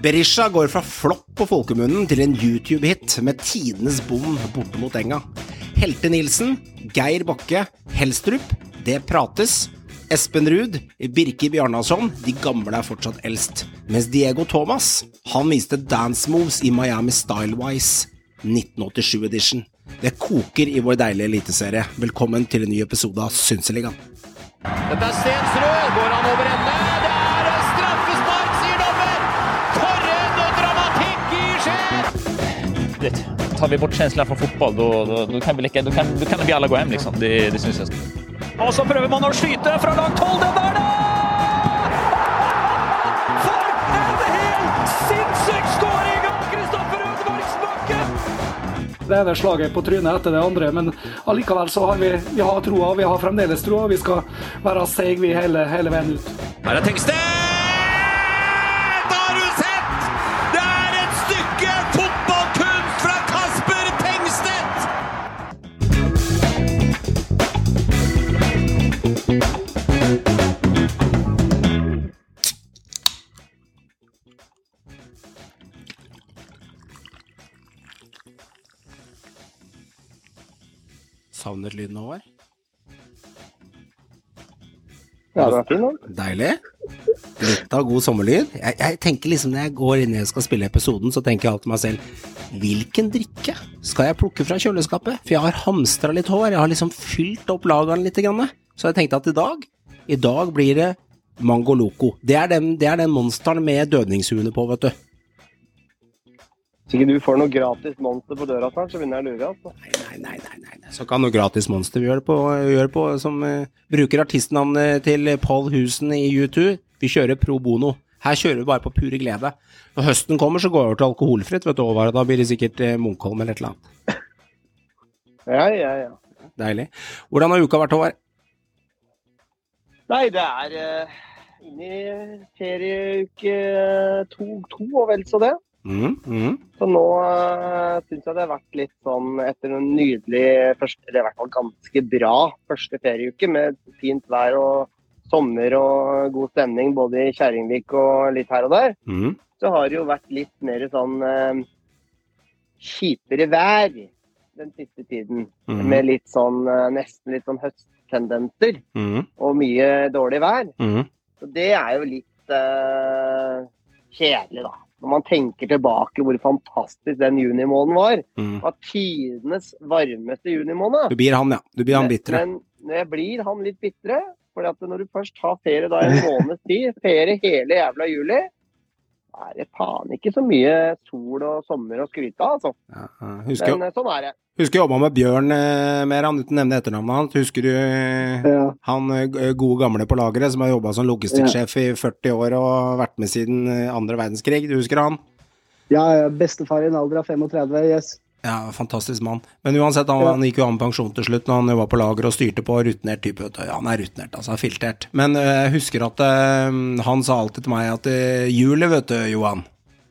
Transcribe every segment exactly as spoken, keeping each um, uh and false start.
Berisha går fra flopp på folkemunnen til en YouTube-hit med tidenes bom borte mot enga. Helte Nilsen, Geir Bakke, Helstrup, det prates. Espen Ruud, Birke Bjarnason, de gamle er fortsatt eldst. Mens Diego Thomas, han viste dance moves i Miami Stylewise nitten åttisju edition. Det koker i vår deilige eliteserie. Velkommen til en ny episode av Synseligaen. Dette er Stensrud, går han over ende? Det er straffespark, sier dommer! For en dramatikk i Skien! Tar vi bort känslan från fotboll, då, då, då, kan vi lika, då, kan, då kan vi alla gå hem liksom. Det, det syns jag. Og så prøver man å skyte fra langt hold, den der da! For en helt sinnssyk skåring av Kristoffer Ødemarksbakke! Det er det slaget på trynet etter det andre, men allikevel så har vi, vi har troa, vi har fremdeles troa, vi skal være seg vi hele, hele veien ut. Her er Tengstedt! Har du sett? Det er et stykke fotballkunst fra Kasper Tengstedt! Savner lyden over. Ja, det er fint. Deilig. Litt av god sommerlyd. Jeg, jeg tenker liksom når jeg går inn og skal spille episoden, så tenker jeg alltid meg selv, hvilken drikke skal jeg plukke fra kjøleskapet? For jeg har hamstret litt hår, jeg har liksom fylt opp lageren litt grann. Så jeg tenkte at i dag, i dag blir det Mango Loco. Det er den, det er den monsteren med dødningshuene på, vet du. Så ikke du får noe gratis monster på døra snart, så begynner jeg å lure, altså. Nei, nei, nei, nei, nei, nei. Så kan noe gratis monster vi gjør det på, gjør det på som uh, bruker artistnavnet til Paul Husen i U to. Vi kjører pro bono. Her kjører vi bare på pure glede. Når høsten kommer, så går jeg over til alkoholfritt, vet du, Håvard. Da blir det sikkert uh, Munkholm eller et eller annet. Ja, ja, ja. Deilig. Hvordan har uka vært, Håvard? Nei, det er uh, inne i ferieuke to, to og vel så det. Mm, mm. Så nå uh, synes jeg det har vært litt sånn etter en nydelig, første, eller i hvert fall ganske bra første ferieuke med fint vær og sommer og god stemning både i Kjerringvik og litt her og der. Mm. Så har det jo vært litt mer sånn uh, kjipere vær den siste tiden. Mm. Med litt sånn, uh, nesten litt sånn høsttendenser Mm. og mye dårlig vær. Mm. Så det er jo litt uh, kjedelig da. Når man tenker tilbake hvor fantastisk den junimåneden var. Mm. Var tidenes varmeste junimåned. Du blir han, ja. Du blir han bittre. Men, men jeg blir han litt bittre, fordi at når du først har ferie da en måneds tid, ferie hele jævla juli, er det faen ikke så mye sol og sommer å skryte av, altså. Ja, ja. Husker, Men sånn er det. husker jeg jobbet med Bjørn eh, mer, han uten å nevne etternavnet hans. Husker du eh, Ja. han eh, gode gamle på lageret som har jobbet som logistikksjef i førti år og vært med siden eh, andre verdenskrig? Du husker han? Ja, bestefar i en alder av femogtredve, yes. Ja, fantastisk mann. Men uansett, han, Ja. han gikk jo an pensjon til slutt når han var på lager og styrte på rutinert type. Vet du. Ja, han er rutinert, altså, filtert. Men eh, jeg husker at eh, han sa alltid til meg at eh, julet, vet du, Johan,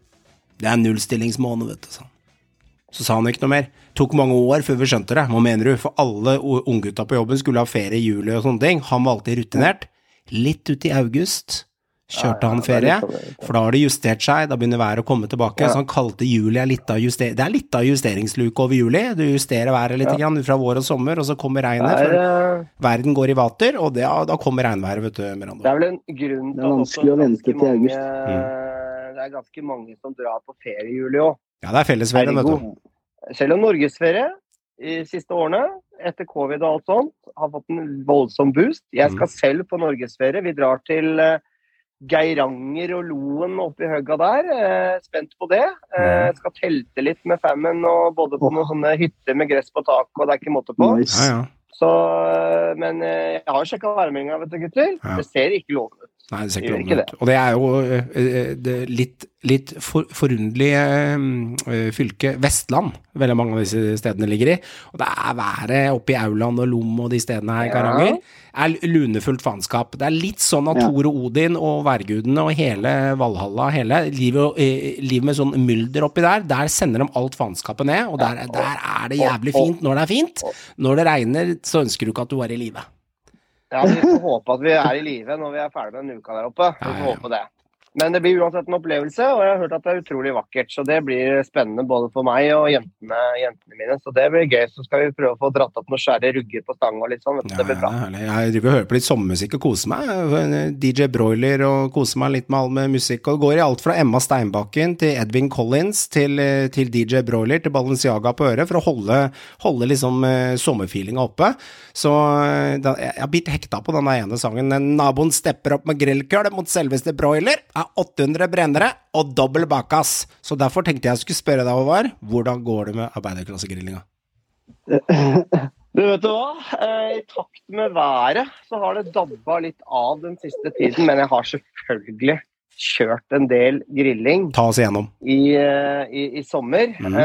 det er nullstillingsmåned, vet du, sånn. Så sa han ikke noe mer. Tok mange år før vi skjønte det. Hva mener du? For alle unggutta på jobben skulle ha ferie i juli og sånne ting. Han var alltid rutinert. Litt ut i august kjørte Ja, ja, han det er ferie, litt sånn, for da har det justert seg, da begynner været å komme tilbake, Ja. så han kalte juli er litt av juster det er litt av justeringsluke over juli, du justerer været litt Ja. grann fra vår og sommer, og så kommer regnet, Det er, for eh, verden går i vater, og det, da kommer regnværet, vet du, det Miranda. er vel en grunn Det til er at vanskelig også å vente ganske til august. mange- Det er ganske mange som drar på ferie i juli også. Ja, det er fellesferien, vet du. Ergo. Selv om Norgesferie i siste årene, etter covid og alt sånt, har fått en voldsom boost. Jeg skal selv på Norgesferie. Vi drar til eh, Geiranger og Loen oppe i høgga der. Eh, spent på det. Eh, skal telte litt med fammen og både på noen sånne hytter med gress på tak, og det er ikke måte på. Nice. Ja, ja. Så, eh, men eh, jeg har sjekket værmeldingen, vet du, gutter. Ja. Det ser ikke lovende ut. Nei, det ser Gjør ikke ikke lovende ut. Og det er jo eh, det er litt, litt for, forunderlige eh, fylke, Vestland, veldig mange av disse stedene ligger i, og det er været oppe i Auland og Lom og de stedene her i Ja. Karanger, er lunefullt faenskap. Det er litt sånn at Ja. Thor og Odin og værgudene og hele Valhalla, hele livet, eh, livet med sånn mylder oppi der, der sender de alt faenskapet ned, og der, der er det jævlig fint når det er fint. Når det regner, så ønsker du ikke at du er i live. Ja, vi får håpe at vi er i live når vi er ferdig med en uke der oppe. Vi Ja, får ja. håpe det. Men det blir uansett en opplevelse, og jeg har hørt at det er utrolig vakkert. Så det blir spennende både for meg og jentene, jentene mine. Så det blir gøy. Så skal vi prøve å få dratt opp noen skjære rugger på stang og litt sånn. Ja, det blir bra. Ja, jeg driver og hører på litt sommermusikk og koser meg. D J Broiler og koser meg litt med all med musikk. Og det går i alt fra Emma Steinbakken til Edwin Collins til, til D J Broiler til Balenciaga på øret for å holde, holde liksom uh, sommerfeelinga oppe. Så uh, da, jeg har blitt hekta på denne ene sangen. Naboen stepper opp med grillkøl mot selveste Broiler. åtte hundre brennere og dobbelt bakas. Så derfor tenkte jeg skulle spørre deg, Håvard, hvordan går det med arbeiderklassegrillinga? Du vet du hva? I takt med været så har det dabba litt av den siste tiden, men jeg har selvfølgelig kjørt en del grilling. Ta oss igjennom. I, i, i sommer. Mm.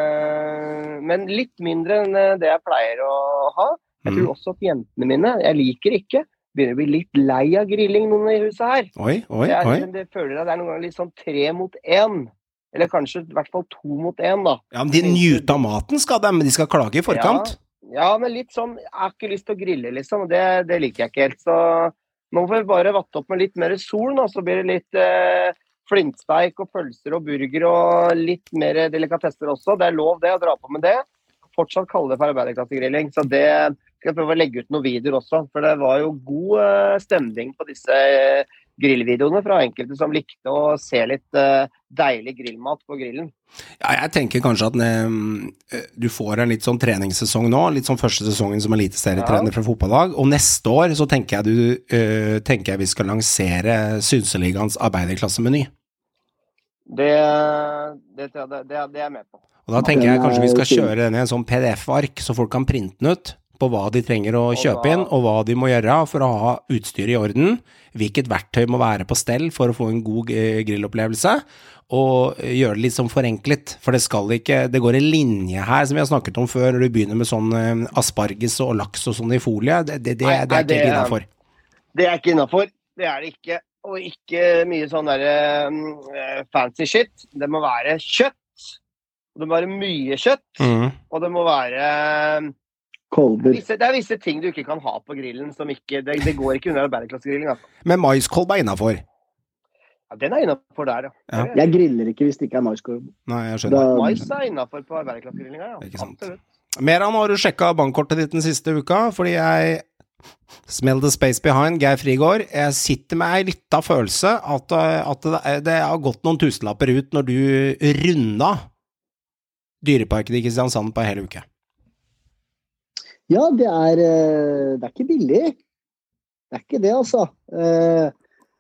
Men litt mindre enn det jeg pleier å ha. Jeg tror også at jentene mine, jeg liker ikke, begynner å bli litt lei av grilling noen i huset her. Oi, oi, jeg, oi. Det føler jeg det er noen ganger litt sånn tre mot en. Eller kanskje i hvert fall to mot en, da. Ja, men de nyter av maten, skal de, men de skal klage i forkant. Ja, ja, men litt sånn, jeg har ikke lyst til å grille, liksom. Det, det liker jeg ikke helt. Så nå får vi bare vatte opp med litt mer sol, nå. Så blir det litt eh, flintsteik og pølser og burger og litt mer delikatesser også. Det er lov det å dra på med det. Fortsatt kalle det for arbeiderklassegrilling. Så det skal jeg prøve å legge ut noen videoer også. For det var jo god uh, stemning på disse uh, grillvideoene fra enkelte som likte å se litt uh, deilig grillmat på grillen. Ja, jeg tenker kanskje at uh, du får en litt sånn treningssesong nå, litt sånn første sesongen som eliteserietrener fra fotballag, og neste år så tenker jeg, du, uh, tenker jeg vi skal lansere Synseligaens arbeiderklassemeny. Det, det, det, det, det er jeg med på. Og da tenker jeg kanskje vi skal kjøre den i en sånn P D F-ark, så folk kan printe den ut på hva de trenger å kjøpe inn, og hva de må gjøre for å ha utstyr i orden, hvilket verktøy må være på stell for å få en god grillopplevelse, og gjøre det litt sånn forenklet, for det skal ikke, det går en linje her som vi har snakket om før, når du begynner med sånn asparges og laks og sånn i folie, det, det, det, det er ikke helt innenfor. Det er ikke innenfor, det er det ikke, og ikke mye sånn der uh, fancy shit, det må være kjøtt, det må være mye kjøtt, mm. og det må være visse, det er visse ting du ikke kan ha på grillen som ikke, det, det går ikke under arbeiderklassegrilling. Altså. Men maiskolb er innenfor? Ja, den er innenfor der, ja. ja. Jeg griller ikke hvis det ikke er maiskolb. Nei, jeg skjønner. Da... Mais er innenfor på arbeiderklassegrillinga, ja. Ikke sant. Meran, har du sjekket bankkortet ditt den siste uka? Fordi jeg smell the space behind, Geir Frigård. Jeg sitter med en liten følelse at, at det, det har gått noen tusenlapper ut når du runda Dyreparken i Kristiansand på en hel uke. Ja, det er, det er ikke billig. Det er ikke det, altså. Eh,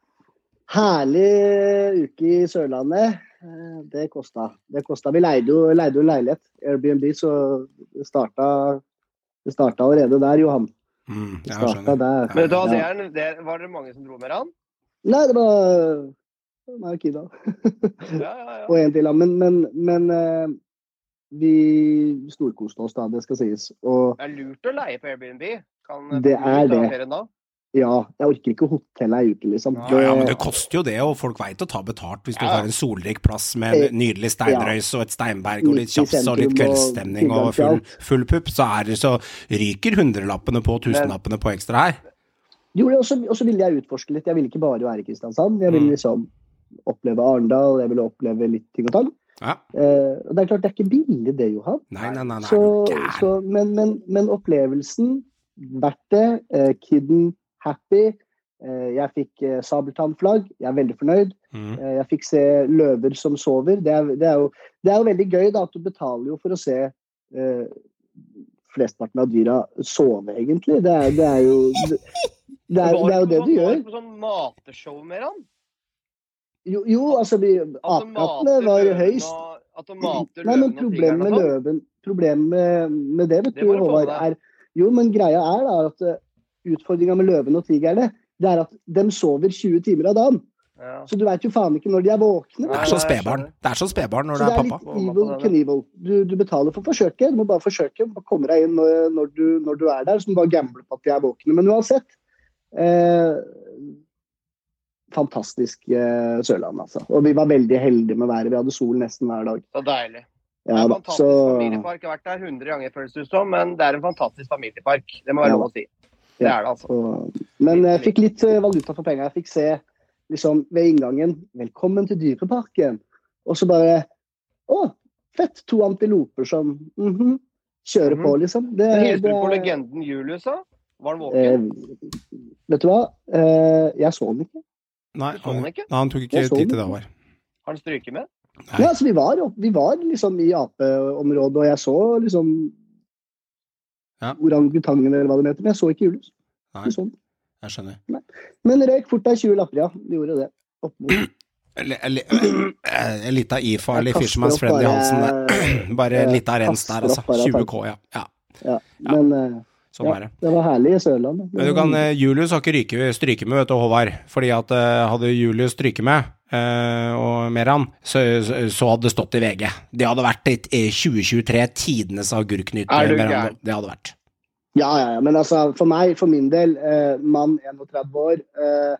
herlig uke i Sørlandet. Eh, det kostet. Det kostet. Vi leide jo, leide jo leilighet. Airbnb, så det startet, det startet allerede der, Johan. Mm, det startet der. Men da, det er, det, var det mange som dro med han? Nei, det var meg og Kida. ja, ja, ja. Og en til, men, men, men eh, vi storkoste oss da, det skal sies. Og det er lurt å leie på Airbnb. Kan det er det. Ja, jeg orker ikke hotellet i uke, liksom. Ja, ja, men det koster jo det, og folk vet å ta betalt hvis du ja. har en solrik plass med en nydelig steinrøys og et steinberg og litt kjaps og litt kveldsstemning og full, full pupp, så, er det, så ryker hundrelappene på, tusenlappene på ekstra her. Jo, og så ville jeg utforske litt. Jeg ville ikke bare være i Kristiansand. Jeg ville liksom oppleve Arendal, jeg ville oppleve litt ting og tang. Ja. Eh, og det er klart det er ikke billig det, Johan. Nei, nei, nei, nei så, så, men, men, men opplevelsen verdt det, eh, kidden happy, eh, jeg fikk eh, sabeltannflagg, jeg er veldig fornøyd, mm. eh, jeg fikk se løver som sover, det er, det er, jo, det er jo veldig gøy da, at du betaler jo for å se eh, flestparten av dyra sove egentlig, det er, det er jo det, det, er, det er jo det du gjør. Var det på sånn mateshow med han? Jo, jo, altså, apekattene var høyst. Nei, men problemet med løven, problemet med, med det, vet du, Håvard, er, jo, men greia er da at utfordringen med løven og tigerne, det er at de sover tjue timer av dagen. Ja. Så du vet jo faen ikke når de er våkne. Det er så spebarn. Det er så spebarn når det er pappa. Så det er litt evil Knievel. Du, du betaler for forsøket, du må bare forsøke, du må komme deg inn når, når, du, når du er der, så du bare gambler på at de er våkne. Men uansett, eh, fantastisk eh, Sørland, altså. Og vi var veldig heldige med været. Vi hadde sol nesten hver dag. Så deilig. Ja, det er en fantastisk så... familiepark. Jeg har vært der hundre ganger føles det ut som, men det er en fantastisk familiepark. Det må være ja. lov å si. Det ja. er det, altså. Og... Men jeg fikk litt valuta for penger. Jeg fikk se liksom ved inngangen, velkommen til dyreparken. Og så bare, å, fett, to antiloper som mm-hmm, kjører mm-hmm. på, liksom. Det, Hilser du det, på legenden Julius, da? Var han våken? Eh, vet du hva? Eh, jeg så den ikke. Nei, så den ikke? Nei, han tok ikke tid til det var. Har han stryket med? Nei. Ja, altså vi var, vi var liksom i apeområdet, og jeg så liksom ja. Orangutangen eller hva det heter, men jeg så ikke Julius. Nei, sånn. Jeg skjønner. Nei. Men røyk fort av tjue lapper, ja. De gjorde det. Opp mot. En litt av I-farlig Fisherman's Friend i halsen. Bare litt av rens der, altså. tjue K, ja. Ja, ja. Men... Ja. Sånn ja, det. det var herlig i Sørlandet. Men du kan, uh, Julius har ikke ryke, stryke med, vet du, Håvard. Fordi at uh, hadde Julius stryke med, uh, og Meran, så, så, så hadde det stått i V G. Det hadde vært et uh, tjue tjuetre tidenes agurknytt. Er du gæren? Det hadde vært. Ja, ja, ja. Men altså, for meg, for min del, uh, mann enogtredve år, uh,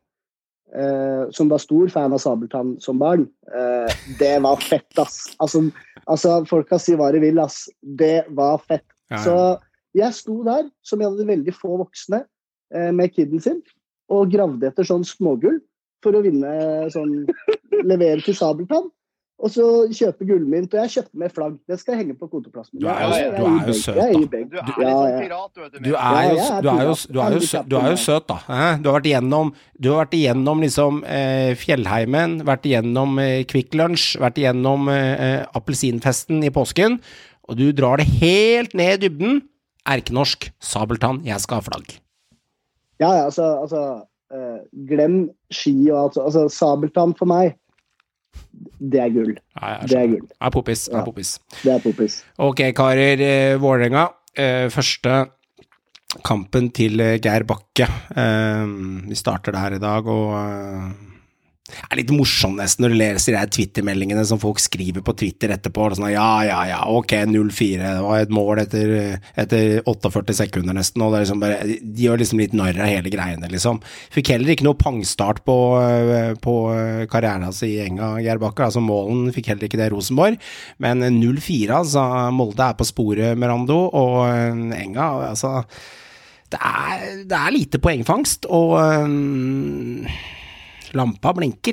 uh, som var stor fan av Sabeltann som barn, uh, det var fett, ass. Altså, altså, folk kan si hva de vil, ass. Det var fett. Ja, ja. Så jeg sto der, som jeg hadde veldig få voksne, eh, med kidden sin, og gravde etter sånn smågull for å vinne, sånn, levere til Sabeltann, og så kjøpe gullmynt, og jeg kjøpte med flagg. Det skal jeg henge på koteplassen. Du er jo, jeg, du er jo søt, da. Du er litt sånn pirat, du vet du. Du er jo, du er jo, du er jo, søt, du er jo søt, da. Du har vært igjennom, du har vært igjennom liksom, eh, Fjellheimen, vært igjennom eh, Quick Lunch, vært igjennom eh, appelsinfesten i påsken, og du drar det helt ned i dybden. Erkenorsk, Sabeltann, jeg skal ha flagg. Ja, ja, altså, altså uh, glem ski og alt, altså Sabeltann for meg, det er gull. Ja, det er gull. Det er popis, det er popis. Ja, det er popis. Ok, karer, eh, Vålerenga, eh, første kampen til eh, Geir Bakke. Eh, vi starter der i dag, og... Eh, det er litt morsomt nesten når du leser de Twitter-meldingene som folk skriver på Twitter etterpå, og sånn, ja, ja, ja, ok, null fire, det var et mål etter, etter førtiåtte sekunder nesten, og det er liksom bare, de gjør liksom litt narr av hele greiene, liksom. Fikk heller ikke noe pangstart på, på karrieren altså, i Enga, Geir Bakke, altså målen fikk heller ikke det Rosenborg, men null fire, altså, Molde er på sporet med Rando, og Enga, altså, det er, det er lite poengfangst, og... Um, lampa blinker.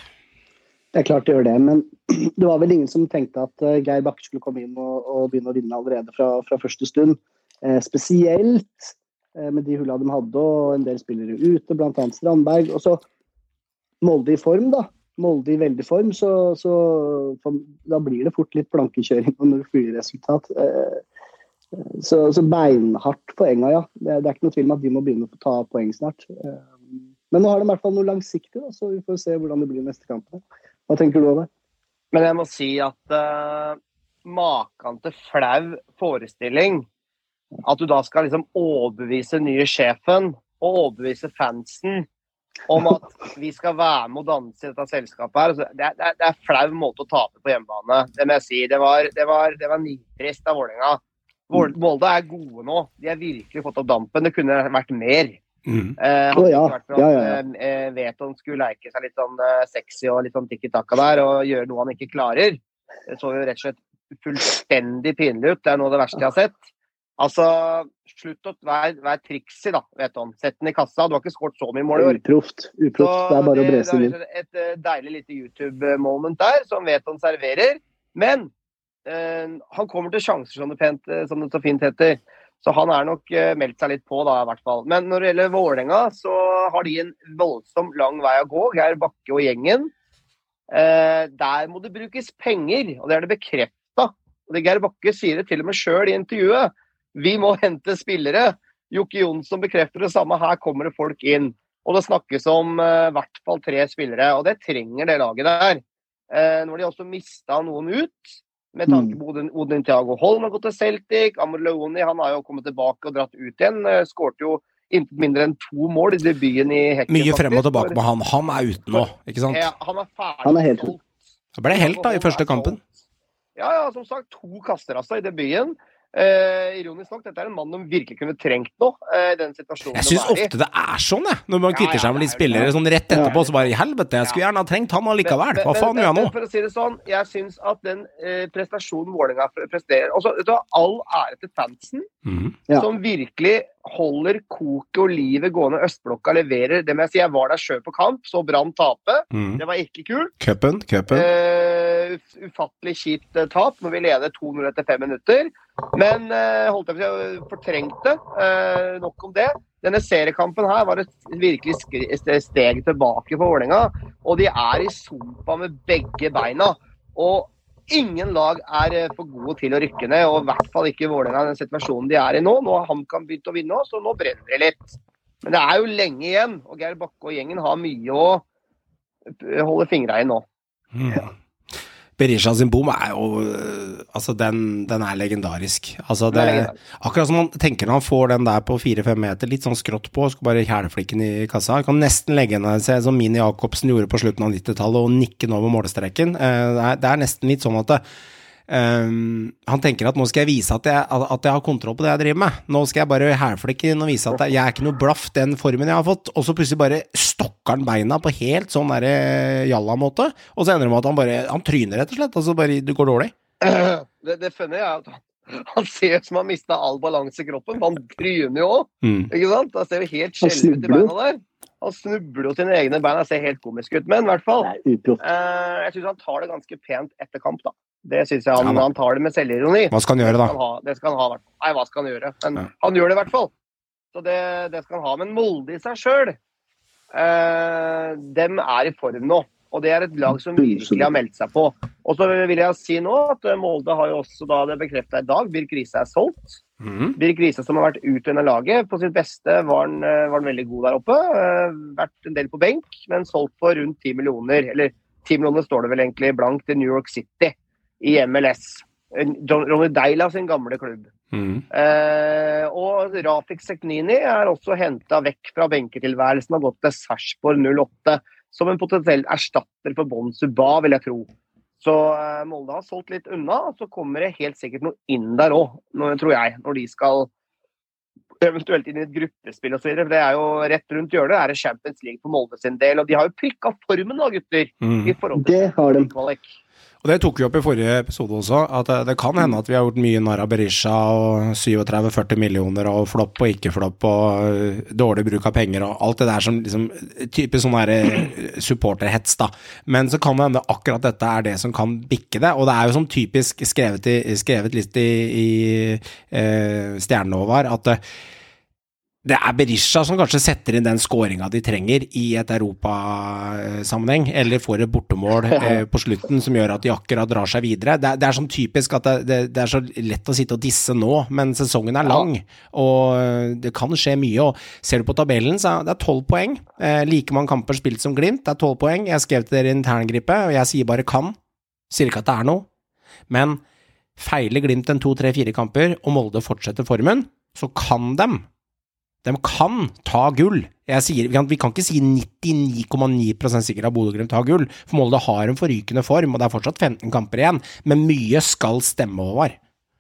Det er klart det gjør det, men det var vel ingen som tenkte at uh, Geir Bakke skulle komme inn og, og begynne å vinne allerede fra, fra første stund. Eh, spesielt eh, med de hullene de hadde, og en del spillere ute, blant annet Strandberg. Og så Molde i form, da. Molde i veldig form, så, så for, da blir det fort litt blankekjøring og null fire resultat. Eh, så, så beinhardt på Enga, ja. Det, det er ikke noe tvil om at de må begynne å ta poeng snart. Eh, Men nå har de i hvert fall noe langsiktig, da, så vi får se hvordan det blir neste kamp. Hva tenker du om det? Men jeg må si at uh, maken til flau forestilling, at du da skal liksom overbevise nye sjefen og overbevise fansen om at vi skal være med å danse i dette selskapet her. Det er, det er, det er flau måte å tape på hjemmebane. Det må jeg si. Det var, det var, det var nitrist av Vålerenga. Molde er gode nå. De har virkelig fått opp dampen. Det kunne vært mer. Mm. Uh, oh, ja. Vært for at, ja, ja, ja. Uh, vet han skulle leke seg litt sånn uh, sexy og litt sånn tikki-taka der og gjøre noe han ikke klarer. Det så jo rett og slett fullstendig pinlig ut. Det er noe av det verste jeg har sett. Altså, slutt å være, være triksi da, vet han. Sett den i kassa. Du har ikke skåret så mye mål i år. Uproft. Uproft. Det er bare det, å brese inn. Det er et, et deilig lite YouTube-moment der som vet han serverer. Men uh, han kommer til sjanser som det, pent, som det så fint heter. Så han er nok uh, meldt seg litt på da, i hvert fall. Men når det gjelder Vålerenga, så har de en voldsom lang vei å gå. Geir Bakke og gjengen. Uh, der må det brukes penger, og det er det bekreftet. Og det Geir Bakke sier det til og med selv i intervjuet. Vi må hente spillere. Jokke Jonsson bekrefter det samme. Her kommer det folk inn. Og det snakkes om i uh, hvert fall tre spillere, og det trenger det laget der. Uh, når de også mistet noen ut, med tanke på Odin, Odin Thiago Holm har gått til Celtic, Amor Leoni, han har jo kommet tilbake og dratt ut igjen, skårte jo intet mindre enn to mål i debuten i Hekken. Mye frem og tilbake med han, han er ute nå, ikke sant? Ja, han er ferdig. Han er helt ut. Det ble helt da i første kampen. Ja, ja, som sagt, to kaster altså i debuten. Uh, ironisk nok, dette er en mann de virkelig kunne trengt nå, uh, i den situasjonen. Jeg synes ofte det er sånn, jeg. Når man kvitter ja, ja, seg med litt spillere sånn rett etterpå, så bare i helvete, jeg skulle gjerne ha trengt han allikevel. Hva faen gjør jeg nå? For å si det sånn, jeg synes at den uh, prestasjonen Vålerenga presterer, også, vet du, all ære til fansen, mm. ja. som virkelig holder koket og livet gående. Østblokka leverer, det må jeg si, jeg var der selv på kamp, så Brann tape, mm. det var ikke kult. Køppen, køppen. Uh, ufattelig kjipt uh, tap, når vi leder to null etter fem minutter. Men uh, holdt jeg på å fortrengte uh, nok om det. Denne seriekampen her var et virkelig steg tilbake for Vålerenga, og de er i sumpa med begge beina. Og ingen lag er uh, for gode til å rykke ned, og i hvert fall ikke Vålerenga i den situasjonen de er i nå. Nå har HamKam begynt å vinne også, så nå brenner det litt. Men det er jo lenge igjen, og Geir Bakke og gjengen har mye å holde fingrene i nå. Mm. Ja. Berisha sin bom er jo, altså den, den er legendarisk. Altså det, akkurat som man tenker når han får den der på fire fem meter, litt sånn skrått på, skal bare kjæleflikken i kassa. Han kan nesten legge henne seg som Mini Jakobsen gjorde på slutten av nittitallet og nikke den over målstreken. Det er, det er nesten litt sånn at det, um, han tenker at nå skal jeg vise at jeg, at jeg har kontroll på det jeg driver med. Nå skal jeg bare kjæleflikke inn og vise at jeg er ikke noe blaff den formen jeg har fått. Og så plutselig bare stokker han beina på helt sånn der jalla-måte, og så ender det med at han bare, han tryner rett og slett, og så bare, det går dårlig. Det, det funner jeg at han, han ser ut som han mistet all balanse i kroppen, han tryner jo også, mm. ikke sant? Han ser jo helt skjellig ut i beina der. Han snubler jo sine egne beina, ser helt komisk ut, men i hvert fall, eh, jeg synes han tar det ganske pent etter kamp da. Det synes jeg han, ja, han tar det med selvironi. Hva skal han gjøre da? Det skal han ha, det skal han ha. Nei, hva skal han gjøre? Men ja. Han gjør det i hvert fall. Så det, det skal han ha. Men Molde i seg selv, Uh, dem er i form nå, og det er et lag som virkelig har meldt seg på. Og så vil jeg si nå at Molde har jo også da det bekreftet i dag, Birk Riise er solgt. Mm. Birk Riise som har vært ute under laget, på sitt beste var han, var han veldig god der oppe, uh, vært en del på benk, men solgt for rundt ti millioner, eller ti millioner står det vel egentlig blankt til New York City i M L S. Ronny Deila sin gamle klubb. Mm. Eh, og Rafik Seknini er også hentet vekk fra benketilværelsen og gått til Sarpsborg null åtte som en potensiell erstatter for Bon Suba, vil jeg tro. Så eh, Molde har solgt litt unna, og så kommer det helt sikkert noe inn der også, tror jeg, når de skal eventuelt inn i et gruppespill og så videre, for det er jo rett rundt hjørnet, er det Champions League for Molde sin del, og de har jo prikket formen da, gutter, mm. i forhold til det har de. Kvalik. Og det tok vi opp i forrige episode også, at det kan hende at vi har gjort mye narr av Berisha og syttisju førti millioner og flopp og ikke flopp og dårlig bruk av penger og alt det der som liksom, typisk sånn der supporterhets da. Men så kan det hende akkurat dette er det som kan bikke det, og det er jo som typisk skrevet, i, skrevet litt i, i eh, Stjernehåvard at det er Berisha som kanskje setter inn den scoringen de trenger i et Europa-sammenheng, eller får et bortemål eh, på slutten som gjør at de akkurat drar seg videre. Det, det er sånn typisk at det, det, det er så lett å sitte og disse nå, men sesongen er lang, og det kan skje mye, og ser du på tabellen, så er det tolv poeng. Eh, like mange kamper spilt som Glimt, det er tolv poeng. Jeg skrev til dere i interngrippe, og jeg sier bare kan. Sier ikke at det er noe. Men feiler Glimt en to, tre, fire kamper, og Molde fortsetter formen, så kan dem De kan ta gull. Jeg sier, vi, kan, vi kan ikke si nittini komma ni prosent sikkert av Bodø-Glimt tar gull, for Molde har en forrykende form, og det er fortsatt femten kamper igjen, men mye skal stemme over.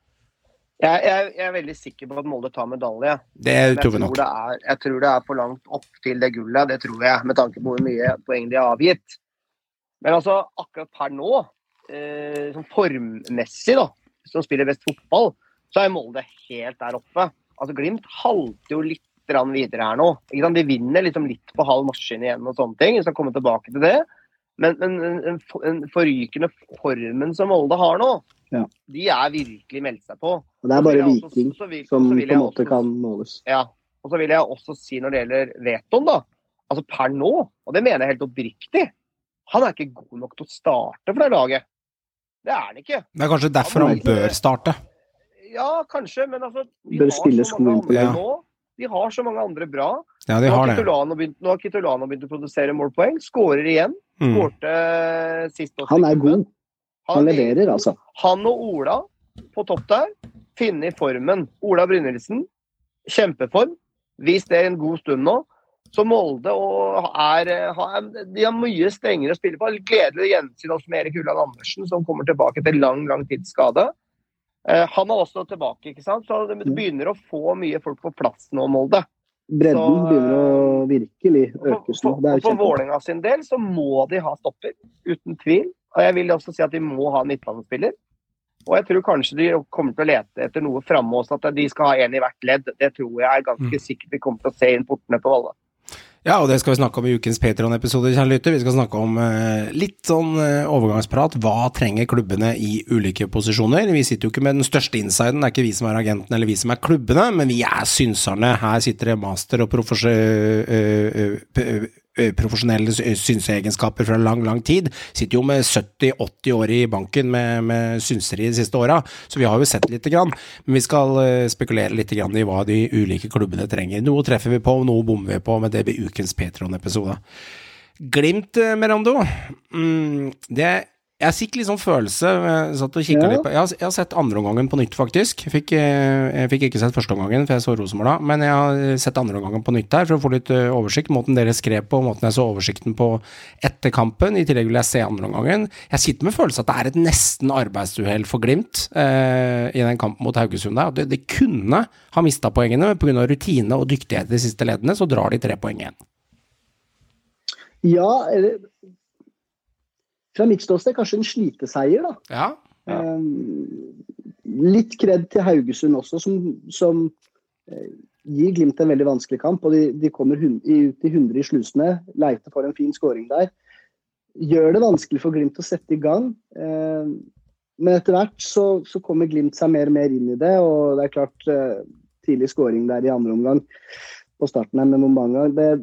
Jeg, jeg, jeg er veldig sikker på at Molde tar medalje. Det tror vi nok. Det er, jeg tror det er for langt opp til det gullet, det tror jeg, med tanke på hvor mye poeng de har avgitt. Men altså, akkurat per nå, eh, som formmessig da, som spiller best fotball, så er Molde helt der oppe. Altså, Glimt halter jo litt videre her nå. Ikke sant? De vinner liksom litt på halv maskin igjen og sånne ting, vi skal komme tilbake til det. Men, men en, en forrykende formen som Molde har nå, ja. De er virkelig meldt seg på. Og det er bare Viking også, vil, som på en måte også, kan måles. Ja, og så vil jeg også si når det gjelder Veton da, altså per nå, og det mener jeg helt oppriktig, han er ikke god nok til å starte for det laget. Det er han ikke. Det er kanskje derfor han, han bør starte. Ja, kanskje, men altså, de bør har så mange andre ja. nå. De har så mange andre bra. Ja, de har det. Begynt, nå har Kitolano begynt å produsere målpoeng. Skårer igjen. Mm. Skårte sist også. Han er god. Han, han leverer, altså. Han og Ola på topp der, finner i formen. Ola Brynildsen, kjempeform. Vis det en god stund nå. Så Molde og er, er, de har mye strengere å spille på. Gledelig gjensyn også med Erik Ulland Andersen, som kommer tilbake til lang, lang tids skade. Uh, han er også tilbake, ikke sant? Så det begynner å få mye folk på plass nå, Molde. Bredden så, begynner å virkelig økes nå. For, for, for Vålerenga sin del så må de ha stopper, uten tvil. Og jeg vil også si at de må ha midtbanespiller. Og jeg tror kanskje de kommer til å lete etter noe fremme også, at de skal ha en i hvert ledd. Det tror jeg er ganske mm. sikkert vi kommer til å se inn portene på Valle. Ja, og det skal vi snakke om i ukens Patreon-episode, kjære lytter. Vi skal snakke om eh, litt sånn eh, overgangsprat. Hva trenger klubbene i ulike posisjoner? Vi sitter jo ikke med den største innsiden, det er ikke vi som er agenten eller vi som er klubbene, men vi er synserne. Her sitter det master og profes- øh, øh, øh, profesjonelle synseegenskaper fra lang, lang tid. Sitter jo med sytti åtti år i banken med, med synseri de siste årene, så vi har jo sett litt grann. Men vi skal uh, spekulere litt grann i hva de ulike klubbene trenger. Noe treffer vi på, noe bommer vi på, med det blir ukens Patreon-episode. Glimt, Merando. Mm, det Jeg fikk litt sånn følelse, jeg satt og kikket ja. litt på, jeg har, jeg har sett andre omgangen på nytt faktisk, jeg fikk, jeg fikk ikke sett første omgangen, for jeg så Rosenborg da, men jeg har sett andre omgangen på nytt her, for å få litt oversikt, måten dere skrev på, måten jeg så oversikten på etter kampen, i tillegg vil jeg se andre omgangen. Jeg sitter med følelse at det er et nesten arbeidsuhell for Glimt eh, i den kampen mot Haugesund der, og det, det kunne ha mistet poengene, men på grunn av rutine og dyktighet i de siste ledene, så drar de tre poeng igjen. Ja, eller... Fra mitt ståsted kanskje en sliteseier da. Ja. ja. Um, litt kred til Haugesund også, som, som uh, gir Glimt en veldig vanskelig kamp, og de, de kommer hund, i, ut i hundre i slusene, leiter for en fin scoring der. Gjør det vanskelig for Glimt å sette i gang, uh, men etter hvert så, så kommer Glimt seg mer og mer inn i det, og det er klart uh, tidlig scoring der i andre omgang på starten her med Mombanga. Det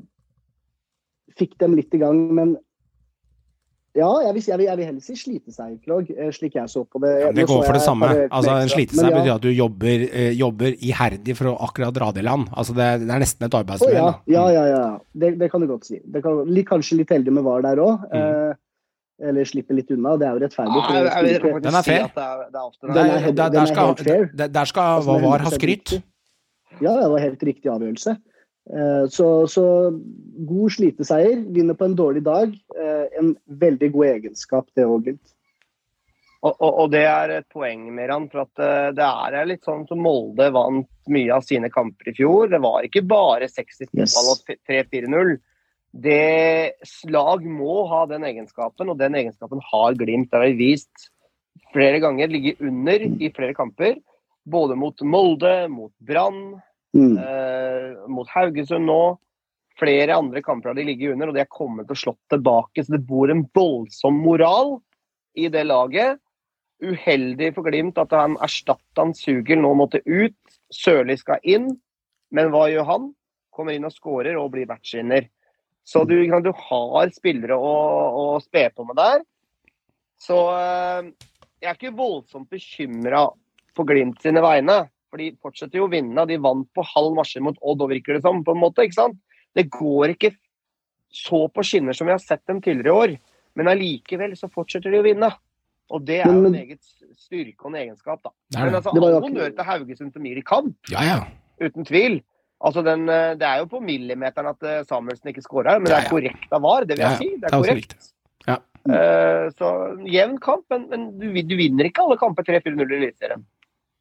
fikk dem litt i gang, men ja, jeg vil, jeg vil, jeg vil heller si slite seg, Klog, slik jeg så på det. Ja, det går for det samme. Altså, en slite seg ja. betyr at du jobber, eh, jobber iherdig for å akkurat dra det i land. Altså, det er, det er nesten et arbeidsuhell. Oh, ja. ja, ja, ja. Det, det kan du godt si. Det kan, kanskje litt heldig med var der også. Mm. Eh, eller slippe litt unna. Det er jo rettferdig. Ah, jeg, jeg, jeg, den er fair. Si det er, det er den er, den er, der skal, helt fair. Der, der skal altså, var ha skrytt. Ja, det var helt riktig avgjørelse. Så, så god sliteseier, vinner på en dårlig dag, en veldig god egenskap det også. Og, og, og det er et poeng, Meran, for at det er litt sånn som Molde vant mye av sine kamper i fjor. Det var ikke bare seksti fotball og tre fire null. Det slag må ha den egenskapen, og den egenskapen har Glimt. Det har vi vist flere ganger, ligger under i flere kamper, både mot Molde, mot Brann, Mm. Eh, mot Haugesund nå. Flere andre kamper har de ligget under, og de er kommet til å slå tilbake, så det bor en voldsom moral i det laget. Uheldig for Glimt at han erstattet han Sugel nå måtte ut, Sørli skal inn, men hva gjør han? Kommer inn og scorer og blir matchvinner. Så du, du har spillere å, å spe på med der. Så eh, jeg er ikke voldsomt bekymret på Glimt sine vegne. For de fortsetter jo å vinne, de vant på halv marsjer mot Odd, og virker det som, på en måte, ikke sant? Det går ikke så på skinner som vi har sett dem tidligere i år, men allikevel så fortsetter de å vinne. Og det er jo en eget styrke og en egenskap, da. Men altså, all honnør til Haugesund som gir i kamp, ja, ja. Uten tvil. Altså, den, det er jo på millimeteren at Samuelsen ikke skårer, men det er korrekt av var, det vil jeg ja, ja. si. Det er korrekt. Ja. Uh, så jevn kamp, men, men du, du vinner ikke alle kamper tre fire null i eliteserien.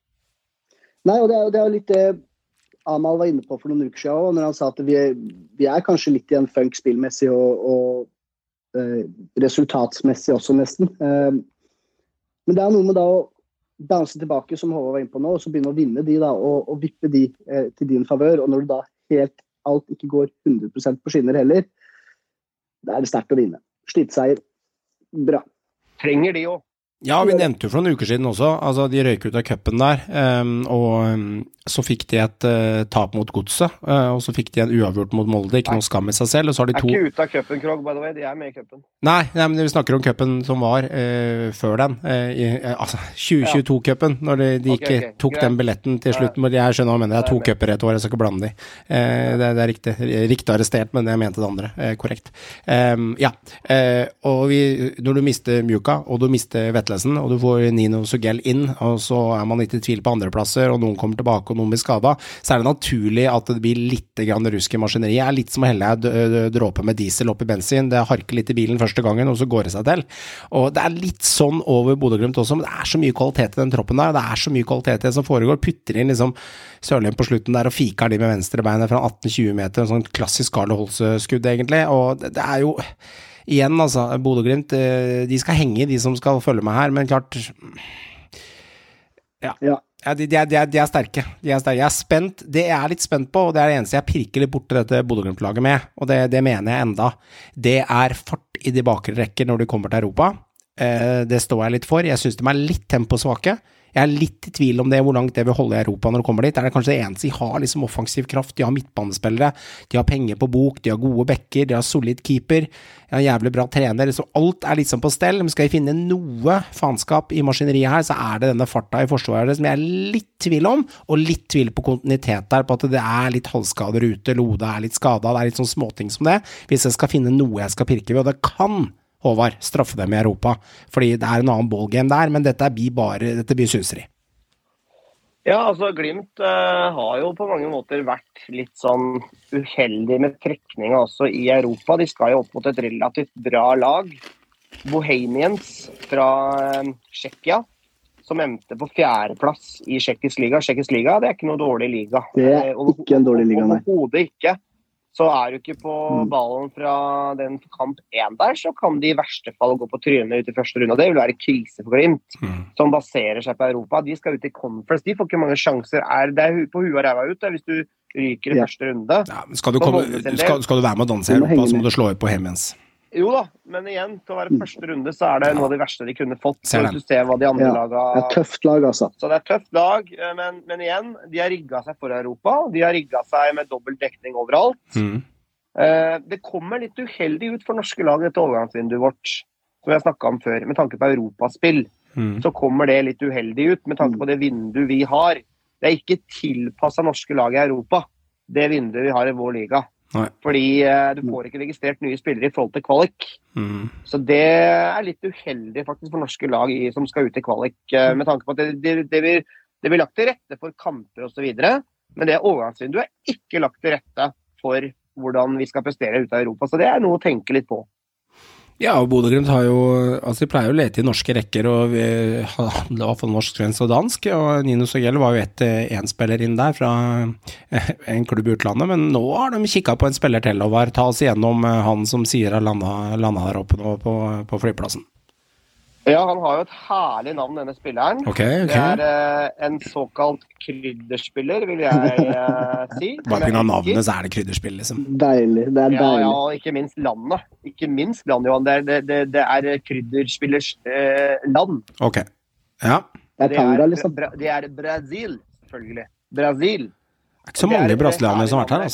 Nei, og det er, det er jo litt det Amal var inne på for noen uker siden, når han sa at vi er, vi er kanskje litt i en funk spillmessig og, og eh, resultatsmessig også nesten. Eh, men det er noe med da å bounce tilbake, som Håvard var inne på nå, og så begynne å vinne de da, og, og vippe de eh, til din favør, og når du da helt alt ikke går hundre prosent på skinner heller, da er det sterkt å vinne. Slitseier, bra. Trenger de også. Ja, vi nevnte jo for noen uker siden også, altså de røyk ut av cupen der, um, og um, så fikk de et uh, tap mot Godset, uh, og så fikk de en uavgjort mot Molde, ikke noe skam i seg selv, og så har de to... Er ikke ute av cupen, Krog, by the way, de er med i cupen. Nei, nei, men vi snakker om cupen som var uh, før den, uh, i, uh, altså tjue tjueto-cupen, når de, de ikke okay, okay. tok Greit. Den billetten til slutt, men jeg skjønner hva jeg mener, det er to cuper et år, jeg skal ikke blande de. Uh, det, det er riktig, riktig arrestert, men jeg mente det andre, uh, korrekt. Um, ja, uh, og vi, når du mister Mjuka, og du mister Vettlesen, og du får Nino Sugell inn, og så er man litt i tvil på andre plasser, og noen kommer tilbake, og økonomisk skada, så er det naturlig at det blir litt grann rusk i maskineriet. Det er litt som å helle en dråpe med diesel opp i bensin. Det harker litt i bilen første gangen, og så går det seg til. Og det er litt sånn over Bodø/Glimt også, men det er så mye kvalitet i den troppen der, det er så mye kvalitet i det som foregår. Putter inn liksom Sørlien på slutten der og fiker de med venstre beinet fra atten til tjue meter, en sånn klassisk Carlo Holse-skudd egentlig, og det, det er jo igjen altså, Bodø/Glimt, de skal henge de som skal følge med her, men klart ja, ja. ja de, de, er, de, er, de er sterke, de er sterke. Jeg er spent, det jeg er litt spent på, og det er det eneste jeg pirker litt bort til dette Bodø/Glimt-laget med, og det, det mener jeg enda, det er fart i de bakre rekker når de kommer til Europa. Eh, det står jeg litt for, jeg synes de er litt temposvake. Jeg er litt i tvil om det, hvor langt det vil holde i Europa når det kommer dit. Det er det kanskje det eneste de har liksom offensiv kraft, de har midtbanespillere, de har penger på bok, de har gode bekker, de har solid keeper, de har en jævlig bra trener, så alt er liksom på stell. Men skal jeg finne noe faenskap i maskineriet her, så er det denne farta i forsvaret som jeg er litt tvil om, og litt tvil på kontinuitet der, på at det er litt halvskader ute, Lode er litt skadet, det er litt sånn småting som det, hvis jeg skal finne noe jeg skal pirke ved, og det kan Håvard, straffe dem i Europa, fordi det er en annen ballgame der, men dette blir bare, dette blir synseri. Ja, altså Glimt uh, har jo på mange måter vært litt sånn uheldig med trekninga også i Europa. De skal jo opp mot et relativt bra lag. Bohemians fra uh, Tsjekkia, som endte på fjerdeplass i Tsjekkisk liga. Tsjekkisk liga, det er ikke noe dårlig liga. Det er ikke en dårlig liga, nei. Overhodet ikke. Så er du ikke på ballen fra den kamp én der, så kan de i verste fall gå på trynet ut i første runde. Og det vil være krise for Glimt, mm. som baserer seg på Europa. De skal ut i conference, de får ikke mange sjanser. Er det er på huet og ræva ut, hvis du ryker i ja. første runde. Ja, skal, du komme, skal, skal du være med å danse i Europa, så må du slå ut på Hemiens. Jo da, men igjen, til å være første runde, så er det noe av det verste de kunne fått. Så du ser hva de andre ja, laga... Det er tøft lag, altså. Så det er tøft lag, men, men igjen, de har rigget seg for Europa. De har rigget seg med dobbelt dekning overalt. Mm. Uh, det kommer litt uheldig ut for norske lag etter overgangsvinduet vårt, som jeg snakket om før, med tanke på europaspill. Mm. Så kommer det litt uheldig ut med tanke på det vinduet vi har. Det er ikke tilpasset norske lag i Europa, det vinduet vi har i vår liga. Nei. Fordi uh, du får ikke registrert nye spillere i forhold til kvalik. Mm. Så det er litt uheldig faktisk for norske lag i, som skal ut i kvalik, uh, med tanke på at det, det, det, blir, det blir lagt til rette for kamper og så videre, men det overgangsvinduet er ikke lagt til rette for hvordan vi skal prestere ut av Europa, så det er noe å tenke litt på. Ja, og Bodø/Glimt har jo, altså de pleier jo å lete i norske rekker, og vi har i hvert fall norsk, svensk og dansk, og Nino Sogel var jo et en spiller inn der fra en klubb i utlandet, men nå har de kikket på en spiller til, og var ta oss igjennom han som sier har landet, landet der oppe nå på, på flyplassen. Ja, han har jo et herlig navn, denne spilleren. Okay, okay. Det er uh, en såkalt krydderspiller, vil jeg uh, si. Bare på grunn av navnet så er det krydderspill, liksom. Deilig, det er deilig. Ja, ja, og ikke minst landet. Ikke minst landet, Johan. Det er, det, det, det er krydderspillers uh, land. Ok, ja. Det er, tanga, liksom. Bra, det er Brasil, selvfølgelig. Brasil. Det er ikke så mange brasilianere som har vært her,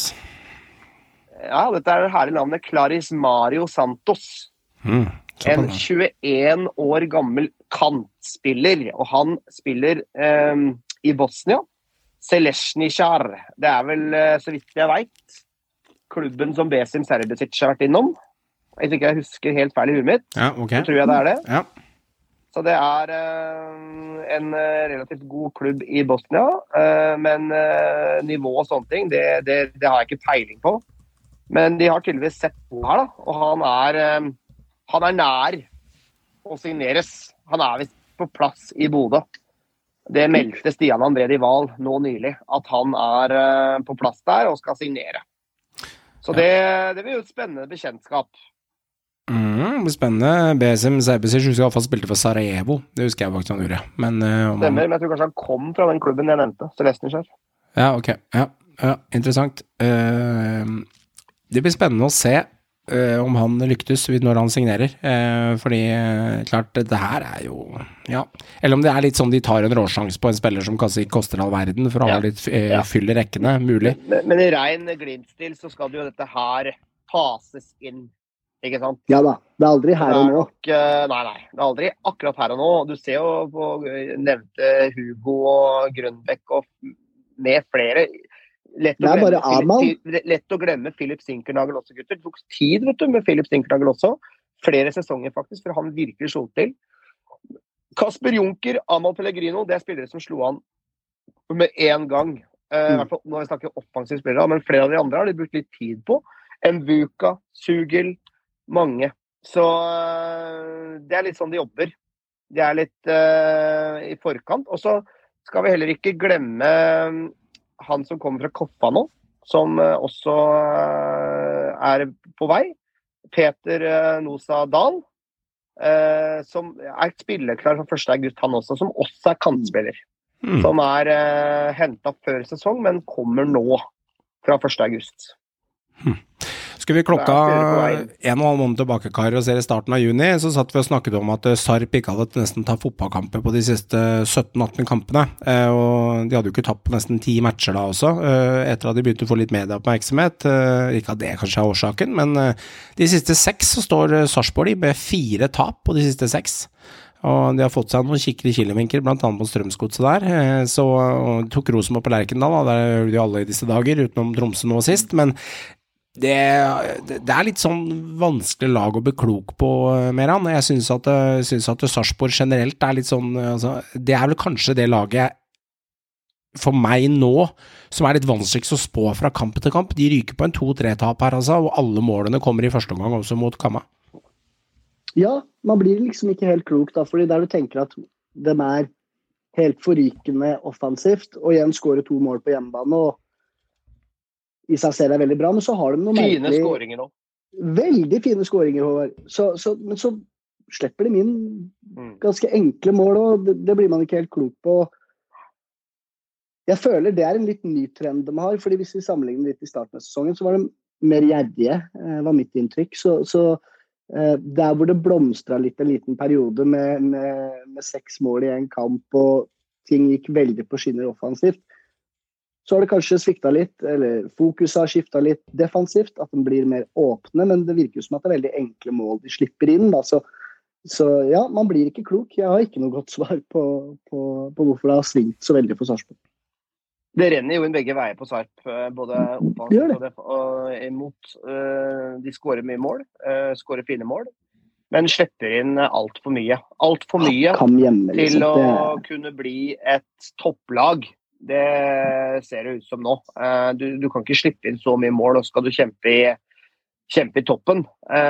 altså. Ja, dette er det herlige navnet Claris Mario Santos. Mm. En tjueen år gammel kantspiller, og han spiller eh, i Bosnia. Selesničar, det er vel, eh, så vidt jeg vet, klubben som Besim Serbisic har vært innom. Hvis ikke jeg husker helt feil i huet mitt, ja, okay. så tror jeg det er det. Ja. Så det er eh, en relativt god klubb i Bosnia, eh, men eh, nivå og sånne ting, det, det, det har jeg ikke peiling på. Men de har tydeligvis sett på her, da, og han er... Eh, Han er nær å signeres. Han er vist på plass i Bodø. Det meldte Stian André Dival nå nylig, at han er uh, på plass der og skal signere. Så det, det blir jo et spennende bekjentskap. Mm, spennende. Besim Serbisic husker i hvert fall spilte for Sarajevo. Det husker jeg faktisk han gjorde. Men, uh, Stemmer, han... men jeg tror kanskje han kom fra den klubben jeg nevnte, Selesničar. Ja, ok. Ja, ja interessant. Uh, det blir spennende å se Uh, om han lyktes når han signerer, uh, fordi uh, klart det her er jo ja, eller om det er litt sånn de tar en råsjans på en spiller som kanskje ikke koster all verden for å ha ja. litt uh, ja. fyll i rekkene, mulig. Men, men i ren Glimt-stil så skal det jo dette her fases inn, ikke sant? Ja da, det er aldri her og nå. Nok, uh, nei, nei, det er aldri akkurat her og nå. Du ser jo på nevnte Hugo og Grønbæk og med flere. Lett å, glemme, lett å glemme Philip Sinkernagel også, gutter. Det tok tid, vet du, med Philip Sinkernagel også. Flere sesonger, faktisk, for han virkelig slo til. Kasper Junker, Amal Pellegrino, det er spillere som slo an med en gang. Uh, I hvert fall når jeg snakker offensive spillere, men flere av de andre har de brukt litt tid på. Mvuka, Sugil, mange. Så uh, det er litt sånn de jobber. De er litt uh, i forkant. Og så skal vi heller ikke glemme han som kommer fra Koffa nå, som uh, også uh, er på vei. Peter uh, Nosa Dahl, uh, som er spilleklar fra første august, han også, som også er kantspiller. Mm. Som er uh, hentet før sesong, men kommer nå fra første august. Hmm. Skal vi klokka en og halv måned tilbake, Kari, og ser i starten av juni, så satt vi og snakket om at Sarp ikke hadde nesten tatt fotballkamper på de siste sytten atten kampene, eh, og de hadde jo ikke tatt på nesten ti matcher da også, eh, etter at de begynte å få litt medieoppmerksomhet. Eh, ikke at det kanskje er årsaken, men eh, de siste seks så står Sarpsborg med fire tap på de siste seks. Og de har fått seg noen skikkelig kilovinker, blant annet på Strømsgodset der, så tok Rosenborg på Lerkendal, der gjør de alle i disse dager, utenom Tromsø nå sist, men det, det er litt sånn vanskelig lag å bli klok på, Meran. Jeg synes at, synes at Sarpsborg generelt er litt sånn, altså, det er vel kanskje det laget for meg nå, som er litt vanskeligst å spå fra kamp til kamp. De ryker på en to tre tap her, altså, og alle målene kommer i første omgang også mot Kamma. Ja, man blir liksom ikke helt klok da, fordi der du tenker at de er helt forrykende offensivt, og igjen skårer to mål på hjemmebane, og i seg selv er veldig bra, men så har de noe fine merkelig... Fine skåringer nå. Veldig fine skåringer, Håvard. Så, så, men så slipper de inn ganske enkle mål, og det, det blir man ikke helt klok på. Jeg føler det er en litt ny trend de har, fordi hvis vi sammenligner litt i starten av sesongen, så var de mer gjerrige, var mitt inntrykk, så... så der hvor det blomstret litt en liten periode med, med, med seks mål i en kamp og ting gikk veldig på skinner offensivt, så har det kanskje sviktet litt, eller fokuset har skiftet litt defensivt, at de blir mer åpne, men det virker som at det er veldig enkle mål de slipper inn. Da. Så, så ja, man blir ikke klok. Jeg har ikke noe godt svar på, på, på hvorfor det har svingt så veldig for Sarpsborg. Det renner jo inn begge veier på Sarp, både offensivt og, og imot. De skårer mye mål, skårer fine mål, men slipper inn alt for mye. Alt for mye hjemme, liksom. Til å det... kunne bli et topplag. Det ser det ut som nå. Du, du kan ikke slippe inn så mye mål, og skal du kjempe i, kjempe i toppen.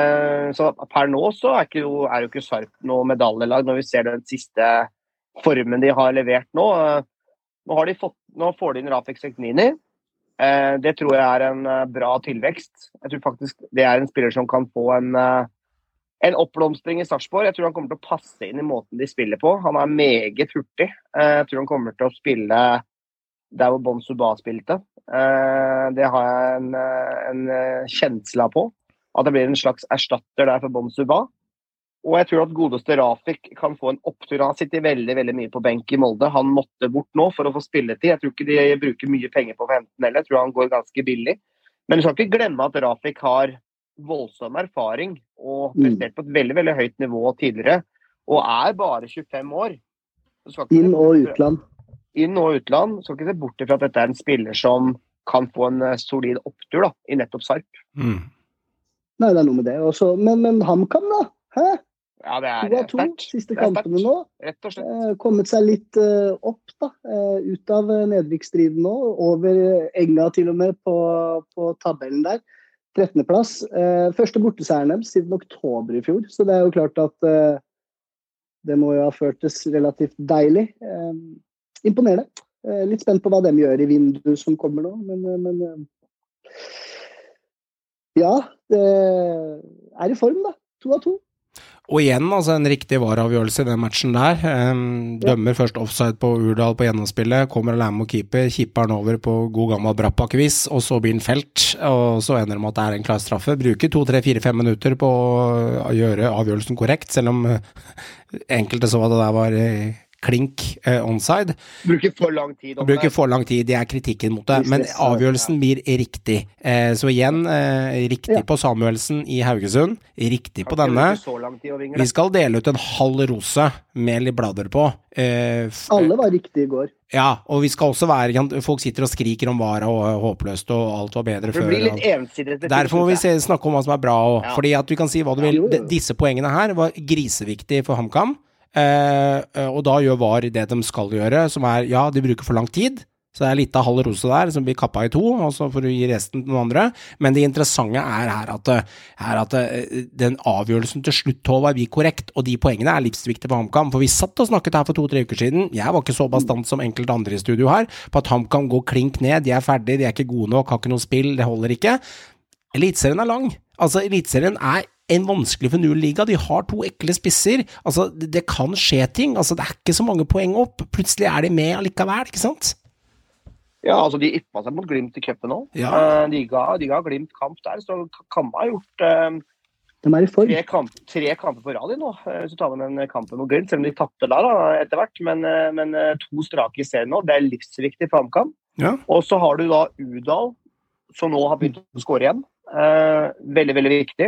Så per nå så er, ikke, er jo ikke Sarp noe medaljelag, når vi ser den siste formen de har levert nå. Nå, har de fått, nå får de inn Rafik Seknini. Eh, det tror jeg er en uh, bra tilvekst. Jeg tror faktisk det er en spiller som kan få en, uh, en oppblomstring i Sarpsborg. Jeg tror han kommer til å passe inn i måten de spiller på. Han er meget hurtig. Eh, jeg tror han kommer til å spille der hvor Bon Suba spilte. Eh, det har jeg en, en kjensle på. At det blir en slags erstatter der for Bon Suba. Og jeg tror at godeste Rafik kan få en opptur. Han sitter veldig, veldig mye på benk i Molde. Han måtte bort nå for å få spilletid. Jeg tror ikke de bruker mye penger på å hente den heller. Jeg tror han går ganske billig. Men du skal ikke glemme at Rafik har voldsom erfaring og prestert på et veldig, veldig høyt nivå tidligere. Og er bare tjuefem år. Inn og utland. Inn og utland. Så skal ikke se bort fra at dette er en spiller som kan få en solid opptur da, i nettopp Sarp. Mm. Nei, det er noe med det også. Men, men HamKam da? Hæ? Ja, det er, to av to sterkt. Siste kampene nå. Rett og slett. Eh, kommet seg litt eh, opp da, eh, ut av nedrykksstriden nå, over Enga til og med på, på tabellen der. trettende plass. Eh, første borteseieren dem siden oktober i fjor, så det er jo klart at eh, det må jo ha føltes relativt deilig. Eh, imponerende. Eh, litt spent på hva de gjør i vinduet som kommer nå, men, men eh, ja, det er i form da. To av to. Og igjen, altså en riktig vareavgjørelse i den matchen der. Um, dømmer ja. Først offside på Urdal på gjennomspillet, kommer alene mot keeper, kipper han over på god gammel Brappa-kviss, og så blir han felt, og så ender det med at det er en klar straffe. Bruker to, tre, fire, fem minutter på å gjøre avgjørelsen korrekt, selv om enkelte så at det der var klink eh, onside. Bruker for lang tid. Bruker for lang tid, det er kritikken mot det, men avgjørelsen blir riktig. Eh, så igjen, eh, riktig ja. På Samuelsen i Haugesund, riktig på denne. Vi skal dele ut en halv rose med litt blader på. Eh, f- Alle var riktige i går. Ja, og vi skal også være, folk sitter og skriker om vara og håpløst, og alt var bedre før. Det blir litt ensidig. Derfor må vi se, snakke om hva som er bra, og, ja. Fordi at du kan si hva du vil. Ja, Disse poengene her var griseviktige for HamKam. Uh, og da gjør V A R det de skal gjøre, som er, ja, de bruker for lang tid, Så det er litt av halv rose der, som blir kappet i to, og så får du gi resten til noen andre. Men det interessante er her at, er at den avgjørelsen til slutt var vi korrekt, og de poengene er livsviktige på HamKam. For vi satt og snakket her for to-tre uker siden, jeg var ikke så bastant som enkelte andre i studio her, på at HamKam går klink ned, de er ferdige, de er ikke gode nok, har ikke noe spill, det holder ikke. Elitserien er lang. Altså, Elitserien er en vanskelig finurliga, de har to ekle spisser, altså, det, det kan skje ting, altså, det er ikke så mange poeng opp, plutselig er de med allikevel, ikke sant? Ja, altså de yppa seg mot Glimt i cupen nå. Ja. Uh, de, ga, de ga Glimt kamp der, så Kamma har gjort uh, de er i form. Tre, kamp, tre kamper på rad i nå, uh, så tar vi den kampen mot Glimt, selv om de tappte der da, etter hvert, men, uh, men uh, to strake i serien nå, det er livsviktig for HamKam. Ja. Og så har du da Udal, som nå har begynt å skåre igjen. Uh, veldig, veldig viktig.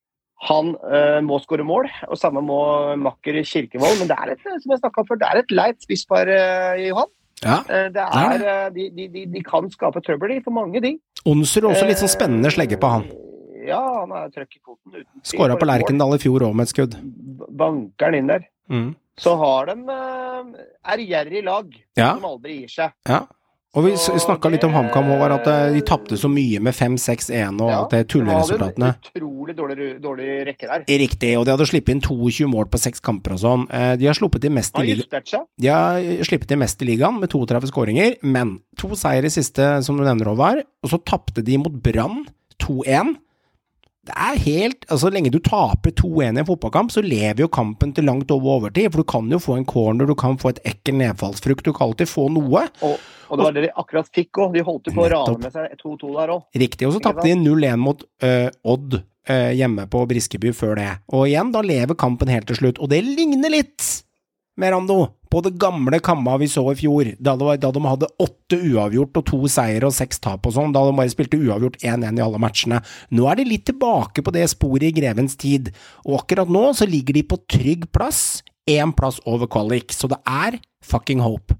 Han uh, må skåre mål, og samme må Makker Kirkevold, men det er et, som jeg snakket om før, det er et leit spisspar, uh, Johan. Ja, det er, de, de, de, de kan skape trøbbel for mange, de. Onsrud også litt sånn spennende slegge på han. Ja, han er trøkk i foten. Skåret på Lerkendal i fjor også med et skudd. Banker den inn der. Mm. Så har de uh, er gjerrig lag, ja. Som aldri gir seg. Ja. Og vi snakket litt om HamKam også, at de tappte så mye med fem seks en og ja, alt det tulleresultatene. Det var en utrolig dårlig, dårlig rekke der. Riktig, og de hadde sluppet inn tjueto mål på seks kamper og sånn. De har sluppet inn mest i ligaen. De har sluppet inn mest i ligaen med trettito skåringer, men to seier i siste, som du nevner, Håvard, og så tappte de mot Brann to en. Det er helt, altså lenge du taper to en i en fotballkamp, så lever jo kampen til langt over overtid, for du kan jo få en corner, du kan få et ekkel nedfallsfrukt, du kan alltid få noe. Og, og det var det de akkurat fikk også, de holdt på å rane med seg to to der også. Riktig, og så tappte de null en mot uh, Odd uh, hjemme på Briskeby før det. Og igjen, da lever kampen helt til slutt, og det ligner litt, Merando, på det gamle Kamma vi så i fjor, da, det var, da de hadde åtte uavgjort og to seier og seks tap og sånn, da de bare spilte uavgjort en en i alle matchene. Nå er de litt tilbake på det sporet i grevens tid, og akkurat nå så ligger de på trygg plass, en plass over kvalik, så det er fucking hope.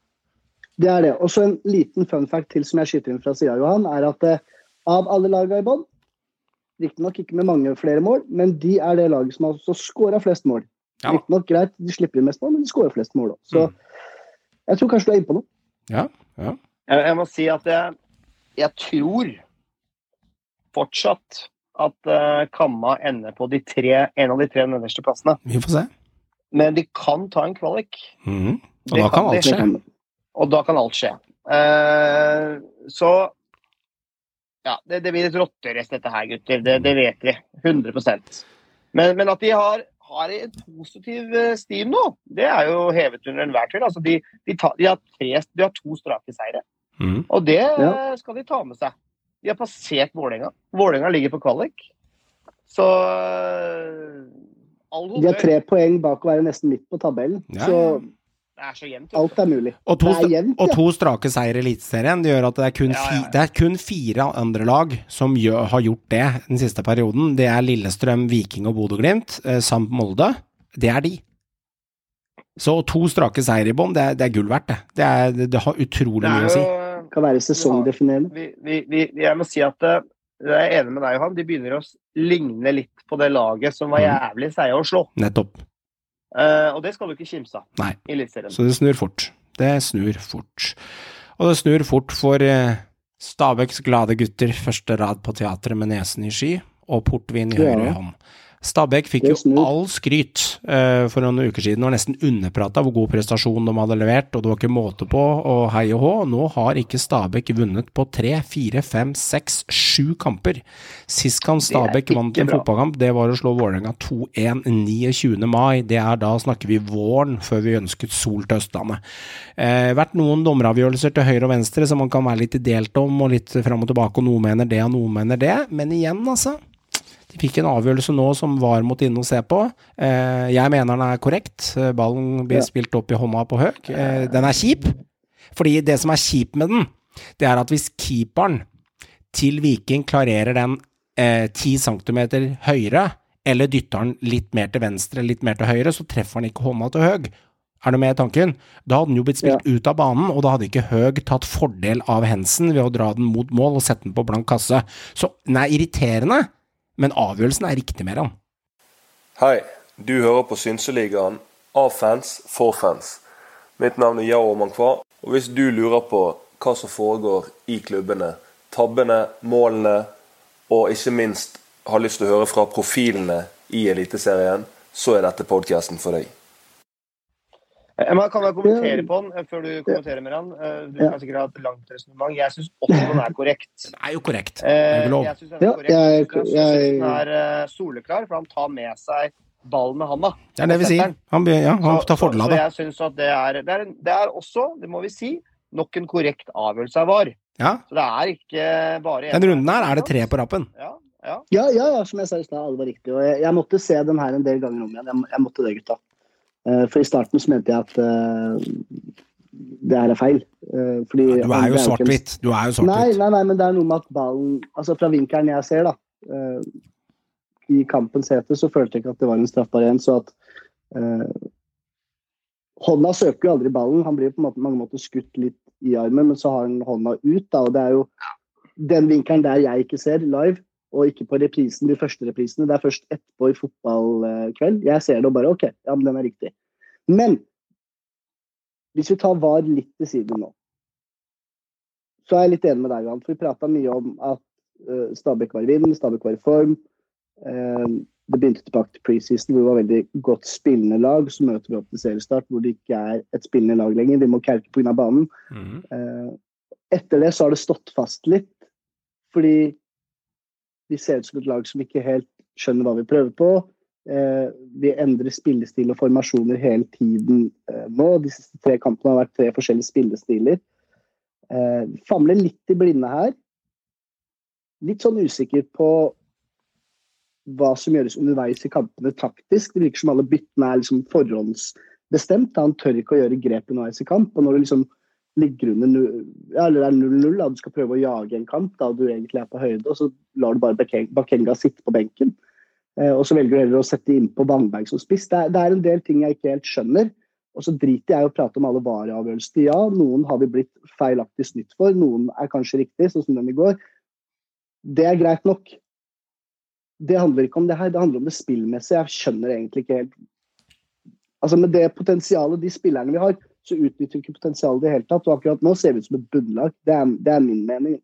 Det er det. Og så en liten fun fact til som jeg skyter inn fra siden, Johan, er at eh, av alle lagene i bånd, riktig nok ikke med mange flere mål, men de er det laget som har også skåret flest mål. Ja. Litt nok greit, de slipper inn mest mål, men de skårer flest mål også. Så mm. jeg tror kanskje du er inne på noe. Ja, ja. Jeg, jeg må si at jeg, jeg tror fortsatt at uh, Kamma ender på de tre, en av de tre nederste plassene. Vi får se. Men de kan ta en kvalik. Mm. Og da kan, kan alt skje. Og da kan alt skje. Uh, så ja, det, det blir et rotterest dette her, gutter. Det, det vet vi. hundre prosent. Men, men at de har har en positiv stim nå, det er jo hevet under enhver tvil. Altså de, de, ta, de, har tre, de har to strake seire, mm. og det ja. Skal de ta med seg. De har passert Vålerenga. Vålerenga ligger på kvalik. Så all de har tre poeng bak å være nesten midt på tabellen. Ja. Så det er så jevnt. Alt er mulig. Og to, det er jevnt, ja. Og to strake seier i Eliteserien, det gjør at det er kun, ja, ja, ja. Fi, det er kun fire andre lag som gjør, har gjort det den siste perioden. Det er Lillestrøm, Viking og Bodø/Glimt, eh, samt Molde. Det er de. Så to strake seier i bånd, det, det er gull verdt det. Det, er, det, det har utrolig det mye å si. Det kan være sesongdefinerende. Vi, vi, vi, jeg må si at uh, jeg er enig med deg, Johan. De begynner å ligne litt på det laget som var jævlig seie å slå. Nettopp. Uh, og det skal du ikke kimse av. Nei, så det snur fort. Det snur fort. Og det snur fort for uh, Stabæks glade gutter, første rad på teatret med nesen i sky, og portvin i høyre hånd. Stabæk fikk jo all skryt uh, for noen uker siden, og nesten underpratet hvor god prestasjon de hadde levert, og det var ikke måte på, og hei og hå. Nå har ikke Stabæk vunnet på tre, fire, fem, seks, sju kamper. Sist kan Stabæk vant en fotballkamp, det var å slå Vålerenga to en niogtyvende mai. Det er da snakker vi våren, før vi ønsket sol til Østlandet. Uh, vært noen dommeravgjørelser til høyre og venstre, som man kan være litt delt om, og litt frem og tilbake, og noen mener det, og noen mener det. Men igjen, altså, de fikk en avgjørelse nå som var mot inn å se på. Eh, jeg mener den er korrekt. Ballen blir spilt opp i hånda på Høg. Eh, den er kjip. Fordi det som er kjip med den, det er at hvis keeperen til Viking klarerer den eh, ti centimeter høyere, eller dytter den litt mer til venstre, litt mer til høyre, så treffer den ikke hånda til Høg. Er du med i tanken? Da hadde den jo blitt spilt ja. Ut av banen, og da hadde ikke Høg tatt fordel av Hensen ved å dra den mot mål og sette den på blank kasse. Så den er irriterende, men avgjørelsen er riktig med han. Hei, du hører på Synseligaen, av fans, for fans. Mitt navn er Yao Mankwa, og hvis du lurer på hva som foregår i klubbene, tabbene, målene, og ikke minst har lyst til å høre fra profilene i Eliteserien, så er dette podcasten for deg. Jeg kan jeg kommentere på den før du kommenterer med den? Du kan sikkert ha et langt resonemang. Jeg synes også den er korrekt. Det er jo korrekt. Det er ikke lov. Jeg synes den er korrekt. Jeg synes den er soleklar, for han tar med seg ballen med handa. Det er det vi sier. Han, ja, han tar fordel av det. Så jeg synes at det er, det, er, det er også, det må vi si, nok en korrekt avgjørelse av V A R. Ja. Så det er ikke bare... Den runden her er det tre på rappen. Ja, ja. Ja, ja, ja, som jeg sa i sted, alle var riktig. Og jeg, jeg måtte se den her en del ganger om igjen. Jeg, jeg måtte det, gutta. For i starten så mente jeg at uh, det her er feil. Uh, fordi ja, du er jo svart-hvitt. Du er jo svart-hvitt. Nei, nei, nei, men det er noe med at ballen, altså fra vinkelen jeg ser da, uh, i kampens hete, så følte jeg ikke at det var en straffbar en, så at uh, hånda søker jo aldri ballen. Han blir på en måte, mange måter skutt litt i armen, men så har han hånda ut da, og det er jo den vinkelen der jeg ikke ser live, og ikke på reprisen, de første reprisene. Det er først etterpå i fotballkveld. Jeg ser det og bare, ok, ja, men den er riktig. Men, hvis vi tar V A R litt til siden nå, så er jeg litt enig med deg, Grant, for vi pratet mye om at uh, Stabæk var i vind, Stabæk var i form. Uh, det begynte tilbake til preseason, hvor det var veldig godt spillende lag, så møter vi opp til seriestart, hvor det ikke er et spillende lag lenger. Vi må kerke på grunn av banen. Mm. Uh, etter det så har det stått fast litt, fordi vi ser ut som et lag som ikke helt skjønner hva vi prøver på. Eh, vi endrer spillestil og formasjoner hele tiden eh, nå. De siste tre kampene har vært tre forskjellige spillestiler. Eh, famler litt i blinde her. Litt sånn usikker på hva som gjøres underveis i kampene taktisk. Det virker som alle byttene er liksom forhåndsbestemt. Han tør ikke å gjøre grep underveis i kamp. Og når det liksom ligger under null, ja, eller det er null null, da du skal prøve å jage en kamp, da du egentlig er på høyde, og så lar du bare Bakenga sitte på benken. Eh, og så velger du heller å sette inn på Vangberg som spiss. Det er, det er en del ting jeg ikke helt skjønner, og så driter jeg å prate om alle V A R-avgjørelser. Ja, noen har vi blitt feilaktig snytt for, noen er kanskje riktig, sånn som den i går. Det er greit nok. Det handler ikke om det her, det handler om det spillmessige. Jeg skjønner egentlig ikke helt. Altså med det potensialet de spillerne vi har, så utnytter vi ikke potensialet i det hele tatt, og akkurat nå ser vi ut som et bunnlag. Det er, det er min mening.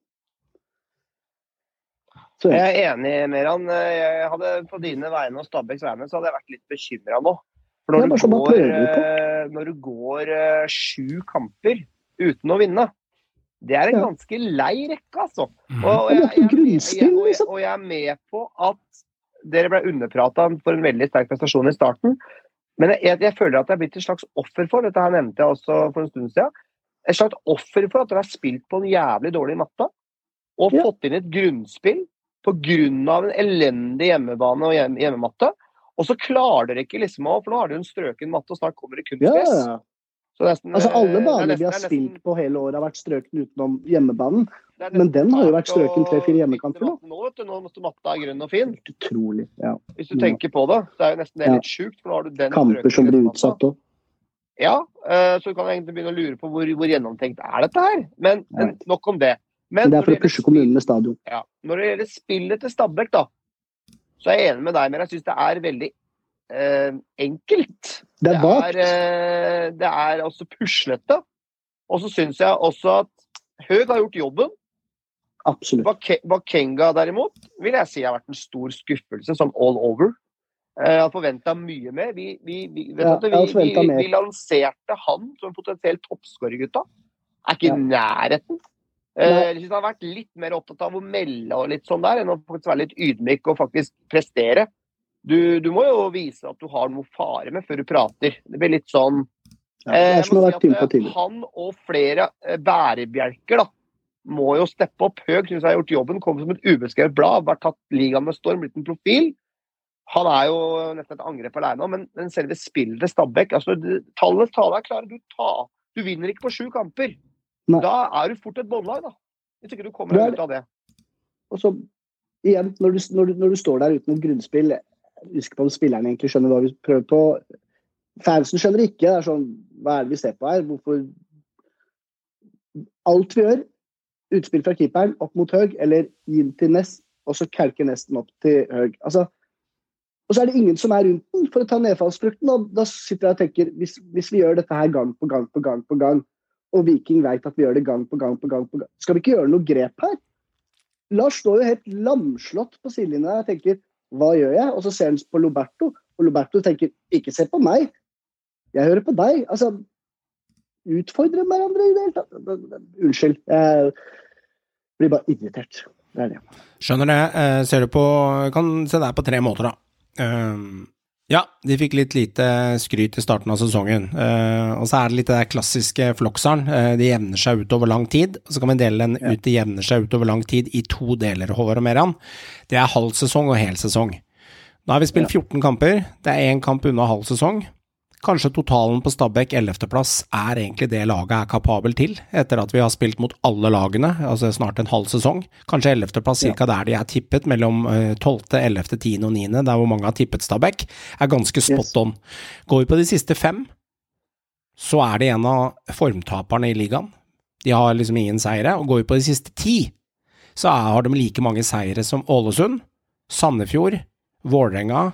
Så, ja. Jeg er enig, Meran. Jeg hadde på dine vegne og Stabæks vegne, så hadde jeg vært litt bekymret nå. For når, du går, når du går sju kamper uten å vinne, det er en ja. ganske lei rekke, altså. Og, og, jeg, jeg, jeg, jeg, og, jeg, og jeg er med på at dere ble underpratet for en veldig sterk prestasjon i starten, men jeg, jeg føler at det er blitt et slags offer for, dette her nevnte jeg også for en stund siden, et slags offer for at dere har spilt på en jævlig dårlig matte, og ja. fått inn et grunnspill på grunn av en elendig hjemmebane og hjem, hjemmematte, og så klarer dere ikke liksom å, for nå har dere en strøken matte, og snart kommer det kunstgress. Ja. Så nesten, altså alle baner vi har spilt på hele året har vært strøken utenom hjemmebanen, men den har jo vært strøken tre-fire hjemmekamper nå. Nå, vet du, nå måtte matta er grønn og fin. Utrolig, ja. Hvis du tenker på det, så er jo nesten det litt sjukt, for nå har du den kamper som blir utsatt også. Ja, så du kan egentlig begynne å lure på hvor, hvor gjennomtenkt er dette her. Men, men nok om det. Men det er for å pushe kommunen med stadion. Ja, når det gjelder spillet til Stabæk da, så er jeg enig med deg, men jeg synes det er veldig eh, enkelt. Det er vagt. Det er, det er også puslete. Og så synes jeg også at Høg har gjort jobben. Absolutt. Bakenga derimot, vil jeg si har vært en stor skuffelse, som all over. Jeg har forventet mye mer. Vi, vi, vi, vet ja, du, vi, vi, vi lanserte han som en potensiell toppskårergutta. Er ikke i ja. nærheten. Nei. Jeg synes han har vært litt mer opptatt av å melde og litt sånn der, enn å faktisk være litt ydmyk og faktisk prestere. Du, du må jo vise at du har noe fare med før du prater. Det blir litt sånn... Ja, det er som eh, si at, han og flere eh, bærebjelker da, må jo steppe opp. Høg, synes jeg har gjort jobben, kommer som et ubeskrevet blad, vært tatt ligaen med storm, blitt en profil. Han er jo nesten et angrep alene, men, men selve spillet til Stabæk, altså tallet taler er klare, du, ta, du vinner ikke på sju kamper. Nei. Da er du fort et båndlag da, hvis ikke du kommer ut av det. Og så, igjen, når du, når, du, når du står der uten et grunnspill, jeg husker på om spillerne egentlig skjønner hva vi prøver på, fansen skjønner ikke, det er sånn, hva er det vi ser på her, hvorfor alt vi gjør, utspill fra keeperen opp mot Høg, eller inn til Nest, og så kalker Nesten opp til Høg. Altså, og så er det ingen som er rundt den for å ta nedfallsfrukten, og da sitter jeg og tenker, hvis, hvis vi gjør dette her gang på gang på gang på gang, og Viking vet at vi gjør det gang på gang på gang på gang. Skal vi ikke gjøre noe grep her? Lars står jo helt lamslått på sidelinjen der. Jeg tenker, hva gjør jeg? Og så ser han på Roberto, og Roberto tenker, ikke se på meg. Jeg hører på deg. Altså, utfordrer hverandre i det hele tatt. Unnskyld, jeg blir bare irritert. Det er det. Skjønner det. Uh, ser du på, kan se der på tre måter da. Uh, ja, de fikk litt lite skryt i starten av sesongen. Uh, og så er det litt det der klassiske floksaren. Uh, de jevner seg ut over lang tid, og så kan vi dele den ut, de jevner seg ut over lang tid i to deler, Håvard og Meran. Det er halv sesong og hel sesong. Da har vi spilt fjorten kamper, det er en kamp unna halv sesong. Kanskje totalen på Stabæk ellevte plass er egentlig det laget er kapabel til, etter at vi har spilt mot alle lagene, altså snart en halv sesong. Kanskje ellevte plass, cirka der de er tippet, mellom tolvte, ellevte, tiende og niende, der hvor mange har tippet Stabæk, er ganske spot on. Går vi på de siste fem, så er det en av formtaperne i ligaen. De har liksom ingen seire, og går vi på de siste ti, så har de like mange seire som Ålesund, Sandefjord, Vålerenga,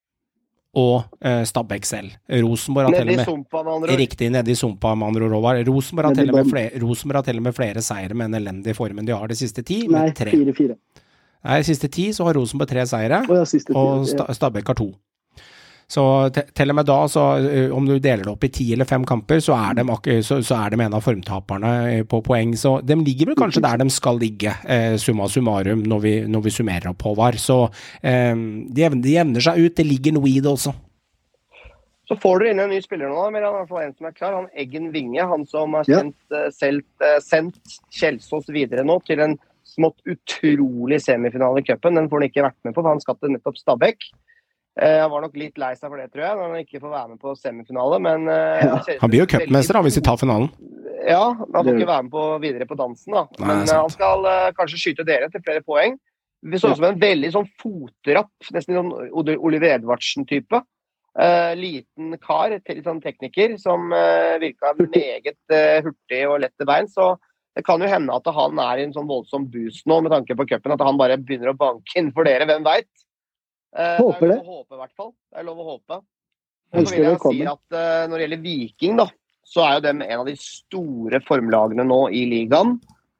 og eh, Stabæk selv. Rosenborg har til og med sumpa, med riktig nede i sumpa med andre ord. Rosenborg har til og med flere, Rosenborg har til og med flere seire med en elendig form enn de har de siste ti. Nei, tre. fire, fire. Nei, de siste ti så har Rosenborg tre seire, oh, ja, fire, og Sta- Stabæk har to. Så te- til og med da, så, uh, om du deler det opp i ti eller fem kamper, så er de, ak- så, så er de en av formtaperne uh, på poeng. Så de ligger vel kanskje der de skal ligge, uh, summa summarum, når vi, når vi summerer opp, Håvard. Så um, de, jevner, de jevner seg ut, det ligger noe i det også. Så får dere inn en ny spiller nå, men han er i hvert fall en som er klar. Han Eggen Vinge, han som har Ja. sendt, uh, selv, uh, sendt Kjelsås videre nå til en smått utrolig semifinale i cupen. Den får han ikke vært med på, for han skal til nettopp Stabæk. Uh, han var nok litt lei seg for det, tror jeg, når han ikke får være med på semifinale, men uh, Ja, Han blir jo cupmester da, hvis de tar finalen. Ja, han får ikke være med på, videre på dansen da. Nei, Men det er sant. uh, han skal uh, kanskje skyte dere til flere poeng. Vi så ut som en veldig sånn fotrapp, nesten sånn Ole- Oliver Edvardsen-type. Uh, liten kar, te- litt sånn tekniker, som uh, virka meget uh, hurtig og lett til bein, så det kan jo hende at han er i en sånn voldsom boost nå, med tanke på cupen, at han bare begynner å banke inn for dere, hvem vet? Uh, Håper det. det. Er lov å håpe, i hvert fall. Det er lov å håpe. Og så Ønsker vil jeg velkommen. si at uh, når det gjelder Viking, da, så er jo dem en av de store formlagene nå i ligaen.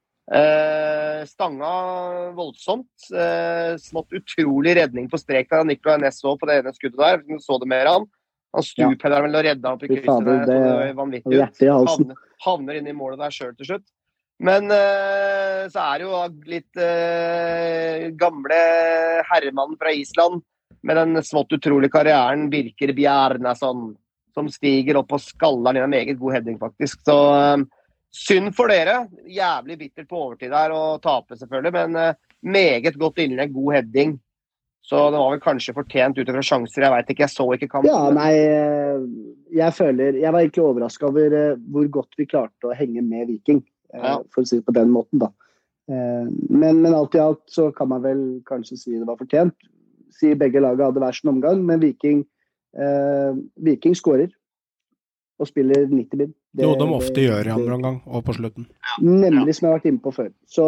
Uh, stanga voldsomt. Uh, smått utrolig redning på strek der. Nikolai Næss så på det ene skuddet der. Du så det mer han. Han stupheller vel og redda opp i Fy krysset fader, der. Så det det- var vanvittig ut. Hjertet i halsen. Havner, havner inn i målet der sjøl til slutt. Men uh, så er det jo litt uh, gamle herremannen fra Island med den smått utrolige karrieren Birker Bjarnason, som stiger opp og skaller ned en meget god heading, faktisk. Så uh, synd for dere. Jævlig bittert på overtid der og tape, selvfølgelig, men uh, meget godt innlegg, god heading. Så det var vel kanskje fortjent ut fra sjanser. Jeg vet ikke, jeg så ikke kampen. Ja, nei, eh, jeg føler, jeg var egentlig overrasket over eh, hvor godt vi klarte å henge med Viking, eh, Ja. for å si det på den måten da. Eh, Men, men alt i alt så kan man vel kanskje si det var fortjent. Si begge laget hadde hver sin omgang, men Viking, eh, Viking skårer og spiller nitti min. Det- Jo, de ofte det- gjør i det- andre omgang, og på slutten. Nemlig som jeg har vært inne på før. Så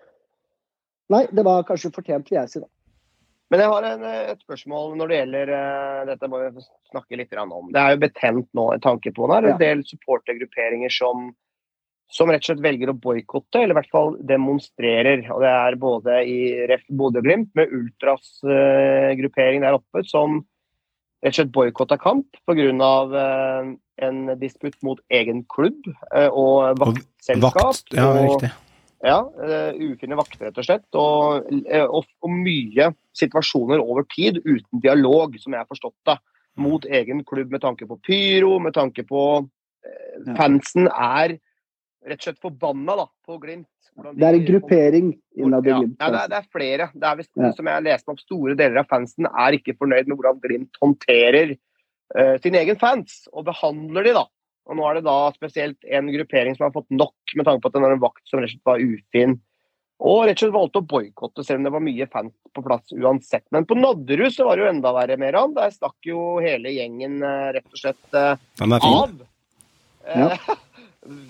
nei, det var kanskje fortjent, vil jeg si da. Men jeg har en, et spørsmål når det gjelder uh, dette må vi snakke litt grann om. Det er jo betent nå en tanke på det. Det er en del supportergrupperinger som, som rett og slett velger å boykotte, eller i hvert fall demonstrerer. Og det er både i Ref Bodø-Glimt med Ultras-gruppering uh, der oppe, som rett og slett boykotter kamp på grunn av uh, en disputt mot egen klubb uh, og vaktselskap. Vakt, ja, og, riktig. Ja, uh, ufine vakter rett og slett, og, uh, og, og mye situasjoner over tid uten dialog, som jeg har forstått det, mot egen klubb med tanke på pyro, med tanke på uh, fansen er rett og slett forbanna da, på Glimt. Hvordan de- Det er en gruppering innad i ja, Glimt. ja, det, er, det er flere. Det er vist, Ja. som jeg har lest opp, store deler av fansen er ikke fornøyd med hvordan Glimt håndterer uh, sin egen fans, og behandler de da. Og nå er det da spesielt en gruppering som har fått nok, med tanke på at den er en vakt som rett og slett var ufin. Og rett og slett valgte å boykotte, selv om det var mye fans på plass uansett. Men på Nadderud så var det jo enda verre, Meran. Der stakk jo hele gjengen uh, rett og slett uh, Den er fin. av. Eh,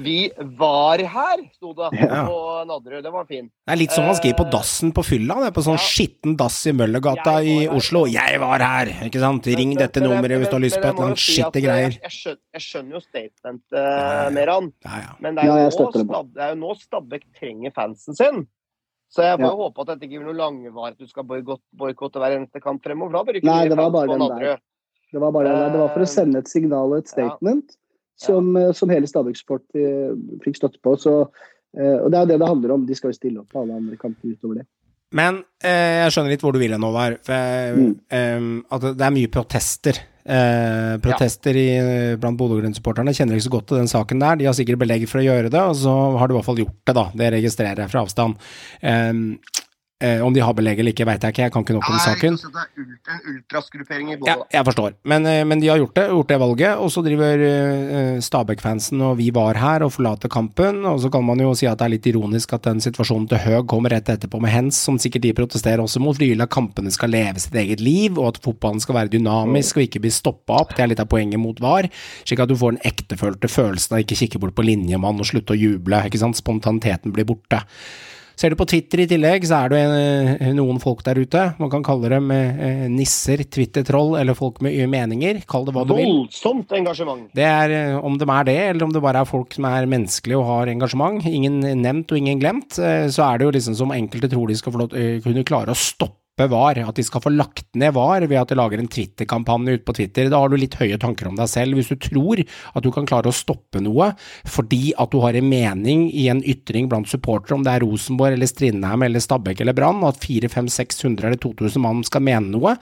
Vi var her, stod det Ja. på Nadderud. Det var fint. Det er litt som man skriver på dassen på fylla, det er på sånn Ja. skitten dass i Møllergata Jeg i var her. Oslo. Jeg var her, ikke sant? Ring Men- dette men- nummeret hvis du har men- lyst på men et eller jeg må annet jo si skitte at greier. Jeg, jeg, skjønner, jeg skjønner jo statement, uh, Meran. Ja, ja. Men det er, Ja, jo jeg nå, støtter det. Stab, det er jo nå Stabæk trenger fansen sin. Så jeg får Ja. jo håpe at dette ikke blir noe langvarig, at du skal boykott- boykotte hver eneste kamp fremover. Da blir det ikke Nei, mye det var fans bare på den Nadderud. Det var bare det. Det var for å sende et signal og et statement som, eh, som hele Stabæk-sport eh, fikk støtte på. Så, eh, og det er det det handler om. De skal jo stille opp på alle andre kamper utover det. Men eh, jeg skjønner litt hvor du vil hen, Håvard. For jeg- Mm. em, at det er mye protester. Eh, protester i, blant Bodø-Glimt-supporterne. Kjenner ikke så godt til den saken der. De har sikkert belegg for å gjøre det, og så har de i hvert fall gjort det, da. Det registrerer jeg fra avstand. Em, eh, om de har belegg eller ikke, vet jeg ikke. Jeg kan ikke nok om saken. Det er ult- en ultrasgruppering i Ja, Bodø. jeg forstår. Men, eh, men de har gjort det, gjort det valget, og så driver eh, Stabæk-fansen og vi var her og forlater kampen, og så kan man jo si at det er litt ironisk at den situasjonen til Høg kommer rett etterpå med Hens, som sikkert de protesterer også mot, for de vil at kampene skal leve sitt eget liv, og at fotballen skal være dynamisk og ikke bli stoppet opp. Det er litt av poenget mot V A R, slik at du får den ektefølte følelsen av ikke kikke bort på linjemann og slutte å juble, ikke sant? Spontaniteten blir borte. Ser du på Twitter i tillegg, så er det eh, noen folk der ute, man kan kalle dem eh, nisser, Twitter-troll, eller folk med meninger, kall det hva du vil. Voldsomt engasjement. Det er, eh, om de er det, eller om det bare er folk som er menneskelige og har engasjement, ingen nevnt og ingen glemt, eh, så er det jo liksom som enkelte tror de skal få lov, eh, kunne klare å stoppe V A R, at de skal få lagt ned V A R ved at de lager en Twitter-kampanje ut på Twitter. Da har du litt høye tanker om deg selv. Hvis du tror at du kan klare å stoppe noe fordi at du har en mening i en ytring blant supportere, om det er Rosenborg eller Strindheim eller Stabæk eller Brann, og at fire, fem, seks hundre eller to tusen mann skal mene noe.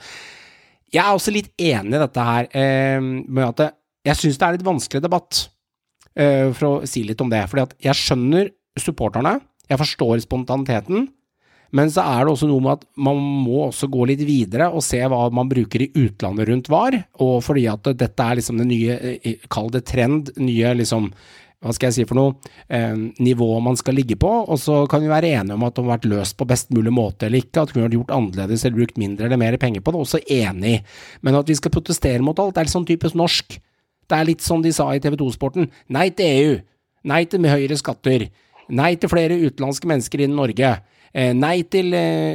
Jeg er også litt enig i dette her, eh, med at det, jeg synes det er litt vanskelig debatt, eh, for å si litt om det, fordi at jeg skjønner supporterne, jeg forstår spontaniteten, men så er det også noe med at man må også gå litt videre og se hva man bruker i utlandet rundt V A R, og fordi at dette er liksom det nye, kall det trend, nye liksom, hva skal jeg si for noe, eh, nivå man skal ligge på, og så kan vi være enige om at det har vært løst på best mulig måte eller ikke, at det kunne vært gjort annerledes eller brukt mindre eller mer penger på det, også enig. Men at vi skal protestere mot alt, det er litt sånn typisk norsk. Det er litt som de sa i T V to-sporten, nei til E U, nei til med høyere skatter, nei til flere utenlandske mennesker innen Norge, nei til,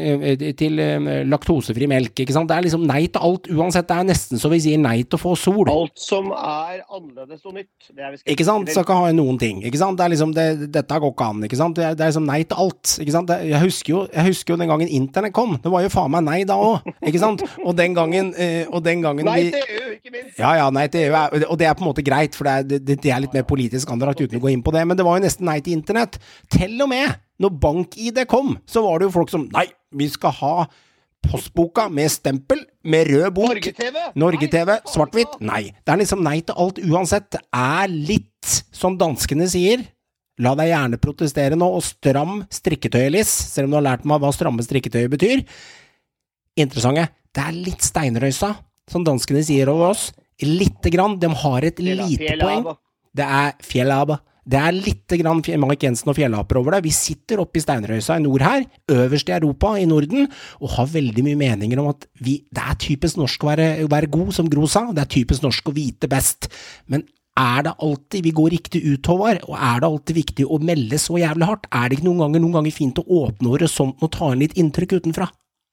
til laktosefri melk, ikke sant? Det er liksom nei til alt, uansett, det er nesten så vi sier nei til å få sol. Alt som er annerledes og nytt. Det er vi skal Ikke sant? Så kan ha noen ting, ikke sant? Det er liksom, det, dette går ikke an, ikke sant? Det er, det er liksom nei til alt, ikke sant? Det, jeg, husker jo, jeg husker jo den gangen internett kom, det var jo faen meg nei da også, ikke sant? Og den gangen, og den gangen Nei vi... til E U, ikke minst. Ja, ja, nei til E U, er, og det er på en måte greit, for det er, det, det er litt mer politisk andrakt uten å gå inn på det, men det var jo nesten nei til internett. Til og med, når bank-I D kom, så var det jo folk som, nei, vi skal ha postboka med stempel, med rød bok. Norge-T V. Norge-T V, svart-hvitt. Nei, det er liksom nei til alt uansett. Det er litt, som danskene sier, la deg gjerne protestere nå, og stram strikketøyeliss, selv om du har lært meg hva stramme strikketøy betyr. Interessante, det er litt steinrøysa, som danskene sier over oss. Litte grann, de har et lite poeng. Det er fjellaba. Det er litt grann Mark Jensen og fjellaper over det. Vi sitter oppe i Steinrøysa i nord her, øverst i Europa, i Norden, og har veldig mye meninger om at vi, det er typisk norsk å være, å være god, som Gro sa, det er typisk norsk å vite best. Men er det alltid vi går riktig ut, Håvard, og er det alltid viktig å melde så jævlig hardt? Er det ikke noen ganger, noen ganger fint å åpne horisonten og ta inn litt inntrykk utenfra?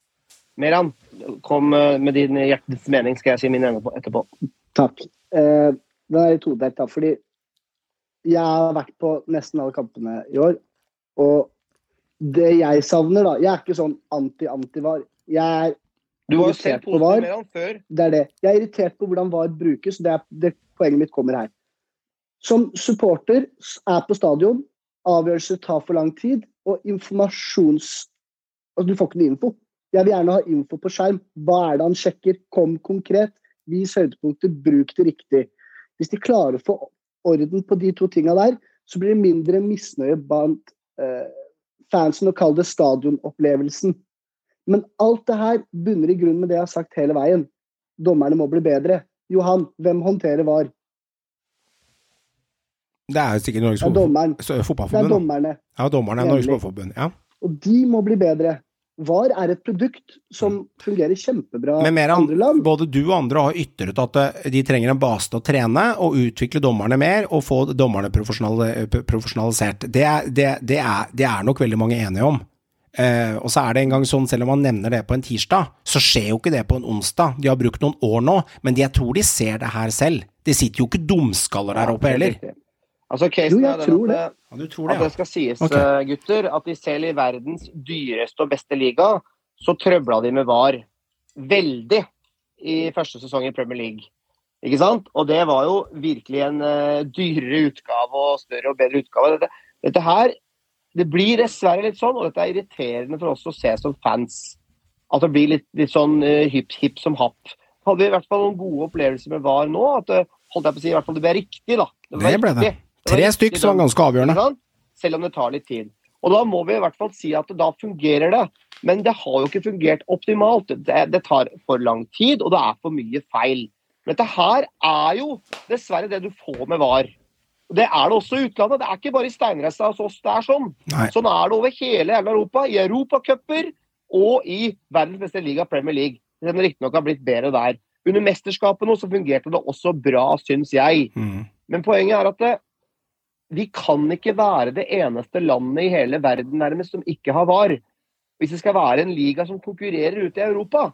Meran, kom med din hjertens mening, skal jeg si min ene etterpå. Takk. Eh, det er todelt da, fordi jeg har vært på nesten alle kampene i år, og det jeg savner da, jeg er ikke sånn anti-anti-V A R. Jeg er Du var jo selv irritert på V A R. positiv med han før. Det er det. Jeg er irritert på hvordan V A R brukes, det er det poenget mitt kommer her. Som supporter er på stadion, avgjørelser tar for lang tid, og informasjons... Altså, du får ikke noe info. Jeg vil gjerne ha info på skjerm. Hva er det han sjekker? Kom konkret. Vis høydepunkter, bruk det riktig. Hvis de klarer å få orden på de to tingene der, så blir det mindre misnøye blant eh, fansen og kall det stadionopplevelsen. Men alt det her bunner i grunn med det jeg har sagt hele veien. Dommerne må bli bedre. Johan, hvem håndterer V A R? Det er jo sikkert Norges Det er dommeren. fotballforbund. Det er dommerne. Ja, dommerne er Norges fotballforbund, ja. Og de må bli bedre. VAR er et produkt som fungerer kjempebra i Meran, andre land. både du og andre har ytret at de trenger en base til å trene og utvikle dommerne mer og få dommerne profesjonal, profesjonalisert. Det er, det, det, er, det er nok veldig mange enige om. Eh, og så er det en gang sånn, selv om man nevner det på en tirsdag, så skjer jo ikke det på en onsdag. De har brukt noen år nå, men jeg tror de ser det her selv. Det sitter jo ikke dumskaller der oppe heller. Altså, casen Jo, jeg er den tror at, det. Ja, du tror det, at ja. det skal sies, Ok. eh, gutter, at de selv i verdens dyreste og beste liga, så trøbla de med VAR veldig i første sesong i Premier League. Ikke sant? Og det var jo virkelig en uh, dyrere utgave og større og bedre utgave. Dette, dette her, det blir dessverre litt sånn, og dette er irriterende for oss å se som fans. At det blir litt, litt sånn uh, hipp, hipp som happ. Hadde vi i hvert fall noen gode opplevelser med VAR nå, at uh, holdt jeg på å si, i hvert fall det ble riktig da. Det ble det. riktig. Det var Tre riktig stykk som var dømt, ganske avgjørende. ikke sant? Selv om det tar litt tid. Og da må vi i hvert fall si at da fungerer det. Men det har jo ikke fungert optimalt. Det, det tar for lang tid, og det er for mye feil. Men dette her er jo dessverre det du får med VAR. Og det er det også i utlandet. Det er ikke bare i Steinreisa hos oss det er sånn. Nei. Sånn er det over hele jævla Europa. I Europacuper og i verdens beste liga, Premier League. Den riktignok har blitt bedre der. Under mesterskapet nå så fungerte det også bra, syns jeg. Mm. Men poenget er at det, vi kan ikke være det eneste landet i hele verden nærmest som ikke har VAR. Hvis det skal være en liga som konkurrerer ute i Europa.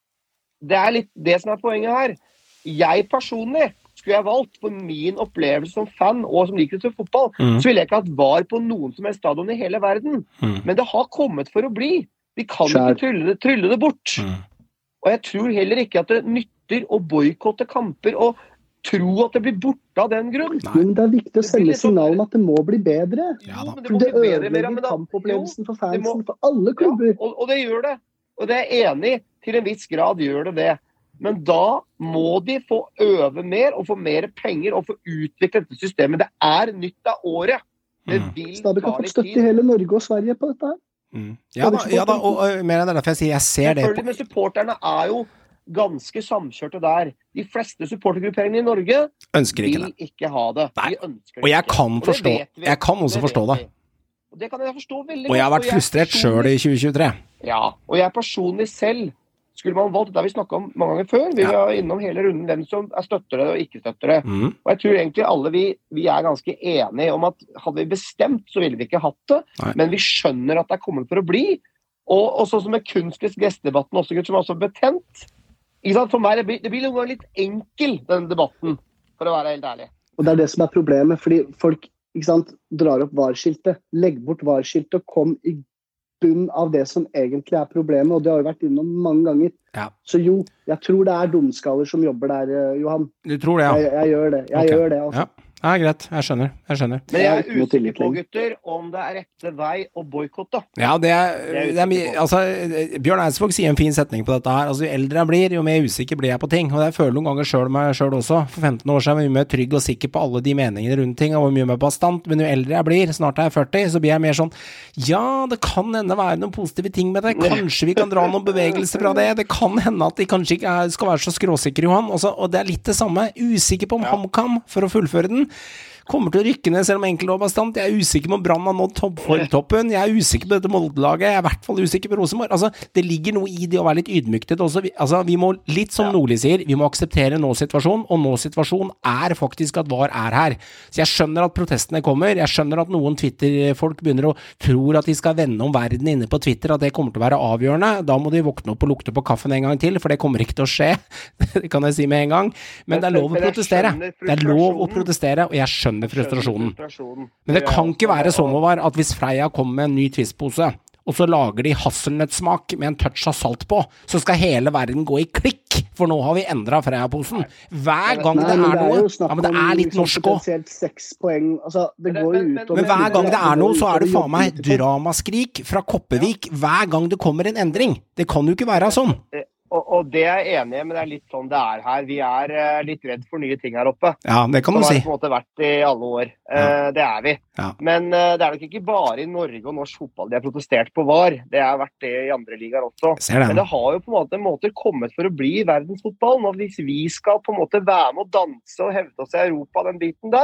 Det er litt det som er poenget her. Jeg personlig skulle jeg valgt på min opplevelse som fan og som liker til fotball, Mm. så ville jeg ikke hatt VAR på noen som helst stadion i hele verden. Mm. Men det har kommet for å bli. Vi kan Skjær. ikke trylle det, trylle det bort. Mm. Og jeg tror heller ikke at det nytter å boykotte kamper og tro at det blir borte av den grunn. Men det er viktig å Det blir sende litt sånn- signal om at det må bli bedre. Ja da. Jo, men det For må det bli bedre, Mera, ødelegger men da- kampopplevelsen for Jo, det må- fansen, for alle klubber. Ja, og, og det gjør det. Og det er jeg enig i. Til en viss grad gjør det det. Men da må de få øve mer og få mer penger og få utvikle dette systemet. Det er nytt av året. Det Mm. vil Stabæk ta har fått litt støtte i tid. hele Norge og Sverige på dette her. Mm. Ja da, ja da, og, og mer enn det er derfor jeg sier, jeg ser det Selvfølgelig, på... men supporterne er jo ganske samkjørte der. De fleste supportergrupperingene i Norge Ønsker ikke vil det. ikke ha det. Nei. De ønsker det Og jeg ikke. kan Og det forstå, vet vi. jeg kan også Det forstå vet det. vi. Og det kan jeg forstå veldig Og jeg har godt, vært frustrert personlig- selv i tjue tjuetre. Ja, og jeg personlig selv skulle man valgt, det har vi snakket om mange ganger før, vi Ja. var innom hele runden hvem som er støtter det og ikke støtter det. Mm. Og jeg tror egentlig alle vi, vi er ganske enige om at hadde vi bestemt, så ville vi ikke hatt det, Nei. men vi skjønner at det er kommet for å bli. Og, og sånn som med kunstens gestedebatten også, gutt, som er også betent. Ikke sant? For meg, det blir, det blir noen ganger litt enkel, den debatten, for å være helt ærlig. Og det er det som er problemet, fordi folk ikke sant, drar opp VAR-skiltet. Legg bort VAR-skiltet og kom i bunn av det som egentlig er problemet, og det har jo vært innom mange ganger. Ja. Så jo, jeg tror det er dumskaller som jobber der, eh, Johan. Du tror det, ja? Jeg, jeg gjør det. Jeg Ok. gjør det, altså. Ja. Ja, greit. Jeg skjønner. Jeg skjønner. Men jeg Jeg har er ikke noe usikker tillit på, lenger. gutter, om det er rette vei å boykotte. Ja, det er, Det er det er mye, usikker på. altså, Bjørn Eidsvåg sier en fin setning på dette her. Altså, jo eldre jeg blir, jo mer usikker blir jeg på ting. Og jeg føler noen ganger selv meg selv også. For femten år siden var jeg mye mer trygg og sikker på alle de meningene rundt ting, og var mye mer bastant. Men jo eldre jeg blir, snart er jeg førti, så blir jeg mer sånn, ja, det kan hende være noen positive ting med det. Kanskje vi kan dra noen bevegelser fra det. Det kan hende at de kanskje ikke er, skal være så skråsikre, Johan. Også, og det er litt det samme. Usikker på om HamKam, for å fullføre den, kommer til å rykke ned selv om enkelte var bastant. Jeg er usikker på om Brann har nådd topp, toppen. Jeg er usikker på dette Molde-laget. Jeg er i hvert fall usikker på Rosenborg. Altså, det ligger noe i det å være litt ydmyktet også. Vi, altså, vi må, litt som Nordli sier, vi må akseptere nå-situasjonen, og nå-situasjonen er faktisk at VAR er her. Så jeg skjønner at protestene kommer. Jeg skjønner at noen Twitter-folk begynner å tro at de skal vende om verden inne på Twitter, at det kommer til å være avgjørende. Da må de våkne opp og lukte på kaffen en gang til, for det kommer ikke til å skje. Det kan jeg si med en gang. Men det er lov å protestere. Det er lov å protestere, og jeg skjønner frustrasjonen. Men det kan ikke være sånn over at hvis Freia kommer med en ny twistpose, og så lager de hasselnøttsmak med en touch av salt på, så skal hele verden gå i klikk, for nå har vi endret Freia-posen. Hver gang Nei, det men er noe, jo snakk ja, men det om er litt liksom norsk også. potensielt seks poeng. Altså, det Men- går jo men- ut men- over Men hver gang det er noe, så er det faen meg jobber ut ifra. dramaskrik fra Koppevik hver gang det kommer en endring. Det kan jo ikke være sånn. Og, og det er jeg enig i, men det er litt sånn det er her. Vi er eh, litt redd for nye ting her oppe. Ja, det kan Som du har si. det på en måte vært i alle år. Eh, det er vi. Ja. Men eh, det er nok ikke bare i Norge og norsk fotball de har protestert på VAR. Det har vært det i andre ligaer også. Ser Men den. det har jo på en måte måter kommet for å bli i verdensfotballen. Og hvis vi skal på en måte være med og danse og hevde oss i Europa, den biten der,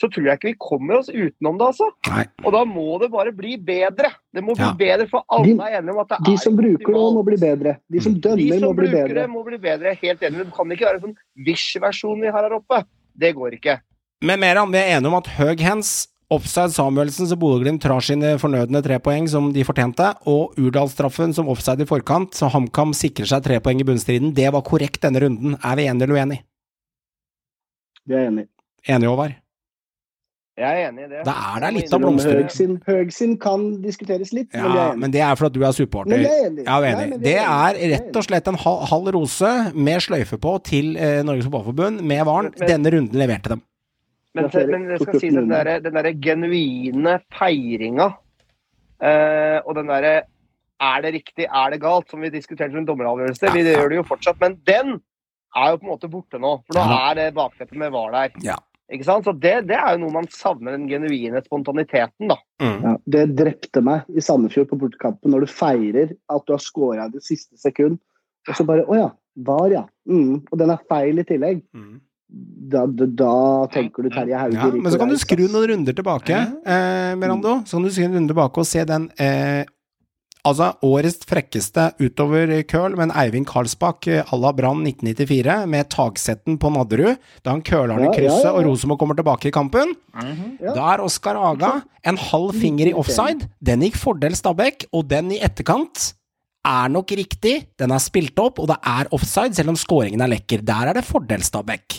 så tror jeg ikke vi kommer oss utenom det, altså. Nei. Og da må det bare bli bedre. Det må bli Ja. bedre, for alle er enige om at det De er som bruker det må bli bedre. De som De dømmer som må bli bruker bedre. det må bli bedre, helt enig. Det kan ikke være en sånn Wish-versjon vi har her oppe. Det går ikke. Men Meran, vi er enige om at Høg-Hens, offside Samuelsen, så Bodø-Glimt trar sine fornødne tre poeng som de fortjente, og Urdalsstraffen som offside i forkant, så HamKam sikrer seg tre poeng i bunnstriden. Det var korrekt denne runden. Er vi enige eller uenige? Vi er enige. Enige, Håvard? Jeg er enig i det. Da er det litt av Selv om blomster. Høg sin, Høg sin kan diskuteres litt, men vi Ja, er men enige. det er for at du er supporter. Men jeg er enig. Ja, vi er Nei, enig. men vi Det er er enige. rett og slett en halv, halv rose med sløyfe på til eh, Norges Fotballforbund med Varen. Men- Denne runden leverte dem. Men, Ja, men det skal sies den der, den der genuine feiringa, eh, og den der er det riktig, er det galt, som vi diskuterte rundt dommeravgjørelse, vi gjør det jo fortsatt, men den er jo på en måte borte nå, for nå Ja. er det bakteppet med var der. Ja. Ikke sant? Så det, det er jo noe man savner, den genuine spontaniteten, da. Mm. Ja, det drepte meg i Sandefjord på bortekampen når du feirer at du har skåret i det siste sekund, og så bare, åja, var ja, mm, og den er feil i tillegg. Mm. Da, da, da tenker du Terje Hauge. Ja, men så kan du Rico skru Reis, noen runder tilbake, eh, Merando. Så kan du skru noen runder tilbake og se den eh, altså årets frekkeste utover køl, men Eivind Karlsbakk eh, à la Brann nitten nittifire med tagsetten på Nadderud, da han køler han i Ja, ja, krysset ja. og Rosenborg kommer tilbake i kampen. Ja. Da er Oskar Aga en halv finger i offside. Den gikk fordel Stabæk, og den i etterkant er nok riktig. Den er spilt opp, og det er offside, selv om scoringen er lekker. Der er det fordel Stabæk.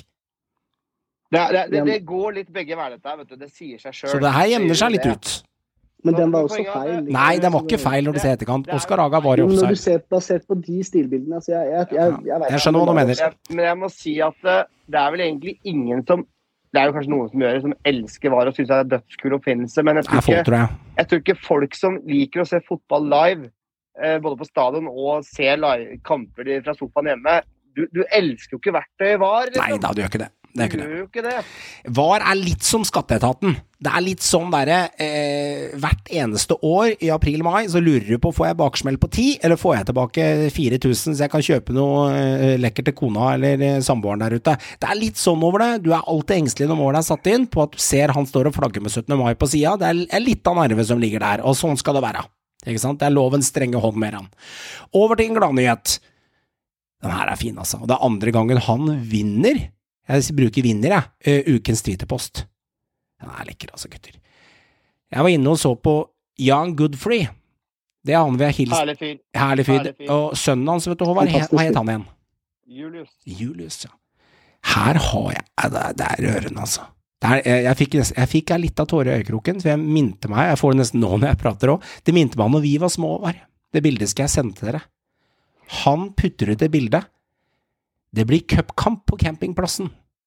Det, det, det, det går litt begge veier dette her, vet du. Det sier seg selv. Så det her jevner seg litt ut. Men den var også feil. Nei, den var ikke feil når du ser etterkant. Oskar Aga var i Jo, men når du offside. ser basert på de stilbildene, altså jeg, jeg, jeg, jeg, vet Jeg skjønner hva du mener. Jeg, men jeg må si at det, det er vel egentlig ingen som det er jo kanskje noen som gjør det, som elsker var og synes det er dødskul oppfinnelse, men jeg Det tror, er folk, ikke, tror jeg. jeg tror ikke folk som liker å se fotball live, eh, både på stadion og ser live, kamper fra sofaen hjemme, du, du elsker jo ikke verktøy var. Liksom. Nei da, du gjør ikke det. Det er ikke Du det. gjør jo ikke det. VAR er litt som skatteetaten. Det er litt sånn derre eh, hvert eneste år i april-mai så lurer du på får jeg baksmell på ti, eller får jeg tilbake fire tusen så jeg kan kjøpe noe eh, lekkert til kona eller eh, samboeren der ute. Det er litt sånn over det. Du er alltid engstelig når målet er satt inn på at du ser han står og flagger med syttende mai på sida. Det er, er litt av nerve som ligger der, og sånn skal det være. Ikke sant? Det er lovens strenge hånd med han. Over til en gladnyhet. Den her er fin, altså. Og det er andre gangen han vinner. Jeg bruker vinner, jeg. Uh, ukens Twitterpost. Den er lekker, altså, gutter. Jeg var inne og så på Jan Godfrey. Det er han vi har hilst. Herlig fyr. Herlig fyr. Herlig fyr. Og sønnen hans, vet du, Håvard, he- hva het han igjen? Julius. Julius, ja. Her har jeg ja, Det er, det er rørende, altså. Det er, jeg, jeg fikk, nest- jeg fikk en litt av tårer i øyekroken, for jeg minte meg, jeg får det nesten nå når jeg prater også, det minte meg når vi var små, var. Det bildet skal jeg sende til dere. Han putter ut det bildet. Det blir cupkamp på campingplassen.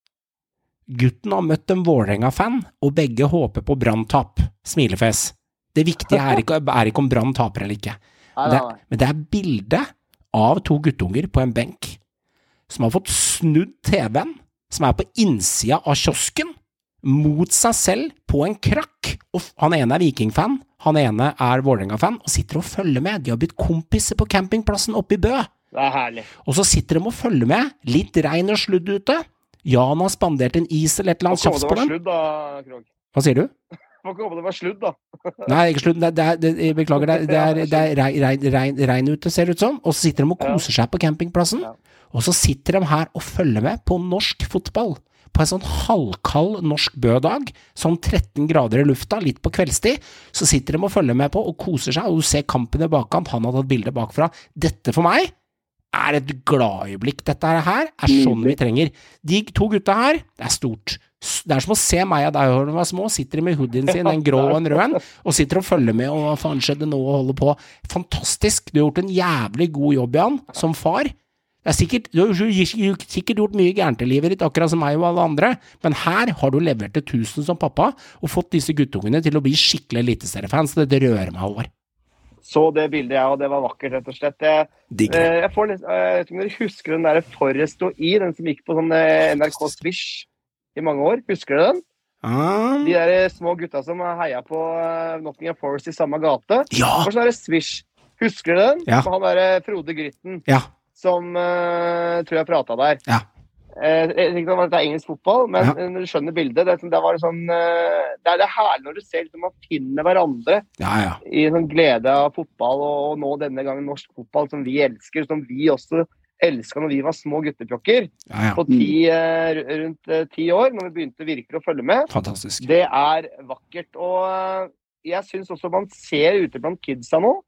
Gutten har møtt en Vålerenga-fan, og begge håper på Brann-tap. Smilefjes. Det viktige er ikke, er ikke om Brann taper eller ikke. Nei, Det, nei, nei. men det er bilde av to guttunger på en benk, som har fått snudd T V-en, som er på innsida av kiosken, mot seg selv på en krakk. Og f- han ene er Viking-fan, han ene er Vålerenga-fan, og sitter og følger med. De har blitt kompiser på campingplassen oppe i Bø. Det er herlig. Og så sitter de og følger med. Litt regn og sludd ute. Jan har spandert en is eller et eller Må annet ikke håpe tjafs det på var dem. sludd da, Krog. Hva sier du? Må ikke håpe det var sludd da. Nei, ikke slutt. Det, det, er- det, jeg beklager, det, er- det er, det er regn, regn, regn, regn ute, ser det ut som. Og så sitter de og koser seg på campingplassen. Ja. Og så sitter de her og følger med på norsk fotball. På en sånn halvkald norsk bødag, sånn tretten grader i lufta, litt på kveldstid, så sitter de og følger med på og koser seg, og du ser kampen i bakkant, han har tatt bilde bakfra. Dette for meg er et gladøyeblikk. Dette her er sånn vi trenger. De to gutta her, det er stort. S- Det er som å se meg og deg når de var små, sitter de med hoodien sin, en grå og en rød en, og sitter og følger med, og hva faen skjedde nå, og holder på. Fantastisk. Du har gjort en jævlig god jobb, Jan, som far. Det er sikkert, du har jo sikkert gjort mye gærent i livet ditt, akkurat som meg og alle andre, men her har du levert til tusen som pappa, og fått disse guttungene til å bli skikkelig eliteseriefans. Det rører meg, Håvard. Så det bildet jeg, og det var vakkert, rett og slett. Jeg, Digger det. eh, jeg, får nesten, jeg vet ikke om dere husker den der Forrest og I, den som gikk på sånn eh, N R K Swish i mange år. Husker dere den? Ah, De der eh, små gutta som heia på eh, Nottingham Forest i samme gate. ja, Det var sånn der Swish. Husker dere den? Ja. Med han der eh, Frode Grytten, ja, som eh, tror jeg pratet der. ja. Jeg vet ikke om det er engelsk fotball, men Ja. når du skjønner bildet, det, det, var sånn, det, er, det er herlig når du ser at man finner hverandre Ja, ja. i sånn glede av fotball, og nå denne gangen norsk fotball, som vi elsker, som vi også elsket når vi var små guttepjokker, Ja, ja. på ti, eh, rundt eh, ti år, når vi begynte virkelig å følge med. Fantastisk. Det er vakkert, og eh, jeg synes også man ser ute blant kidsa nå,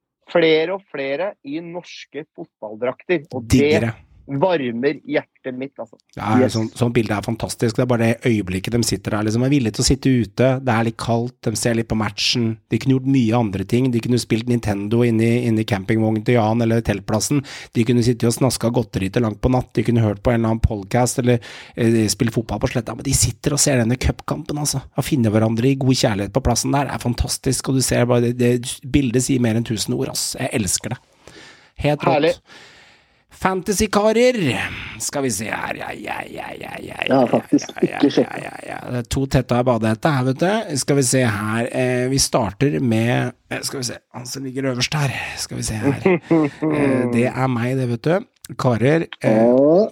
flere og flere i norske fotballdrakter, og Digger det det. varmer hjertet mitt, altså. Ja, Yes. sånn, sånn bilde er fantastisk. Det er bare det øyeblikket de sitter der, liksom er villige til å sitte ute, det er litt kaldt, de ser litt på matchen, de kunne gjort mye andre ting, de kunne spilt Nintendo inne i, inne i campingvognen til Jan eller teltplassen, de kunne sitte og snaska godteri til langt på natt, de kunne hørt på en eller annen podcast eller eh, spille fotball på sletta, men de sitter og ser denne cupkampen, altså, og finner hverandre i god kjærlighet på plassen der, det er fantastisk, og du ser bare, det, det bildet sier mer enn tusen ord, ass. Jeg elsker det. Helt rått. Herlig. Fantasy-karer, skal vi se her, ja, ja, ja, ja, ja, Ja, faktisk, ja, ja, ikke sjekk. ja, ja, ja, det er to tetta i badehette her, vet du, skal vi se her, eh, vi starter med, eh, skal vi se, han som ligger øverst her, skal vi se her, eh, det er meg det, vet du, karer, eh, Og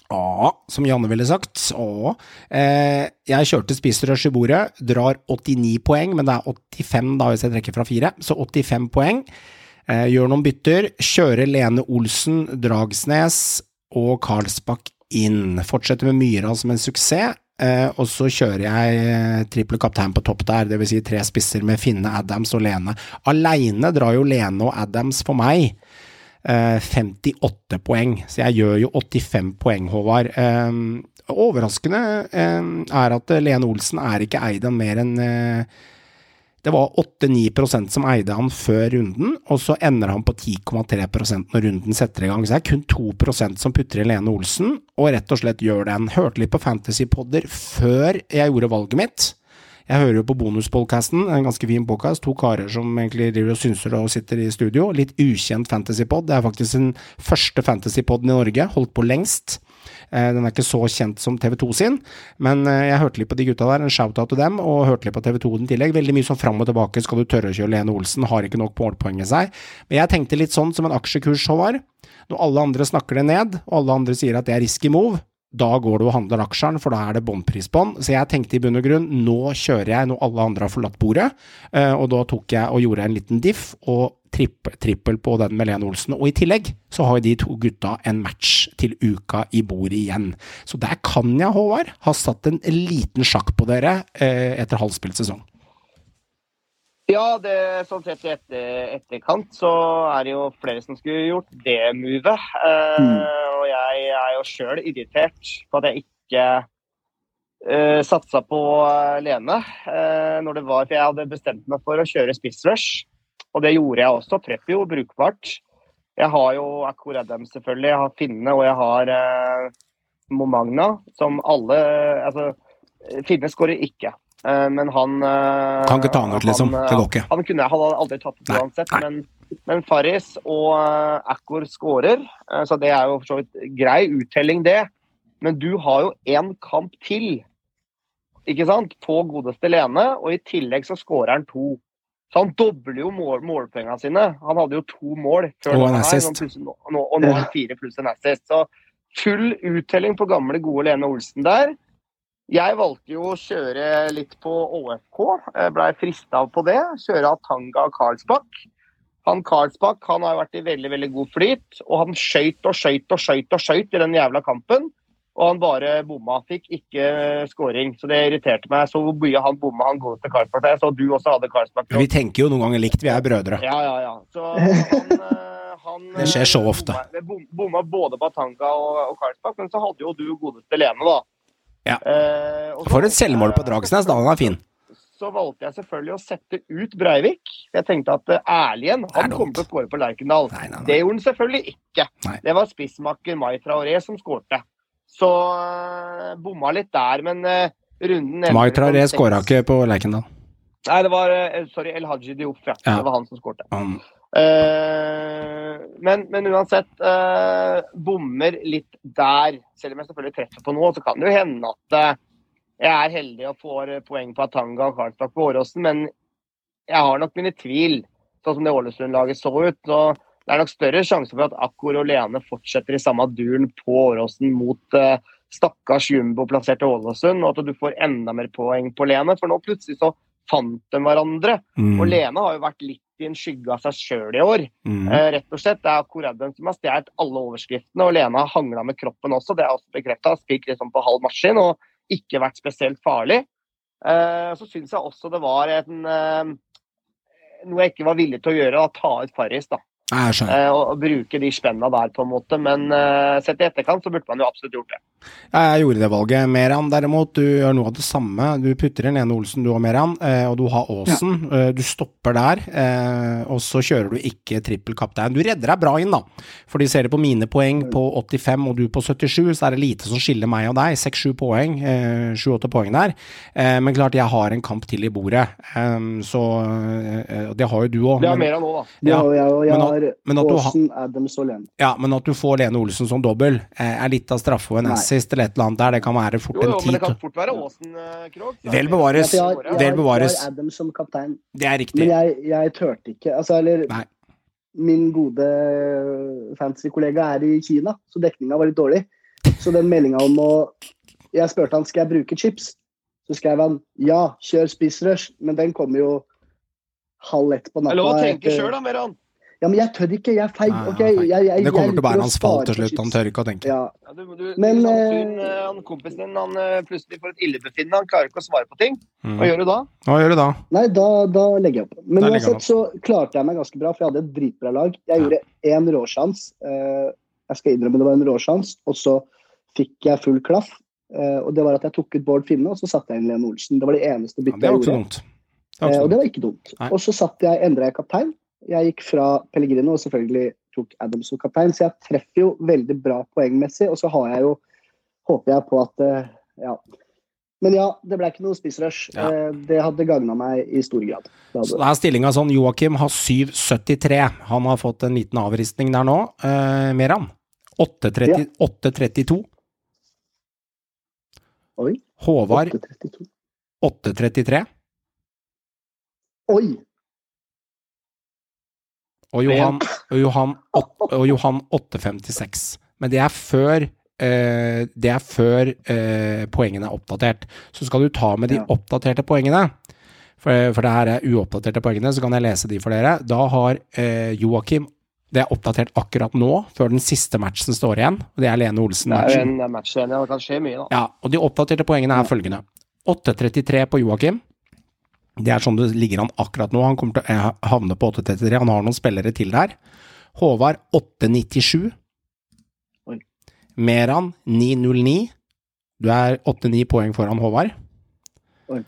A, som Janne ville sagt, Å, eh, jeg kjørte spiserush i bordet, drar åttini poeng, men det er åttifem da hvis jeg trekker fra fire, så åttifem poeng, Eh, gjør noen bytter, kjører Lene Olsen, Dragsnes og Karlsbakk inn. Fortsetter med Myra som en suksess, eh, og så kjører jeg eh, triple kaptein på topp der, det vil si tre spisser med Finne, Adams og Lene. Alene drar jo Lene og Adams for meg eh, femtiåtte poeng, så jeg gjør jo åttifem poeng, Håvard. Eh, overraskende eh, er at Lene Olsen er ikke eid av mer enn eh, det var åtte til ni prosent som eide han før runden, og så ender han på ti komma tre prosent når runden setter i gang. Så det er kun to prosent som putter i Lene Olsen, og rett og slett gjør den. Hørte litt på fantasy-podder før jeg gjorde valget mitt. Jeg hører jo på bonuspodcasten, en ganske fin podcast, to karer som egentlig driver og synser og sitter i studio. Litt ukjent fantasy-pod, det er faktisk den første fantasy-podden i Norge, holdt på lengst. Den er ikke så kjent som T V to sin, men jeg hørte litt på de gutta der, en shout-out til dem, og hørte litt på T V to den tillegg. Veldig mye sånn fram og tilbake, skal du tørre å kjøre Lene Olsen, har ikke nok målpoeng i seg. Men jeg tenkte litt sånn som en aksjekurs, Håvard. Når alle andre snakker det ned, og alle andre sier at det er risky move, da går du og handler aksjeren, for da er det båndpris på den. Så jeg tenkte i bunn og grunn, nå kjører jeg når alle andre har forlatt bordet, og da tok jeg og gjorde en liten diff, og trippel, trippel på den med Lene Olsen. Og i tillegg så har de to gutta en match til uka i bordet igjen. Så der kan jeg, Håvard, ha satt en liten sjakk på dere eh, etter halvspilt sesong. Ja, det, sånn sett i etter, etterkant så er det jo flere som skulle gjort det movet. Uh, Mm. Og jeg er jo selv irritert på at jeg ikke uh, satsa på uh, Lene uh, når det var, for jeg hadde bestemt meg for å kjøre spissrush. Og det gjorde jeg også, treffer jo brukbart. Jeg har jo Akor Adams selvfølgelig, jeg har Finne og jeg har uh, Momagna, som alle, altså Finne skårer ikke. Uh, men han uh, Kan ikke ta han ut, liksom. han, uh, Det går ikke. Han kunne han hadde aldri tatt det Nei, uansett, nei. men, men Faris og uh, Akor skårer, uh, så det er jo for så vidt grei uttelling det. Men du har jo en kamp til, ikke sant, på godeste Lene, og i tillegg så skårer han to. Så han dobler jo mål, målpengene sine. Han hadde jo to mål før Og en denne her, assist. nå plutselig- nå, nå, og nå er han fire pluss en assist. Så full uttelling på gamle gode Lene Olsen der. Jeg valgte jo å kjøre litt på Å F K, jeg ble fristet på det, kjøre Atanga og Karlsbakk. Han Karlsbakk, han har jo vært i veldig, veldig god flyt, og han skjøt og skjøt og skjøt og skjøt i den jævla kampen, og han bare bomma, fikk ikke scoring, så det irriterte meg. Så hvor mye han bomma, han går til Karlsbakk, jeg så du også hadde Karlsbakk. Vi tenker jo noen ganger likt, vi er brødre. Ja, ja, ja. Så han, eh, han Det skjer så ofte. Bomma, bom- bomma både på Atanga og, og Karlsbakk, men så hadde jo du godeste Lene da. Ja. Eh, og så For et valgte selvmål på jeg- Dragsnes, da han er fin. Så valgte jeg selvfølgelig å sette ut Breivik. Jeg tenkte at uh, Erlien, Det er han dumt. kommer til å skåre på Lerkendal. Nei, nei, nei. Det gjorde han selvfølgelig ikke. Nei. Det var spissmakker Mai Traoré som skårte. Så uh, bomma litt der, men uh, runden... Mai elleve Traoré kom seks- skåra ikke på Lerkendal. Nei, det var, uh, sorry, El Hadji Diop, ja. Ja. Det var han som skårte. Han, Uh, men, men uansett, uh, bommer litt der. Selv om jeg selvfølgelig treffer på noe, så kan det jo hende at uh, jeg er heldig og får uh, poeng på Atanga og Karlsbakk på Åråsen, men jeg har nok mine tvil, sånn som det Ålesund-laget så ut. Så det er nok større sjanse for at Akor og Lene fortsetter i samme duren på Åråsen mot uh, stakkars jumbo-plasserte Ålesund, og at du får enda mer poeng på Lene, for nå plutselig så fant de hverandre, Mm. og Lene har jo vært litt i en skygge av seg selv i år. Mm. Eh, rett og slett, det er Korredden som har stjert alle overskriftene, og Lene har hanglet med kroppen også, det er også bekreftet, spilt liksom på halv maskin, og ikke vært spesielt farlig. Eh, så synes jeg også det var en, eh, noe jeg ikke var villig til å gjøre, å ta ut Farris da. Jeg skjønner. Eh, og, og bruke de spennene der på en måte, men eh, sett i etterkant så burde man jo absolutt gjort det. Ja, jeg gjorde det valget. Meran derimot, du gjør noe av det samme. Du putter inn Lene Olsen, du og Meran, eh, og du har Åsen. Eh, du stopper der, eh, og så kjører du ikke trippelkaptein. Du redder deg bra inn da, for de ser det på mine poeng på åttifem og du på syttisju, så er det lite som skiller meg og deg. seks sju poeng, eh, sju åtte poeng der. Eh, men klart, jeg har en kamp til i bordet, eh, så eh, det har jo du også. Det har men- mer nå da. Ja, Ja, jeg, jeg men at- har men at du har- Aasen, Adams og Lene. Ja, men at du får Lene Olsen som dobbel, eh, er litt av straffe og en Nei. assist eller et eller annet der, det kan være fort Jo, jo, en men det tid. kan fort være Åsen, eh, Krog. Vel bevares. Ja, for jeg, har- Vel jeg, har- bevares. jeg har Adams som kaptein, Det er men riktig. jeg, jeg tørte ikke. Altså, eller, Nei. min gode fancy kollega er i Kina, så dekninga var litt dårlig. Så den meldinga om å Jeg spurte han skal jeg bruke chips, så skrev han ja, kjør spissrush, men den kommer jo halv ett på Det er lov å natta. tenke etter- selv da, Meran. Ja, men jeg tør ikke, jeg er feig. Nei, ok? han er feig. Jeg, jeg, Det kommer jeg til å være liker hans fall spare til på slutt, han chips. tør ikke å tenke. Ja, Ja, du, du, Men, du, eh, syn, eh, han kompisen din, han eh, plutselig får et illebefinnende, han klarer ikke å svare på ting. Mm. Hva gjør du da? Hva gjør du da? Nei, da, da legger jeg opp. Men Da legger han uansett så klarte jeg meg ganske bra, for jeg hadde et dritbra lag. Jeg Ja. gjorde én råsjans. Eh, jeg skal innrømme det var en råsjans, og så fikk jeg full klaff. Eh, og det var at jeg tok ut Bård Finne, og så satte jeg inn Lene Olsen. Det var det eneste Ja, byttet det var jeg ikke så gjorde. dumt. Det var Eh, ikke og så det dumt. var ikke dumt. Nei. Og så satt jeg, endret jeg kaptein. Jeg gikk fra Pellegrino og selvfølgelig tok Adams som kaptein, så jeg treffer jo veldig bra poengmessig, og så har jeg jo, håper jeg på at, eh, ja. Men ja, det ble ikke noe spissrush. Ja. Eh, det hadde gagnet meg i stor grad. Det hadde Så det. det er stillingen sånn, Joachim har syv syttitre. Han har fått en liten avristning der nå. Eh, Meran, åtte tretti, åtte trettito. Oi, Håvard, åtte trettito. åtte trettitre. Oi! Og Johan, og Johan, åt- og Johan åtte femtiseks. Men det er før, eh, det er før eh, poengene er oppdatert. Så skal du ta med de Ja. oppdaterte poengene, for, for det her er uoppdaterte poengene, så kan jeg lese de for dere. Da har eh, Joachim, det er oppdatert akkurat nå, før den siste matchen står igjen, og det er Lene Det er jo Olsen-matchen. en match igjen, ja, det kan skje mye da. Ja, og de oppdaterte poengene er følgende. åtte trettitre på Joachim. Det er sånn det ligger an akkurat nå. Han kommer til å havne på åtte trettitre. Han har noen spillere til der. Håvard åtte nittisju. Oi. Meran ni null ni. Du er åtte ni poeng foran Håvard. Oi.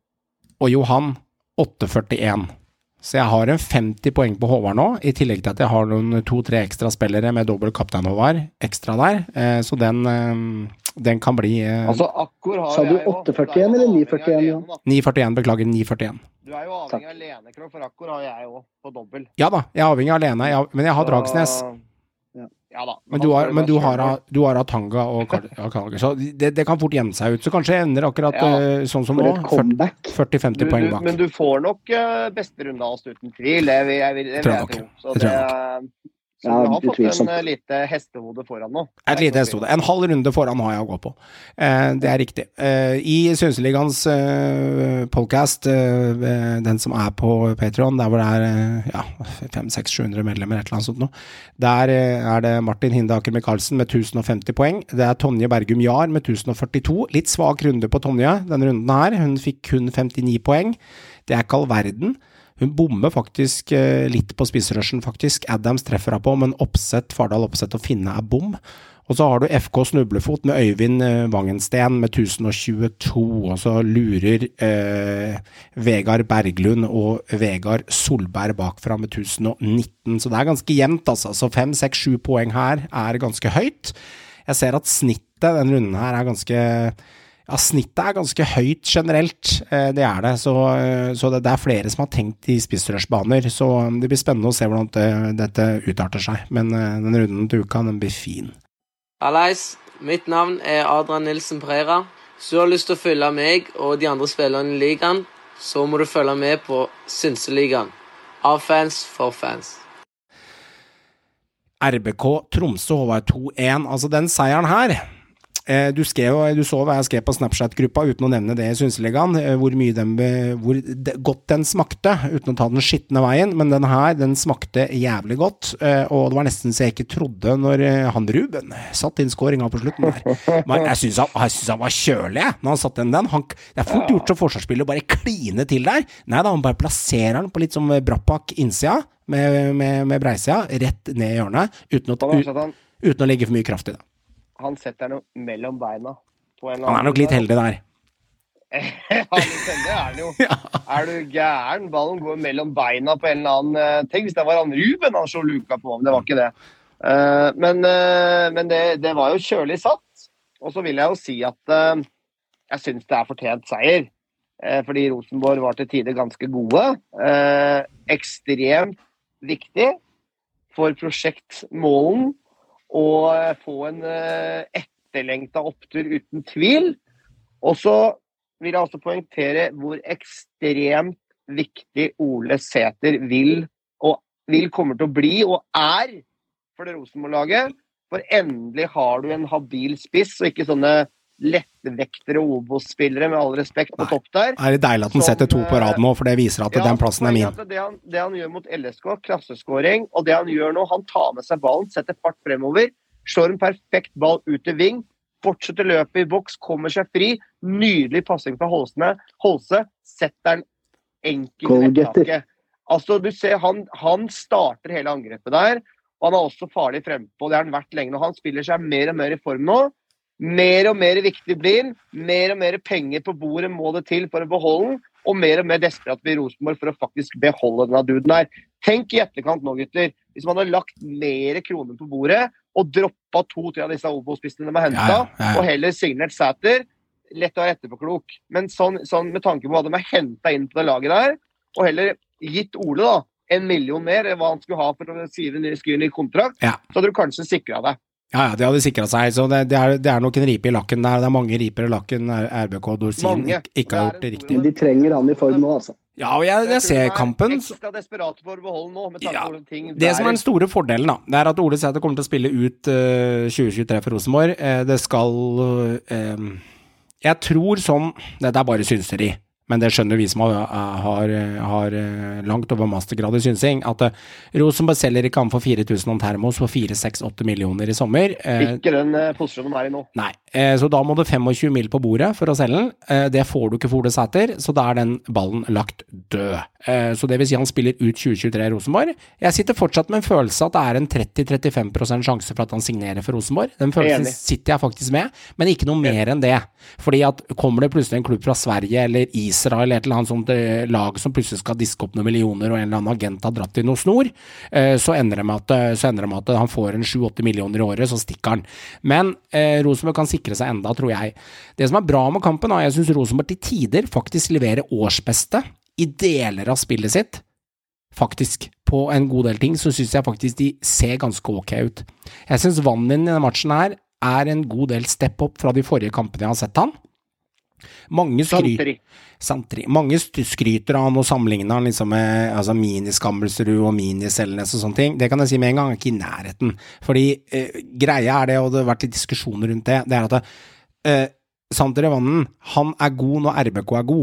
Og Johan åtte førtien. Så jeg har en femti poeng på Håvard nå, i tillegg til at jeg har noen to-tre ekstra spillere med dobbelt kaptein Håvard ekstra der. Eh, så den, eh, den kan bli eh, Altså, Akkor har Sa du jeg jo- åtte førtien du er jo eller avhengig ni av førtien, Lene, Johan? da. ni førtien, beklager, ni førtien. Du er jo avhengig av Lene, Krog, for Akkor har jeg jo på dobbel. Ja da, jeg er avhengig av Lene, jeg, men jeg har Dragsnes. Så- Ja da. Men du har, men du har, du har Atanga og Kar- og Karl, så det, det kan fort gjemme seg ut. Så kanskje jeg ender akkurat Ja. eh, sånn som For nå, et comeback. førti femti Du, poeng du, bak. men du får nok uh, beste runde av oss uten tvil. Det vil jeg, vil- det Tror vil jeg jeg nok. tro. Så Det det, tror så Ja, du har fått utvilsomt. en uh, lite hestehode foran nå. Et lite hestehode. En halv runde foran har jeg å gå på. Eh, det er riktig. Eh, I Synseligaens eh, podcast, eh, den som er på Patreon, der hvor det er eh, ja, fem seks sju hundre medlemmer, et eller annet sånt nå, der eh, er det Martin Hindaker Michaelsen med tusen og femti poeng. Det er Tonje Bergum Jahr med tusen og førtito. Litt svak runde på Tonje denne runden her. Hun fikk kun femtini poeng. Det er ikke all verden. Hun bommer faktisk eh, litt på spissrushen, faktisk. Adams treffer henne på, men Oppsett, Fardal Oppsett og Finne er bom. Og så har du F K Snublefot med Øyvind eh, Wangensten med tusen og tjueto, og så lurer eh, Vegard Berglund og Vegard Solberg bakfra med tusen og nitten. Så det er ganske jevnt, altså. Så fem, seks, sju poeng her er ganske høyt. Jeg ser at snittet denne runden her er ganske... Ja, snittet er ganske høyt generelt, eh, det er det, så, eh, så det, det er flere som har tenkt i spissrørsbaner, så det blir spennende å se hvordan det, dette utarter seg, men eh, den runden til uka, den blir fin. Hallais, mitt navn er Adrian Nilsen Pereira. Hvis du har lyst til å følge meg og de andre spillerne i ligaen, så må du følge med på Synseligaen. Av fans for fans. R B K Tromsø var to en, altså den seieren her, Eh, du skrev, du så hva jeg skrev på Snapchat-gruppa uten å nevne det i Synseligaen, eh, hvor mye den, hvor de, godt den smakte, uten å ta den skittende veien, men den her, den smakte jævlig godt, eh, og det var nesten så jeg ikke trodde når eh, han Ruben satt inn skåringen på slutten der. Men jeg synes han, jeg synes han var kjølig, når han satt inn den. Han, det er fort gjort som forsvarsspiller å bare kline til der. Nei da, han bare plasserer den på litt som Brappak innsida, med, med, med breisida, rett ned i hjørnet, uten å, uten, uten å legge for mye kraft i det. Han setter noe mellom beina. På en han er nok litt heldig der. Ja, litt heldig er han jo. Ja. Er du gæren? Ballen går mellom beina på en eller annen... Tenk hvis det var han Ruben han så luka på, men det var ikke det. Uh, men uh, men det, det var jo kjølig satt. Og så vil jeg jo si at uh, jeg synes det er fortjent seier. Uh, fordi Rosenborg var til tider ganske gode. Uh, ekstremt viktig for prosjektmålen og få en uh, etterlengtet opptur uten tvil. Og så vil jeg også poengtere hvor ekstremt viktig Ole Sæter vil, og vil kommer til å bli, og er for det Rosenborg-laget. For endelig har du en habil spiss, og ikke sånne lettvektere og Obos-spillere, med all respekt på topp der. Er det deilig at han setter to på rad nå, for det viser at ja, den plassen er min. Det han, det han gjør mot L S K, klasseskåring, og det han gjør nå, han tar med seg ballen, setter fart fremover, slår en perfekt ball ut til ving, fortsetter løpet i boks, kommer seg fri, nydelig passing fra Holse, Holse setter den enkel nettaket. Altså, du ser, han, han starter hele angrepet der, og han er også farlig frempå, det har han vært lenge, og han spiller seg mer og mer i form nå. Mer og mer viktig blir, mer og mer penger på bordet må det til for å beholde den, og mer og mer desperat blir Rosenborg for å faktisk beholde denne duden her. Tenk i etterkant nå, gutter, hvis man har lagt mer kroner på bordet, og droppet to-tre av disse Obos-spissene de har hentet, ja, ja, ja. Og heller signert Sæter, lett å være etterpåklok. Men sånn, sånn med tanke på hva de har hentet inn på det laget der, og heller gitt Ole da, en million mer, hva han skulle ha for å skrive en ny kontrakt, ja. Så hadde du kanskje sikret deg. Ja, ja, de hadde sikret seg, så det, det, er, det er nok en ripe i lakken der, det er mange riper i lakken R B K og Dorsin ikke, ikke har gjort det riktig. Men de trenger han i form nå, altså. Ja, og jeg, jeg ser kampen. Ekstra desperat for å beholde nå, med tanke ja, på ting. Det som er den store fordelen da, det er at Ole Sæter kommer til å spille ut uh, tjue tjuetre for Rosenborg. Uh, det skal, uh, jeg tror sånn, dette er bare synseri, men det skjønner vi som har, har, har langt over mastergrad i synsing, at Rosenborg selger ikke han for fire tusen om termos for fire, seks, åtte millioner i sommer. Ikke den posisjonen er i nå. Nei, så da må det tjuefem mil på bordet for å selge den. Det får du ikke for Ole Sæter, så da er den ballen lagt død. Så det vil si han spiller ut tjue tjuetre i Rosenborg. Jeg sitter fortsatt med en følelse at det er en tretti til trettifem prosent sjanse for at han signerer for Rosenborg. Den følelsen sitter jeg faktisk med, men ikke noe mer enn det. Fordi at kommer det plutselig en klubb fra Sverige eller Israel eller et eller annet sånt lag som plutselig skal diske opp noen millioner og en eller annen agent har dratt i noe snor, så ender det med at, så ender det med at han får en sju åtte millioner i året, så stikker han. Men eh, Rosenborg kan sikre seg enda, tror jeg. Det som er bra med kampen, da, jeg synes Rosenborg til tider faktisk leverer årsbeste i deler av spillet sitt, faktisk. På en god del ting, så synes jeg faktisk de ser ganske ok ut. Jeg synes Vannin i denne matchen her er en god del step up fra de forrige kampene jeg har sett han. Mange, skry Santri. Mange skryter av han og sammenligner han liksom med altså, mini-Skammelsrud og mini-Selnes og sånne ting. Det kan jeg si med en gang, ikke i nærheten. Fordi eh, greia er det, og det har vært litt diskusjoner rundt det, det er at eh, Santri Vannen, han er god når R B K er god.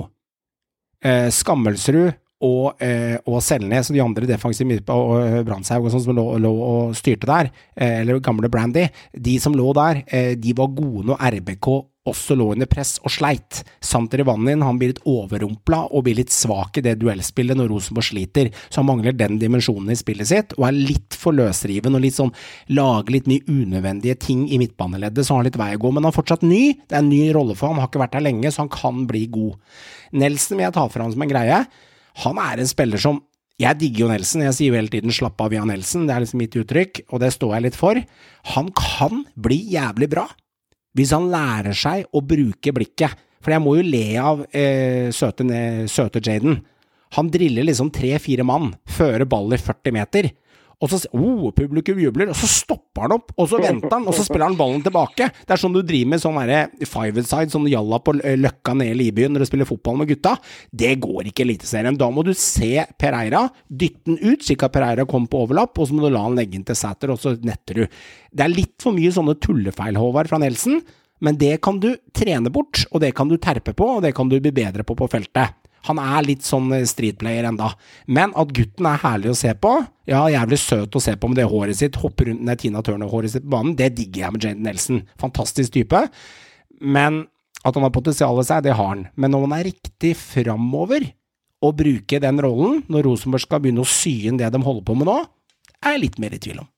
Eh, Skammelsrud og, eh, og Selnes og de andre defensive midt på og Brandshaug og sånn som lå, lå og styrte der, eh, eller gamle Brandy, de som lå der, eh, de var gode når R B K også lå under press og sleit. Santri Vannin, han blir litt overrumpla og blir litt svak i det duellspillet når Rosenborg sliter, så han mangler den dimensjonen i spillet sitt, og er litt for løsriven og litt sånn, lager litt mye unødvendige ting i midtbaneleddet, så han har litt vei å gå, men han er fortsatt ny, det er en ny rolle for han, han har ikke vært der lenge, så han kan bli god. Nelson vil jeg ta fra han som en greie, han er en spiller som, jeg digger jo Nelson, jeg sier jo hele tiden slapp av via Nelson, det er liksom mitt uttrykk, og det står jeg litt for, han kan bli jævlig bra, hvis han lærer seg å bruke blikket. For jeg må jo le av eh, søte, søte Jaden. Han driller liksom tre-fire mann, fører ball i førti meter, og så, oh, publikum jubler, og så stopper han opp, og så venter han, og så spiller han ballen tilbake. Det er sånn du driver med sånn der five-side, sånn jalla på løkka ned i Libyen når du spiller fotball med gutta. Det går ikke i eliteserien. Da må du se Pereira, dytte den ut, slik at Pereira kommer på overlapp, og så må du la han legge inn til Sæter, og så netter du. Det er litt for mye sånne tullefeil, Håvard, fra Nelson. men det kan du trene bort, og det kan du terpe på, og det kan du bli bedre på på feltet. Han er litt sånn streetplayer enda. Men at gutten er herlig å se på, ja, jævlig søt å se på med det håret sitt, hopper rundt med Tina Turner-håret sitt på banen, det digger jeg med Jayden Nelson. Fantastisk type. Men at han har potensial i seg, det har han. Men når man er riktig fremover å bruke den rollen, når Rosenborg skal begynne å sy inn det de holder på med nå, er jeg litt mer i tvil om.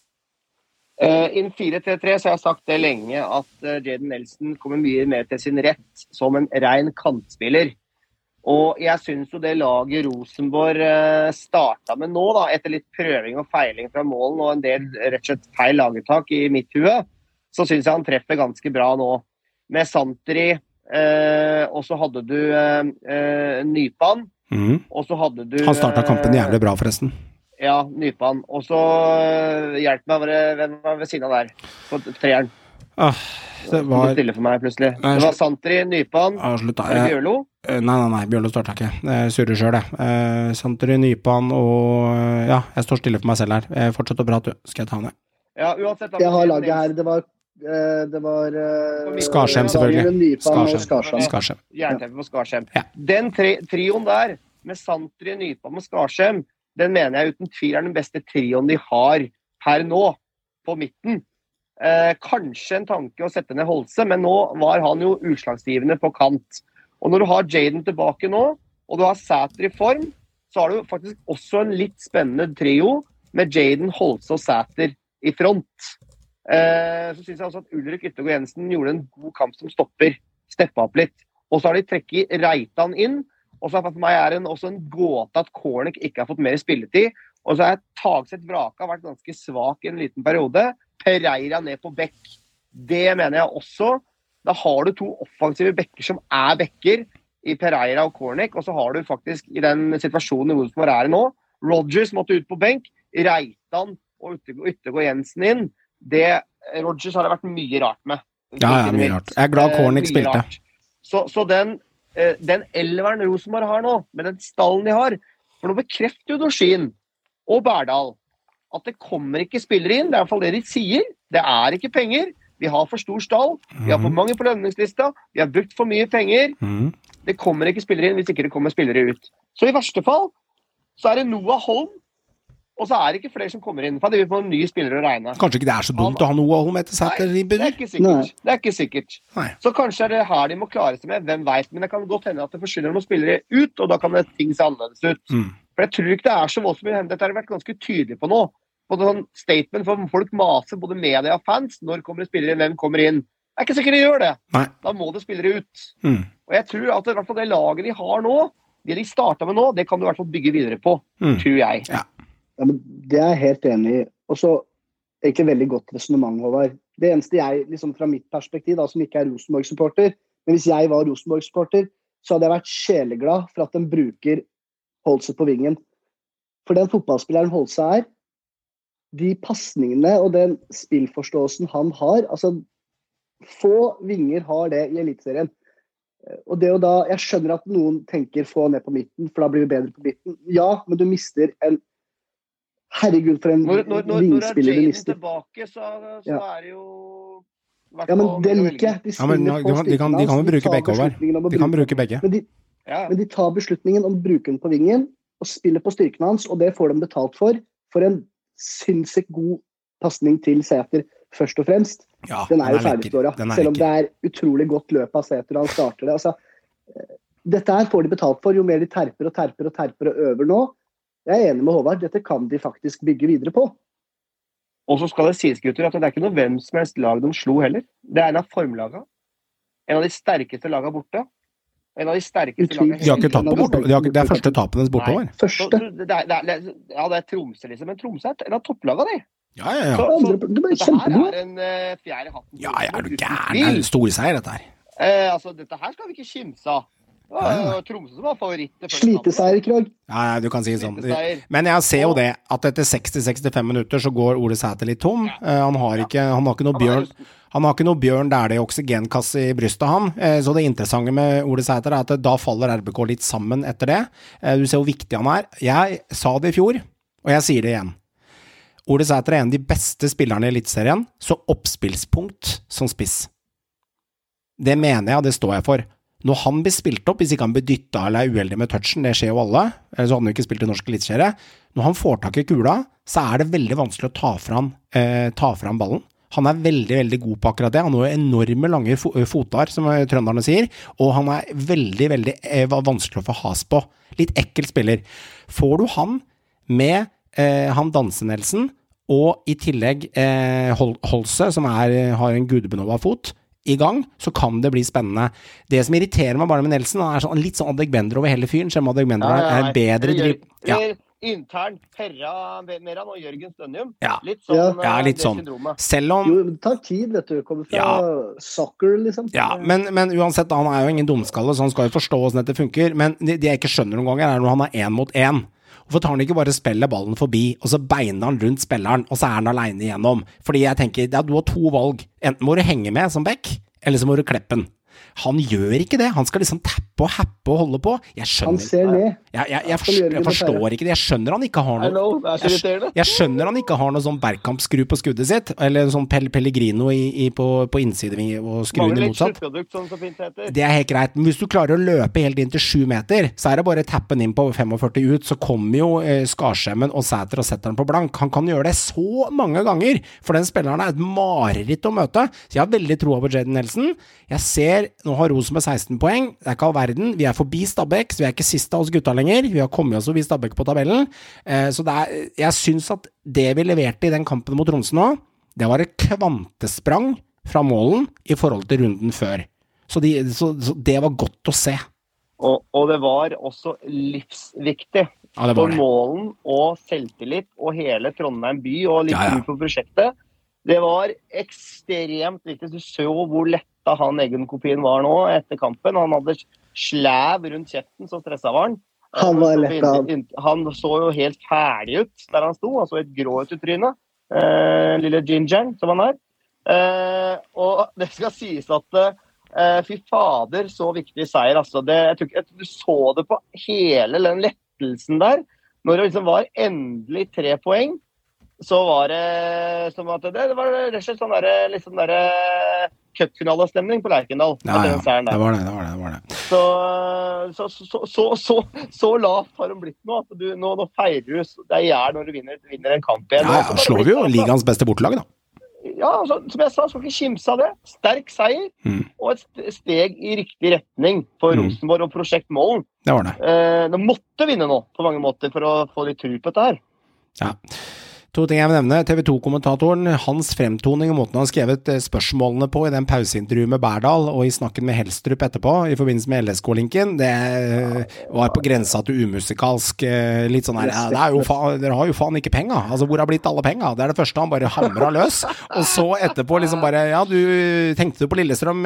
Uh, in fire tre tre så har jeg sagt det lenge at uh, Jayden Nelson kommer mye mer til sin rett som en ren kantspiller. Og jeg synes jo det laget Rosenborg uh, startet med nå, da, etter litt prøving og feiling fra målen og en del rett og slett feil lagertak i mitt hue, så synes jeg han treffer ganske bra nå. Med Santeri, uh, og så hadde du uh, uh, Nypan, mm. og så hadde du... Han startet kampen jævlig bra forresten. Ja, Nypan. Og så uh, hjelp meg, hvem var ved siden av der? På treeren. Ah, det var... Det stille for meg plutselig. Nei, det var Santeri, Nypan, ah, slutt, var det Bjørlo? Nei, nei, nei, Bjørlo startet ikke. Jeg surrer selv, jeg. Uh, Santeri, Nypan og... Ja, jeg står stille for meg selv her. Jeg fortsetter å prate, du. Skal jeg ta ned? Ja, uansett... Jeg har laget her, det var... Det var... Uh, Skarsheim, selvfølgelig. Skarsheim. Skarsheim. Skarsheim. Jernteppe på Skarsheim. Ja. Den tri trioen der, med Santeri, Nypan og Skarsheim, den mener jeg uten tvil er den beste trioen de har her nå, på midten. Eh, kanskje en tanke å sette ned Holse, men nå var han jo utslagsgivende på kant. Og når du har Jayden tilbake nå, og du har Sæter i form, så har du faktisk også en litt spennende trio med Jayden, Holse og Sæter i front. Eh, så synes jeg også at Ulrik Yttergård Jensen gjorde en god kamp som stopper, steppet opp litt. Og så har de trekket Reitan inn, og så for meg er det også en gåte at Kornik ikke har fått mer spilletid. Og så er Tagseth Vraka vært ganske svak i en liten periode. Pereira ned på bekk. Det mener jeg også. Da har du to offensive bekker som er bekker i Pereira og Kornik, og så har du faktisk i den situasjonen i Wolfsburg er nå, Rodgers måtte ut på benk, Reitan og Yttergård Jensen inn. Det, Rodgers har det vært mye rart med. Ja, ja, mye rart. Jeg er glad Kornik spilte. Så, så den den elveren Rosenborg har nå, med den stallen de har, for nå bekrefter jo Dorsin og Berdal at det kommer ikke spillere inn, det er i hvert fall det de sier, det er ikke penger, vi har for stor stall, vi har for mange på lønningslista, vi har brukt for mye penger, det kommer ikke spillere inn hvis ikke det kommer spillere ut. Så i verste fall, så er det Noah Holm, og så er det ikke flere som kommer inn, for det vil få en ny spillere å regne. Kanskje ikke det er så dumt å ha Noah Holm etter Sæter i bunn? Nei, det er ikke sikkert. Det er ikke sikkert. Nei. Så kanskje er det her de må klare seg med, hvem vet, men det kan godt hende at det forsvinner noen spillere ut, og da kan det ting se annerledes ut. Mm. For jeg tror ikke det er så voldsomt mye, dette har det vært ganske tydelig på nå, på sånn statement for folk maser, både media og fans, når kommer det spillere inn, hvem kommer inn. Det er ikke sikkert de gjør det. Nei. Da må det spillere ut. Mm. Og jeg tror at det, i hvert fall det laget de har nå, det de startet med nå, det kan du i hvert fall bygge videre på, mm. tror jeg. Ja. Ja, men det er jeg helt enig i. Og så egentlig veldig godt resonemang, Håvard. Det eneste jeg, liksom fra mitt perspektiv, da, som ikke er Rosenborg-supporter, men hvis jeg var Rosenborg-supporter, så hadde jeg vært sjeleglad for at den bruker Holse på vingen. For den fotballspilleren Holse er, de passningene og den spillforståelsen han har, altså få vinger har det i Eliteserien. Og det å da, jeg skjønner at noen tenker få ned på midten, for da blir det bedre på midten. Ja, men du mister en herregud, for en når, når, når, vingspiller du mister. Når er Jayden tilbake, så, så ja. er det jo... Ja, men det liker jeg. De, ja, men, de, kan, de, kan, de kan jo bruke begge over. De kan bruke begge. Men de, ja. men de tar beslutningen om å bruke den på vingen, og spiller på styrken hans, og det får de betalt for, for en sinnssykt god passning til Sæter, først og fremst. Ja, den er jo ferdigståret, selv om det er utrolig godt løp av Sæter, han starter det. Altså, dette her får de betalt for, jo mer de terper og terper og terper og øver nå. Jeg er enig med Håvard, dette kan de faktisk bygge videre på. Og så skal det sies, gutter, at det er ikke noe hvem som helst lag de slo heller. Det er en av formlagene. En av de sterkeste lagene borte. En av de sterkeste lagene. De har ikke tatt på borte. De har, det er første tapenes bortover. Første. Det er, det er, ja, det er Tromsø, liksom. Men Tromsø er en av topplagene, de. Ja, ja, ja. Så, så, det dette her er en uh, fjerde hatten. Ja, ja, er du gæren? Det er en stor seier, dette her. Eh, altså, dette her skal vi ikke kimse av. Det var Tromsø som var favoritter. Sliteseier, Krog. Ja, du kan si sånn. Men jeg ser jo det, at etter seksti til sekstifem minutter så går Ole Sæter litt tom. Han har ikke, han har ikke noe bjørn, han har ikke noe bjørn der det er oksygenkasse i brystet han. Så det interessante med Ole Sæter er at da faller R B K litt sammen etter det. Du ser hvor viktig han er. Jeg sa det i fjor, og jeg sier det igjen. Ole Sæter er en av de beste spillerne i Eliteserien, så oppspillspunkt som spiss. Det mener jeg, og det står jeg for. Når han blir spilt opp, hvis ikke han blir dyttet eller er uheldig med touchen, det skjer jo alle, eller så hadde han jo ikke spilt i norsk elitserie, når han får tak i kula, så er det veldig vanskelig å ta fram, eh, ta fram ballen. Han er veldig, veldig god på akkurat det. Han har enorme lange fotar, som trønderne sier, og han er veldig, veldig eh, vanskelig å få has på. Litt ekkel spiller. Får du han med eh, han Dansen-Nelsen, og i tillegg eh, Hol Holse, som er, har en gudebenova fot, i gang, så kan det bli spennende. Det som irriterer meg bare med Nelson, han er sånn, litt sånn Adegbenro over hele fyren, selv om Adegbenro ja, ja, er en bedre driv... Ja. Intern Perra Meran og Jørgen Stønnium. Ja. Litt sånn, ja, litt sånn. Selv om... Jo, det tar tid, vet du. Kommer fra ja. Soccer, liksom. Ja, men, men uansett, han er jo ingen dumskalle, så han skal jo forstå hvordan dette funker. Men det jeg ikke skjønner noen ganger, er når han er en mot en. Hvorfor tar han ikke bare spiller ballen forbi, og så beiner han rundt spilleren, og så er han alene igjennom? Fordi jeg tenker, ja, du har to valg. Enten må du henge med som back, eller så må du kleppe den. Han gjør ikke det. Han skal liksom tappe og happe og holde på. Jeg skjønner, han ser ned. Jeg, jeg, jeg, forstår, jeg forstår ikke det. Jeg skjønner han ikke har noe jeg, jeg skjønner han ikke har noe sånn Bergkamp-skru på skuddet sitt, eller sånn Pel Pellegrino i, i, på, på innsiden og skruen i motsatt. Sånn så fint heter. Det er helt greit. Men hvis du klarer å løpe helt inn til sju meter, så er det bare tappen inn på førtifem ut, så kommer jo eh, Skarskjemmen og Sæter og setter den på blank. Han kan gjøre det så mange ganger, for den spilleren er et mareritt å møte. Så jeg har veldig troa på Jayden Nelson. Jeg ser, nå har Rosenborg seksten poeng, det er ikke all verden, vi er forbi Stabæk, så vi er ikke siste av oss gutta lenger, vi har kommet oss forbi Stabæk på tabellen, eh, så det er, jeg synes at det vi leverte i den kampen mot Tromsø nå, det var et kvantesprang fra målen i forhold til runden før, så, de, så, så det var godt å se. Og, og det var også livsviktig ja, for målen og selvtillit og hele Trondheim by og litt ja, ja. På prosjektet. Det var ekstremt viktig. Du så hvor letta han egenkopien var nå etter kampen. Han hadde slæv rundt kjeften, så stresset var han. Han var letta. Han så jo helt ferdig ut der han sto. Han så et grå ut i trynet. Eh, lille Gingeren, som han er. Eh, og det skal sies at eh, fy fader, så viktig seier. Altså. Det, jeg tror ikke, du så det på hele den lettelsen der. Når det liksom var endelig tre poeng, så var det som at det, det var rett og slett sånn der, liksom der cupfinalestemning på Lerkendal. Ja, ja, det var det, det var det, det var det. Så, så, så, så, så, så lavt har de blitt nå, at du, nå, nå feirer du det er jær når du vinner, vinner en kamp igjen. Ja, ja, slår vi jo ligaens beste bortelag da. Ja, altså, som jeg sa, skal ikke kimse av det. Sterk seier, mm. og et steg i riktig retning for mm. Rosenborg og Prosjekt Målen. Det var det. Eh, de måtte vinne nå, på mange måter, for å få litt tro på dette her. Ja. To ting jeg vil nevne, T V to-kommentatoren, hans fremtoning og måten han har skrevet spørsmålene på i den pauseintervjuet med Berdal og i snakken med Helstrup etterpå i forbindelse med L S K-linken, det var på grensa til umusikalsk, litt sånn her, ja, det er jo faen, dere har jo faen ikke penger, altså hvor har blitt alle penger? Det er det første han bare hamret løs, og så etterpå liksom bare, ja, du tenkte du på Lillestrøm,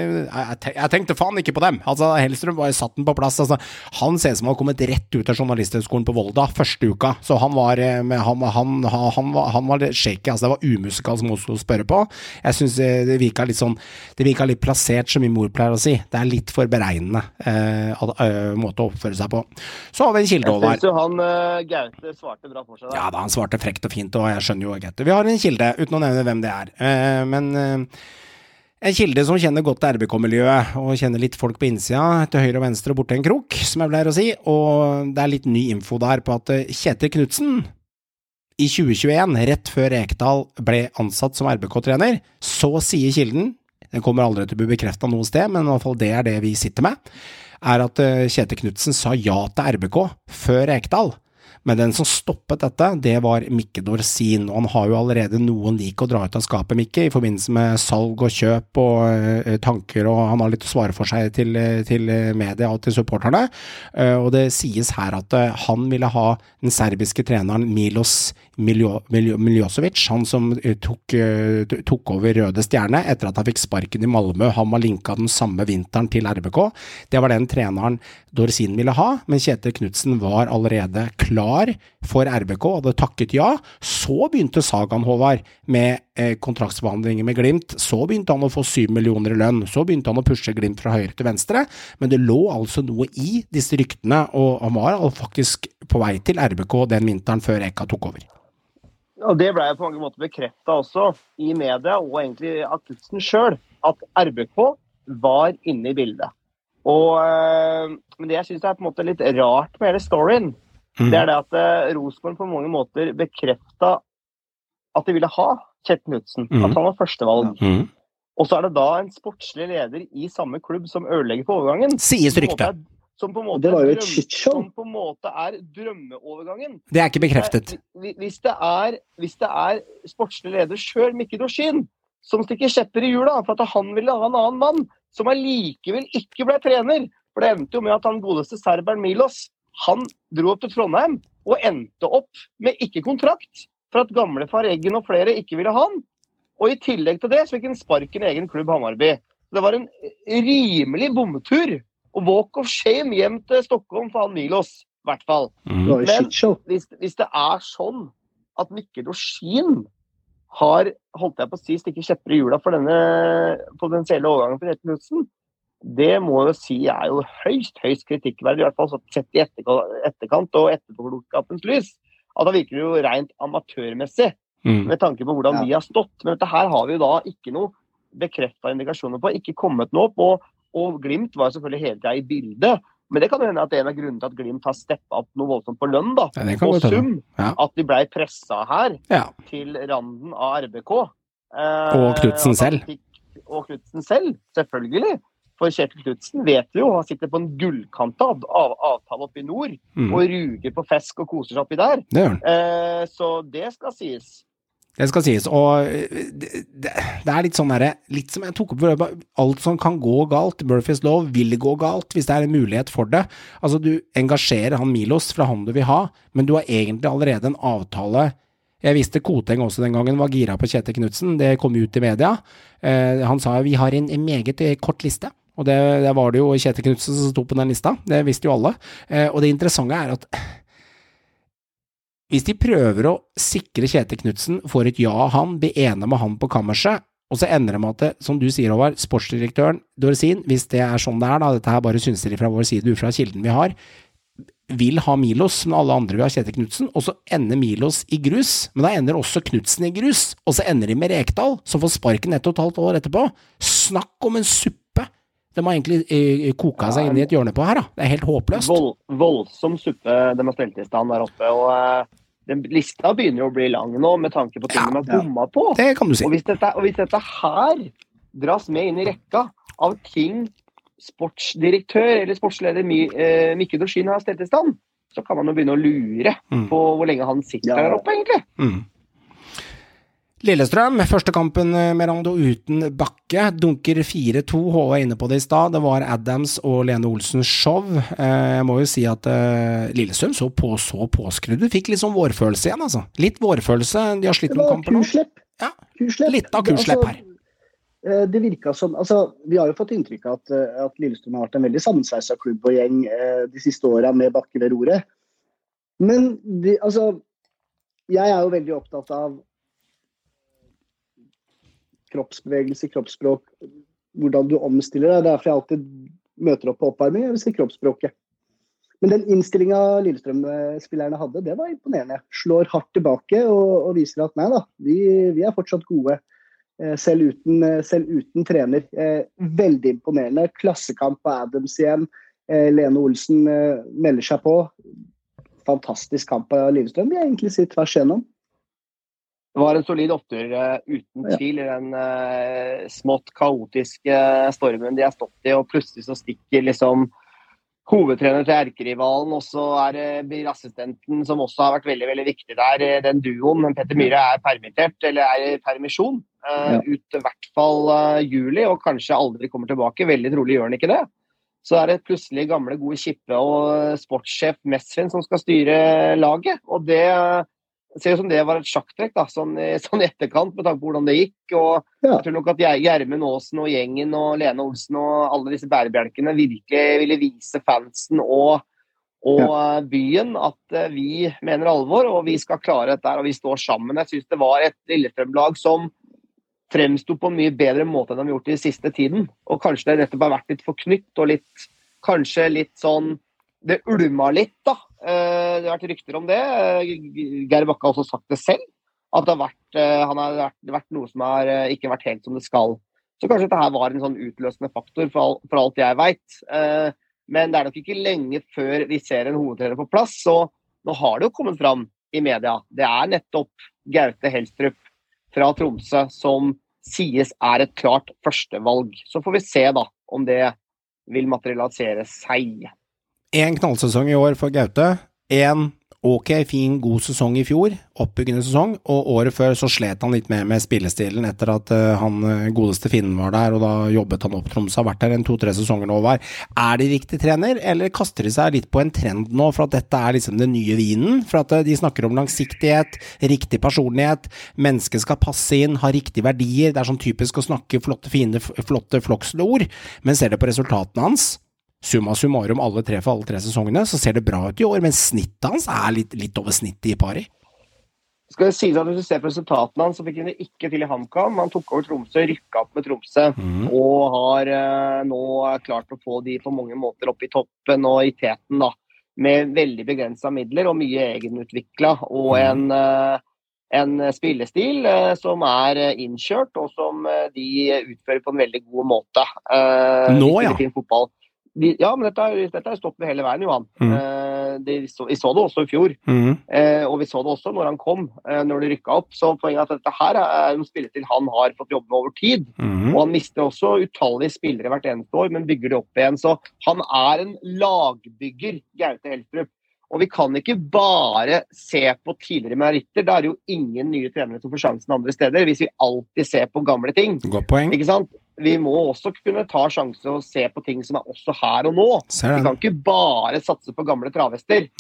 jeg tenkte faen ikke på dem, altså Helstrup var jo satt den på plass, altså, han ser som han har kommet rett ut av journalisthøgskolen på Volda første uka, så han var med, han, han, han Han var, han var shaky, altså det var umusikalsk måte å spørre på. Jeg synes det virket litt sånn, det virket litt plassert, som min mor pleier å si. Det er litt for beregnende eh, uh, måte å oppføre seg på. Så har vi en kilde over her. Jeg synes jo han uh, Gaute svarte bra for seg der. Ja, da, han svarte frekt og fint, og jeg skjønner jo Gaute. Vi har en kilde, uten å nevne hvem det er. Uh, men uh, en kilde som kjenner godt R B K-miljøet, og kjenner litt folk på innsida, til høyre og venstre og borte en krok, som jeg pleier å si, og det er litt ny info der på at Kjetil Knudsen i tjue tjueen, rett før Rekdal ble ansatt som R B K-trener, så sier kilden, den kommer aldri til å bli bekreftet noe sted, men i hvert fall det er det vi sitter med, er at Kjetil Knudsen sa ja til R B K før Rekdal. Men den som stoppet dette, det var Mikke Dorsin, og han har jo allerede noen lik å dra ut av skapet, Mikke, i forbindelse med salg og kjøp og uh, tanker, og han har litt å svare for seg til, til media og til supporterne, uh, og det sies her at uh, han ville ha den serbiske treneren Milos Miljo, Miljo, Miljosevic, han som uh, tok, uh, tok over Røde Stjerne etter at han fikk sparken i Malmö. Han var linket den samme vinteren til R B K. Det var den treneren Dorsin ville ha, men Kjetil Knudsen var allerede klar for R B K, hadde takket ja. Så begynte Sagan Håvard med eh, kontraktsbehandlinger med Glimt, så begynte han å få syv millioner i lønn, så begynte han å pushe Glimt fra høyre til venstre, men det lå altså noe i disse ryktene, og han var faktisk på vei til R B K den vinteren før Eka tok over. Og det ble på mange måter bekreftet også i media, og egentlig av Knudsen selv, at R B K var inne i bildet. Og, uh, men det jeg synes er på en måte litt rart med hele storyen, mm. det er det at uh, Rosenborg på mange måter bekreftet at de ville ha Kjetil Knutsen, mm. at han var førstevalg. Mm. Og så er det da en sportslig leder i samme klubb som ødelegger på overgangen. Sies rykte. Som på en måte det var jo et drøm, shitshow. Som på en måte er drømmeovergangen. Det er ikke bekreftet. Hvis det er, hvis det er sportslig leder selv, Mikkel Dorsin, som stikker kjepper i hjula, for at han ville ha en annen mann, som allikevel ikke ble trener. For det endte jo med at han godeste serberen Milos, han dro opp til Trondheim, og endte opp med ikke kontrakt, for at gamle far Eggen og flere ikke ville ha han. Og i tillegg til det, så fikk han sparken i egen klubb Hammarby. Det var en rimelig bombetur. Og walk of shame hjem til Stockholm for han Milos, i hvert fall. Mm. Men hvis, hvis det er sånn at Mikkel Dorsin har, holdt jeg på å si, stikker kjepper i hjula for denne potensielle overgangen for Kjetil Knutsen, det må jeg jo si er jo høyst, høyst kritikkverdig, i hvert fall sett i etterkant og etterpåklokskapens lys. At det virker jo rent amatørmessig, mm. med tanke på hvordan ja. vi har stått. Men dette her har vi jo da ikke noe bekreftet indikasjoner på, ikke kommet noe opp, og Og Glimt var selvfølgelig hele tiden i bildet, men det kan jo hende at det er en av grunnene til at Glimt har steppet opp noe voldsomt på lønn, da. Ja, og sum, ja. at de ble presset her ja. til randen av R B K. Eh, og Knutsen selv. Fikk, og Knutsen selv, selvfølgelig. For Kjetil Knutsen vet vi jo, han sitter på en gullkantet av, avtale oppe i nord, mm. og ruger på fisk og koser seg oppi der. Det gjør han. Eh, så det skal sies. Det skal sies, og det, det, det er litt sånn der, litt som jeg tok opp, alt som kan gå galt, Murphys lov vil gå galt, hvis det er en mulighet for det. Altså, du engasjerer han Milos fra han du vil ha, men du har egentlig allerede en avtale. Jeg visste Koteng også den gangen var gira på Kjetil Knutsen, det kom ut i media. Eh, han sa, vi har en, en meget kort liste, og det, det var det jo Kjetil Knutsen som stod på den lista, det visste jo alle. Eh, og det interessante er at hvis de prøver å sikre Kjetil Knutsen, får et ja av han, blir enig med han på kammerset, og så ender det med at det, som du sier, Håvard, sportsdirektøren, Dorsin, hvis det er sånn det er, da, dette her bare synser de fra vår side, ut fra kilden vi har, vil ha Milos, men alle andre vil ha Kjetil Knutsen, og så ender Milos i grus, men da ender også Knutsen i grus, og så ender de med Rekdal, som får sparken ett og et halvt år etterpå. Snakk om en suppe! De har egentlig eh, koka seg inn i et hjørne på her, da. Det er helt håpløst. Vold, voldsom suppe de har stelt i stand der oppe, og eh, den lista begynner jo å bli lang nå, med tanke på ting ja, de har bomma på. Det kan du si. Og hvis dette, og hvis dette her dras med inn i rekka av ting sportsdirektør eller sportsleder eh, Mikkel Dorsin har stelt i stand, så kan man jo begynne å lure mm. på hvor lenge han sitter ja. der oppe, egentlig. Mm. Lillestrøm, første kampen med Rando uten Bakke, dunker fire to, Håvard var inne på det i stad, det var Adams og Lene Olsens show. Jeg må jo si at Lillestrøm så på så påskrudd, fikk litt sånn vårfølelse igjen, altså. Litt vårfølelse, de har slitt med kampen nå. Kurslepp. Ja, kurslepp. Litt av kurslepp her. Det virket som, altså, vi har jo fått inntrykk av at, at Lillestrøm har vært en veldig sammensveiset klubb og gjeng de siste årene med Bakke ved roret. Men, de, altså, jeg er jo veldig opptatt av kroppsbevegelse, kroppsspråk, hvordan du omstiller deg. Det er derfor jeg alltid møter opp på oppvarming, jeg vil si kroppsspråket. Men den innstillingen Lillestrøm-spillerne hadde, det var imponerende. Slår hardt tilbake og, og viser at nei da, vi, vi er fortsatt gode, selv uten, selv uten trener. Veldig imponerende. Klassekamp på Adams igjen. Lene Olsen melder seg på. Fantastisk kamp av Lillestrøm. Vi har egentlig sitt tvers gjennom. Det var en solid opptur uh, uten tvil i den uh, smått kaotiske stormen de har stått i, og plutselig så stikker liksom hovedtrener til erkerivalen, og så er det bilassistenten som også har vært veldig, veldig viktig der, den duoen, men Petter Myhre er permittert, eller er i permisjon, uh, ja. ut i hvert fall uh, juli, og kanskje aldri kommer tilbake, veldig trolig gjør han ikke det. Så er det plutselig gamle gode Kippe og sportssjef Messvin som skal styre laget, og det Det ser ut som det var et sjakktrekk da, sånn, sånn etterkant med tanke på hvordan det gikk, og ja. jeg tror nok at Gjermund Aasen og gjengen og Lene Olsen og alle disse bærebjelkene virkelig ville vise fansen og, og ja. byen at vi mener alvor, og vi skal klare dette her, og vi står sammen. Jeg synes det var et Lillestrøm-lag som fremstod på en mye bedre måte enn de har gjort i siste tiden, og kanskje det nettopp har vært litt forknytt, og litt, kanskje litt sånn, det ulma litt da, det har vært rykter om det. Geir Bakke har også sagt det selv, at det har vært, han har vært, det har vært noe som har ikke vært helt som det skal. Så kanskje dette her var en sånn utløsende faktor for, all, for alt jeg vet. Eh, men det er nok ikke lenge før vi ser en hovedtrener på plass, så nå har det jo kommet fram i media. Det er nettopp Gaute Helstrup fra Tromsø som sies er et klart førstevalg. Så får vi se da om det vil materialisere seg. En knallsesong i år for Gaute, en ok, fin, god sesong i fjor, oppbyggende sesong, og året før så slet han litt mer med spillestilen etter at uh, han godeste Finnen var der, og da jobbet han opp Tromsø, har vært der en to-tre sesonger nå var. Er det riktig trener, eller kaster de seg litt på en trend nå, for at dette er liksom den nye vinen, for at uh, de snakker om langsiktighet, riktig personlighet, mennesket skal passe inn, ha riktige verdier, det er sånn typisk å snakke flotte, fine, flotte floksleord, men ser det på resultatene hans, summa summarum alle tre for alle tre sesongene, så ser det bra ut i år, men snittet hans er litt, litt over snittet i pari. Skal jeg si at hvis du ser på resultatene hans, så fikk han det ikke til i HamKam. Han tok over Tromsø, rykket opp med Tromsø, mm. og har uh, nå klart å få de på mange måter opp i toppen og i teten da, med veldig begrenset midler og mye egenutviklet, og mm. en, uh, en spillestil uh, som er uh, innkjørt, og som uh, de utfører på en veldig god måte. Uh, nå, ja. Fin fotball. De, ja, men dette er, dette er stått med hele veien, Johan. Mm. Eh, de så, vi så det også i fjor, mm. eh, og vi så det også når han kom, eh, når de rykket opp. Så poenget er at dette her er en spilletid han har fått jobbe med over tid. Mm. Og han mister også utallige spillere hvert eneste år, men bygger det opp igjen. Så han er en lagbygger, Gaute Helstrup. Og vi kan ikke bare se på tidligere meritter. Da er det jo ingen nye trenere som får sjansen andre steder, hvis vi alltid ser på gamle ting. Godt poeng. Ikke sant? Vi må også kunne ta sjanser og se på ting som er også her og nå. Vi kan ikke bare satse på gamle travhester.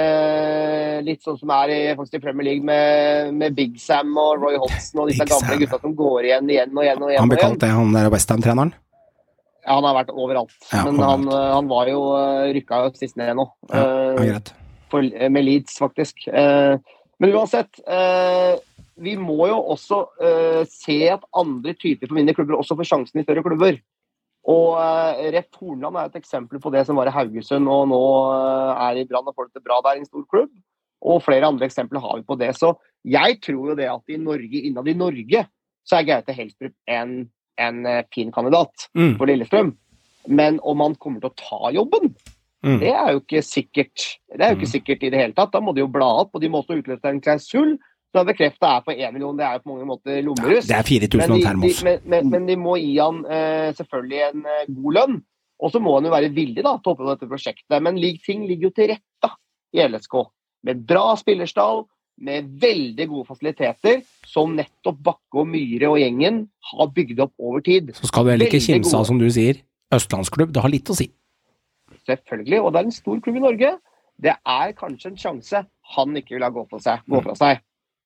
Eh, litt sånn som er i, faktisk i Premier League med, med Big Sam og Roy Hodgson og disse Big gamle Sam. Gutta som går igjen, igjen og igjen og igjen. Han ble kalt det, han der West Ham-treneren? Ja, han har vært overalt. Ja, men han, han var jo rykka jo sist ned nå. Ja, greit. For, med Leeds, faktisk. Eh, men uansett... Eh, vi må jo også uh, se at andre typer for mindre klubber også får sjansen i større klubber. Og uh, Ref Hornland er et eksempel på det som var i Haugesund, og nå uh, er i Brann og får det bra der i en stor klubb. Og flere andre eksempler har vi på det. Så jeg tror jo det at i Norge, innad i Norge, så er Gaute Helstrup en, en uh, fin kandidat mm. for Lillestrøm. Men om han kommer til å ta jobben, mm. det er jo ikke sikkert. Det er jo ikke mm. sikkert i det hele tatt. Da må de jo bla opp, og de må også utløse en klausul. Så bekreftet er på en million, det er jo på mange måter lommerus. Ja, det er fire tusen og termos. Men, men, men de må gi han eh, selvfølgelig en eh, god lønn, og så må han jo være villig da, til å oppnå dette prosjektet. Men lig, ting ligger jo til rette i L S K, med bra spillerstall, med veldig gode fasiliteter, som nettopp Bakke og Myhre og gjengen har bygd opp over tid. Så skal du heller ikke kimse av, som du sier, Østlandsklubb, det har litt å si. Selvfølgelig, og det er en stor klubb i Norge. Det er kanskje en sjanse han ikke vil ha gå fra seg. Gå fra seg.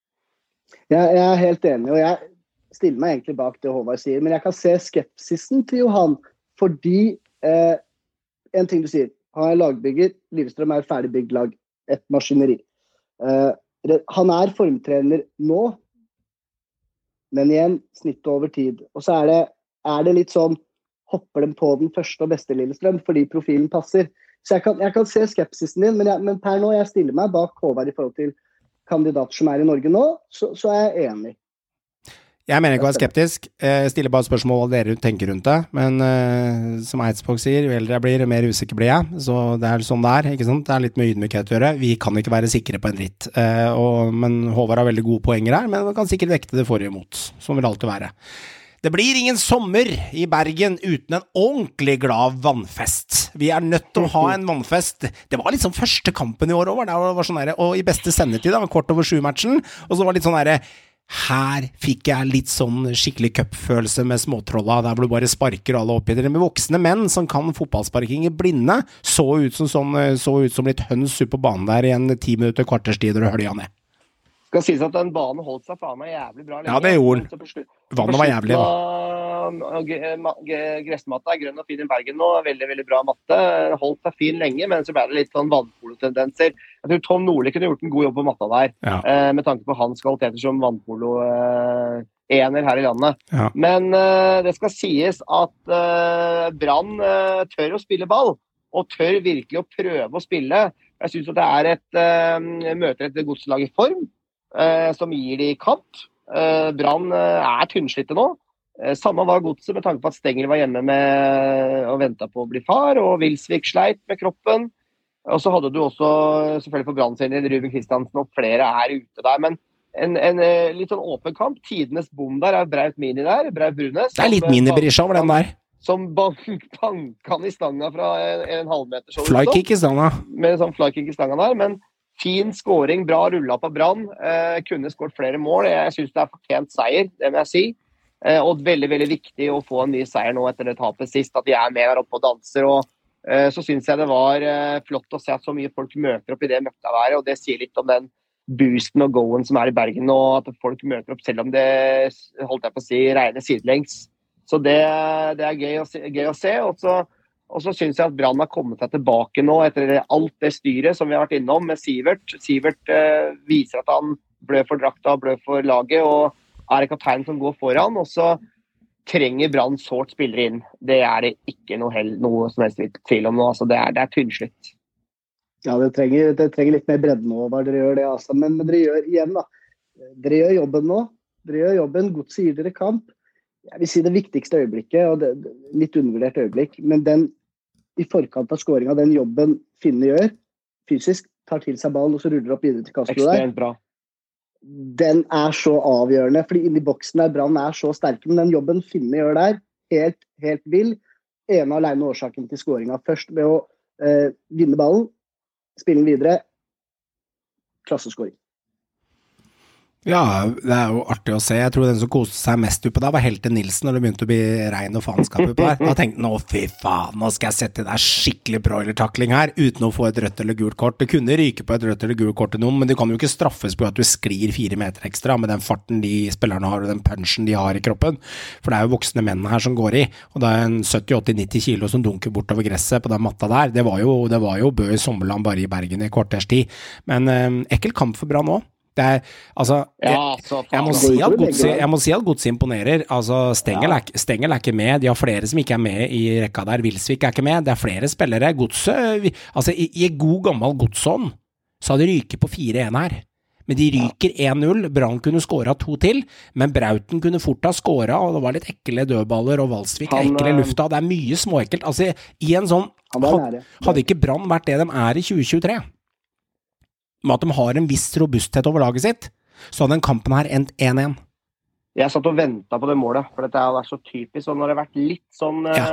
Jeg, jeg er helt enig, og jeg stiller meg egentlig bak det Håvard sier, men jeg kan se skepsisen til Johan, fordi eh, en ting du sier, han er lagbygger, Lillestrøm er ferdigbygd lag, et maskineri. Eh, han er formtrener nå, men igjen snitt over tid. Og så er det, er det litt sånn, hopper de på den første og beste Lillestrøm, fordi profilen passer. Så jeg kan, jeg kan se skepsisen din, men, jeg, men per nå, jeg stiller meg bak Håvard i forhold til kandidater som er i Norge nå, så, så er jeg enig. Jeg mener ikke å være skeptisk. Jeg stiller bare spørsmål hva dere tenker rundt det, men uh, som Eidsvåg sier, jo eldre jeg blir, jo mer usikker blir jeg, så det er sånn det er, ikke sant? Det er litt med ydmykhet å gjøre. Vi kan ikke være sikre på en dritt, uh, og, men Håvard har veldig gode poenger her, men man kan sikkert vekte det for og imot, som vil alltid være. Det blir ingen sommer i Bergen uten en ordentlig glad vannfest. Vi er nødt til å ha en vannfest. Det var liksom første kampen i år over, det var sånn der, og i beste sendetid, da, kvart over sju-matchen, og så var det litt sånn der, her fikk jeg litt sånn skikkelig cupfølelse med småtrolla, der hvor du bare sparker alle opp i det. Med voksne menn som kan fotballsparking i blinde, så ut som, sånn, så ut som litt høns ut på banen der i en ti minutter kvarterstid, og hølja ned. Det skal sies at den banen holdt seg faen meg jævlig bra. Ja, det gjorde den. Vannet var jævlig. Gressmatta er grønn og fin i Bergen nå. Veldig, veldig bra matte. Holdt seg fin lenge, men så ble det litt sånn vannpolo-tendenser. Jeg tror Tom Nordli kunne gjort en god jobb på matta der, ja. eh, med tanke på hans kvaliteter som vannpolo-ener eh, her i landet. Ja. Men eh, det skal sies at eh, Brann eh, tør å spille ball, og tør virkelig å prøve å spille. Jeg synes at det er et eh, møter et godslag i form, Eh, som gir de kamp. Eh, Brann eh, er tynnslitte nå. Samme var godset med tanke på at Stengel var hjemme med og ventet på å bli far, og Wilsvik sleit med kroppen. Og så hadde du også selvfølgelig på Brann-serien Ruben Kristiansen, og flere er ute der. Men en, en litt sånn åpen kamp. Tidenes bom der er Braut Mini der. Braut Brunes. Det er litt mini-brisja over den der. Som banka han i stanga fra en, en halvmeter. Flykick i stanga. Med en sånn flykick i stanga der, men fin scoring, bra rullet på Brann. Eh, kunne skåret flere mål. Jeg synes det er fortjent seier, det må jeg si. Eh, og veldig, veldig viktig å få en ny seier nå etter det tapet sist, at de er med der oppe og danser. Og eh, så synes jeg det var eh, flott å se at så mye folk møter opp i det møkkaværet, og det sier litt om den boosten og goen som er i Bergen nå, at folk møter opp selv om det, holdt jeg på å si, regner sidelengs. Så det, det er gøy å se. Gøy å se. Og så, og så synes jeg at Brann har kommet seg tilbake nå etter alt det styret som vi har vært innom med Sivert. Sivert eh, viser at han blør for drakta, blør for laget, og er det kapteinen som går foran, og så trenger Brann sårt spillere inn. Det er det ikke noe, hel, noe som helst tvil om nå. Altså, det er, det er tynnslitt. Ja, det trenger, det trenger litt mer bredden nå, hva dere gjør det, altså. Men, men dere gjør igjen da. Dere gjør jobben nå. Dere gjør jobben, godt sier dere kamp. Jeg vil si det viktigste øyeblikket, og det, litt undervurdert øyeblikk, men den i forkant av scoringen, den jobben Finne gjør, fysisk, tar til seg ballen, og så ruller opp videre til Castro der. Ekstremt bra. Den er så avgjørende, fordi inni boksen der Brann er så sterke, men den jobben Finne gjør der, helt, helt vill, ene alene årsaken til scoringen. Først med å eh, vinne ballen, spille videre, klassescoring. Ja, det er jo artig å se. Jeg tror den som koste seg mest på der var Helte Nilsen, når det begynte å bli regn og faenskap på der. Da tenkte han, å fy faen, nå skal jeg sette der skikkelig broiler-takling her, uten å få et rødt eller gult kort. Det kunne ryke på et rødt eller gult kort til noen, men det kan jo ikke straffes på at du sklir fire meter ekstra med den farten de spillerne har, og den punchen de har i kroppen. For det er jo voksne menn her som går i, og det er en sytti åtti nitti kilo som dunker bortover gresset på den matta der. Det var jo, det var jo Bø i Sommerland bare i Bergen i kvarters tid. Men eh, ekkel kamp for Brann også. Det er, altså, jeg, jeg, må si at Godset, jeg må si at Godset imponerer. Altså, Stengel er, Stengel er ikke med. De har flere som ikke er med i rekka der. Wilsvik er ikke med. Det er flere spillere. Godset, altså, i, i god gammel Godsånd så hadde de ryket på fire en her. Men de ryker en null. Brann kunne skåret to til, men Brauten kunne fort ha skåret, og det var litt ekle dødballer, og Valsvik er ekle i lufta. Det er mye småekkelt. Altså, i en sånn, had, hadde ikke Brann vært det de er i tjue tjuetre, med at de har en viss robusthet over laget sitt, så hadde den kampen her endt en en. Jeg satt og ventet på det målet, for dette har vært så typisk, og når det har vært litt sånn ja.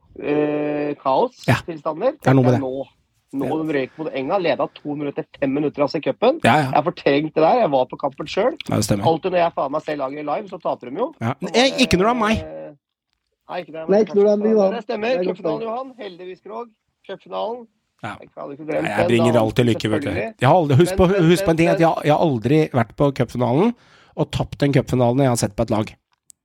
uh, kaos-tilstander, ja. Det er noe med det. Nå, nå ja. De røyk mot Enga, ledet to minutter, fem minutter altså i cupen. Ja, ja. Jeg har fortrengt det der, jeg var på kampen selv. Ja, det stemmer. Alltid når jeg faen meg selv lager live, så taper de jo. Ja. Jeg, ikke når det er meg. Nei, ikke når det er meg. Nei, ikke når det er Johan. Det stemmer, cupfinalen Johan, heldigvis Krog, cupfinalen. Ja. Jeg, Nei, jeg bringer alltid lykke, vet du. Jeg har aldri, husk, på, husk på en ting, at jeg, jeg har aldri vært på cupfinalen og tapt den cupfinalen jeg har sett på et lag.